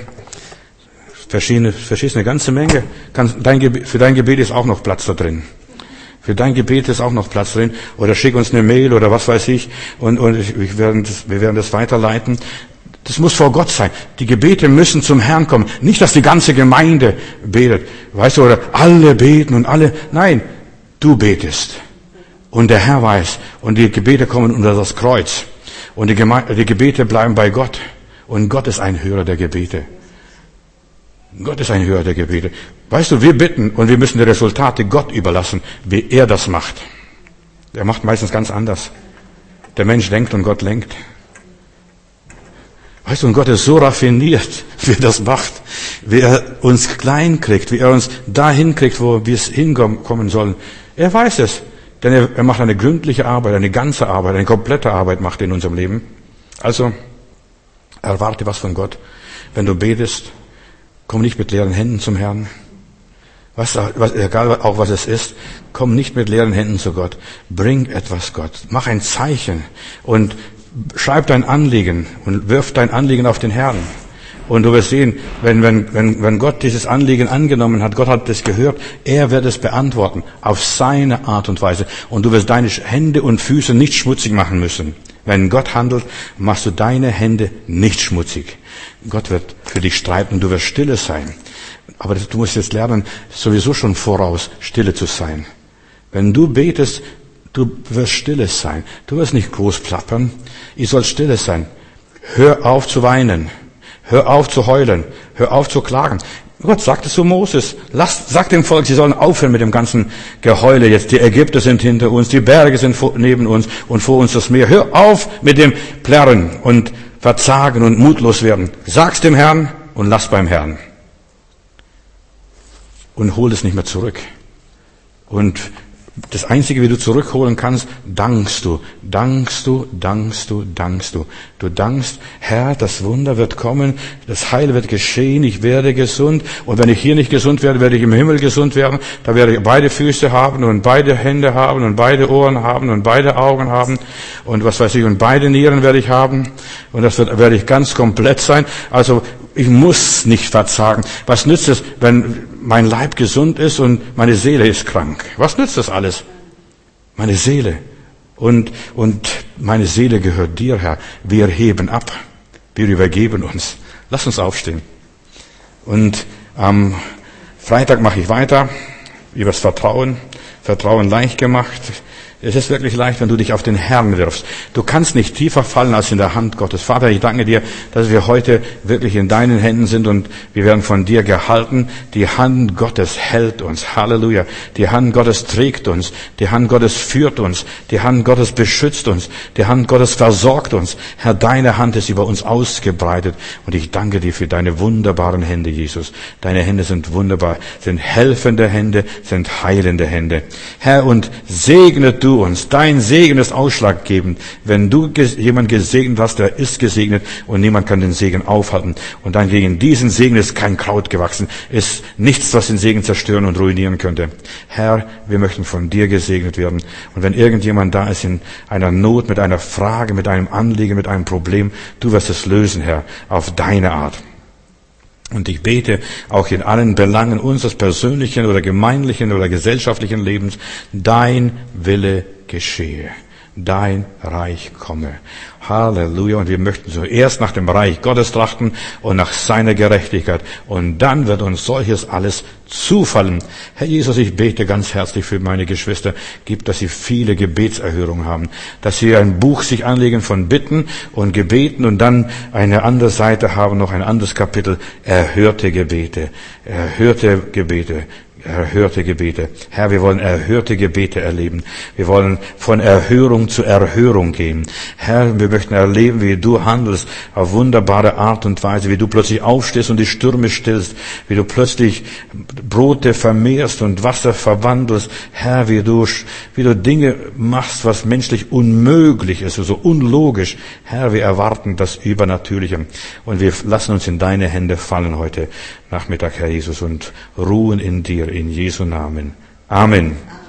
Verstehst eine ganze Menge. Für dein Gebet ist auch noch Platz da drin. Für dein Gebet ist auch noch Platz drin. Oder schick uns eine Mail oder was weiß ich. Und wir werden das weiterleiten. Das muss vor Gott sein. Die Gebete müssen zum Herrn kommen. Nicht, dass die ganze Gemeinde betet. Weißt du, oder alle beten und alle. Nein, du betest. Und der Herr weiß. Und die Gebete kommen unter das Kreuz. Und die Gebete bleiben bei Gott. Und Gott ist ein Hörer der Gebete. Gott ist ein Hörer der Gebete. Weißt du, wir bitten und wir müssen die Resultate Gott überlassen, wie er das macht. Er macht meistens ganz anders. Der Mensch denkt und Gott lenkt. Weißt du, und Gott ist so raffiniert, wie er das macht, wie er uns klein kriegt, wie er uns dahin kriegt, wo wir es hinkommen sollen. Er weiß es, denn er macht eine gründliche Arbeit, eine ganze Arbeit, eine komplette Arbeit macht er in unserem Leben. Also, erwarte was von Gott. Wenn du betest, komm nicht mit leeren Händen zum Herrn. Egal auch was es ist, komm nicht mit leeren Händen zu Gott. Bring etwas Gott. Mach ein Zeichen und schreib dein Anliegen und wirf dein Anliegen auf den Herrn. Und du wirst sehen, wenn Gott dieses Anliegen angenommen hat, Gott hat das gehört, er wird es beantworten auf seine Art und Weise. Und du wirst deine Hände und Füße nicht schmutzig machen müssen. Wenn Gott handelt, machst du deine Hände nicht schmutzig. Gott wird für dich streiten und du wirst stille sein. Aber du musst jetzt lernen, sowieso schon voraus stille zu sein. Wenn du betest, du wirst stille sein. Du wirst nicht groß plappern. Ich soll stille sein. Hör auf zu weinen. Hör auf zu heulen. Hör auf zu klagen. Gott sagte zu Moses, sag dem Volk, sie sollen aufhören mit dem ganzen Geheule jetzt. Die Ägypter sind hinter uns, die Berge sind neben uns und vor uns das Meer. Hör auf mit dem Plärren und Verzagen und mutlos werden. Sag's dem Herrn und lass beim Herrn. Und hol es nicht mehr zurück. Und das Einzige, wie du zurückholen kannst, dankst du. Du dankst, Herr, das Wunder wird kommen, das Heil wird geschehen, ich werde gesund. Und wenn ich hier nicht gesund werde, werde ich im Himmel gesund werden. Da werde ich beide Füße haben und beide Hände haben und beide Ohren haben und beide Augen haben und was weiß ich, und beide Nieren werde ich haben. Und das werde ich ganz komplett sein. Also ich muss nicht verzagen. Was nützt es, wenn mein Leib gesund ist und meine Seele ist krank? Was nützt das alles? Meine Seele. Und meine Seele gehört dir, Herr. Wir heben ab. Wir übergeben uns. Lass uns aufstehen. Und am Freitag mache ich weiter. Übers Vertrauen. Vertrauen leicht gemacht. Es ist wirklich leicht, wenn du dich auf den Herrn wirfst. Du kannst nicht tiefer fallen als in der Hand Gottes. Vater, ich danke dir, dass wir heute wirklich in deinen Händen sind und wir werden von dir gehalten. Die Hand Gottes hält uns. Halleluja. Die Hand Gottes trägt uns. Die Hand Gottes führt uns. Die Hand Gottes beschützt uns. Die Hand Gottes versorgt uns. Herr, deine Hand ist über uns ausgebreitet und ich danke dir für deine wunderbaren Hände, Jesus. Deine Hände sind wunderbar, sind helfende Hände, sind heilende Hände. Herr, und segne du uns. Dein Segen ist ausschlaggebend. Wenn du jemand gesegnet hast, der ist gesegnet und niemand kann den Segen aufhalten. Und dann gegen diesen Segen ist kein Kraut gewachsen, ist nichts, was den Segen zerstören und ruinieren könnte. Herr, wir möchten von dir gesegnet werden. Und wenn irgendjemand da ist in einer Not, mit einer Frage, mit einem Anliegen, mit einem Problem, du wirst es lösen, Herr, auf deine Art. Und ich bete auch in allen Belangen unseres persönlichen oder gemeinlichen oder gesellschaftlichen Lebens, dein Wille geschehe. Dein Reich komme. Halleluja. Und wir möchten zuerst nach dem Reich Gottes trachten und nach seiner Gerechtigkeit. Und dann wird uns solches alles zufallen. Herr Jesus, ich bete ganz herzlich für meine Geschwister. Gib, dass sie viele Gebetserhörungen haben. Dass sie ein Buch sich anlegen von Bitten und Gebeten und dann eine andere Seite haben, noch ein anderes Kapitel. Erhörte Gebete. Erhörte Gebete. Erhörte Gebete. Herr, wir wollen erhörte Gebete erleben. Wir wollen von Erhörung zu Erhörung gehen. Herr, wir möchten erleben, wie du handelst auf wunderbare Art und Weise, wie du plötzlich aufstehst und die Stürme stillst, wie du plötzlich Brote vermehrst und Wasser verwandelst. Herr, wie du Dinge machst, was menschlich unmöglich ist, so unlogisch. Herr, wir erwarten das Übernatürliche und wir lassen uns in deine Hände fallen heute Nachmittag, Herr Jesus, und ruhen in dir, in Jesu Namen. Amen.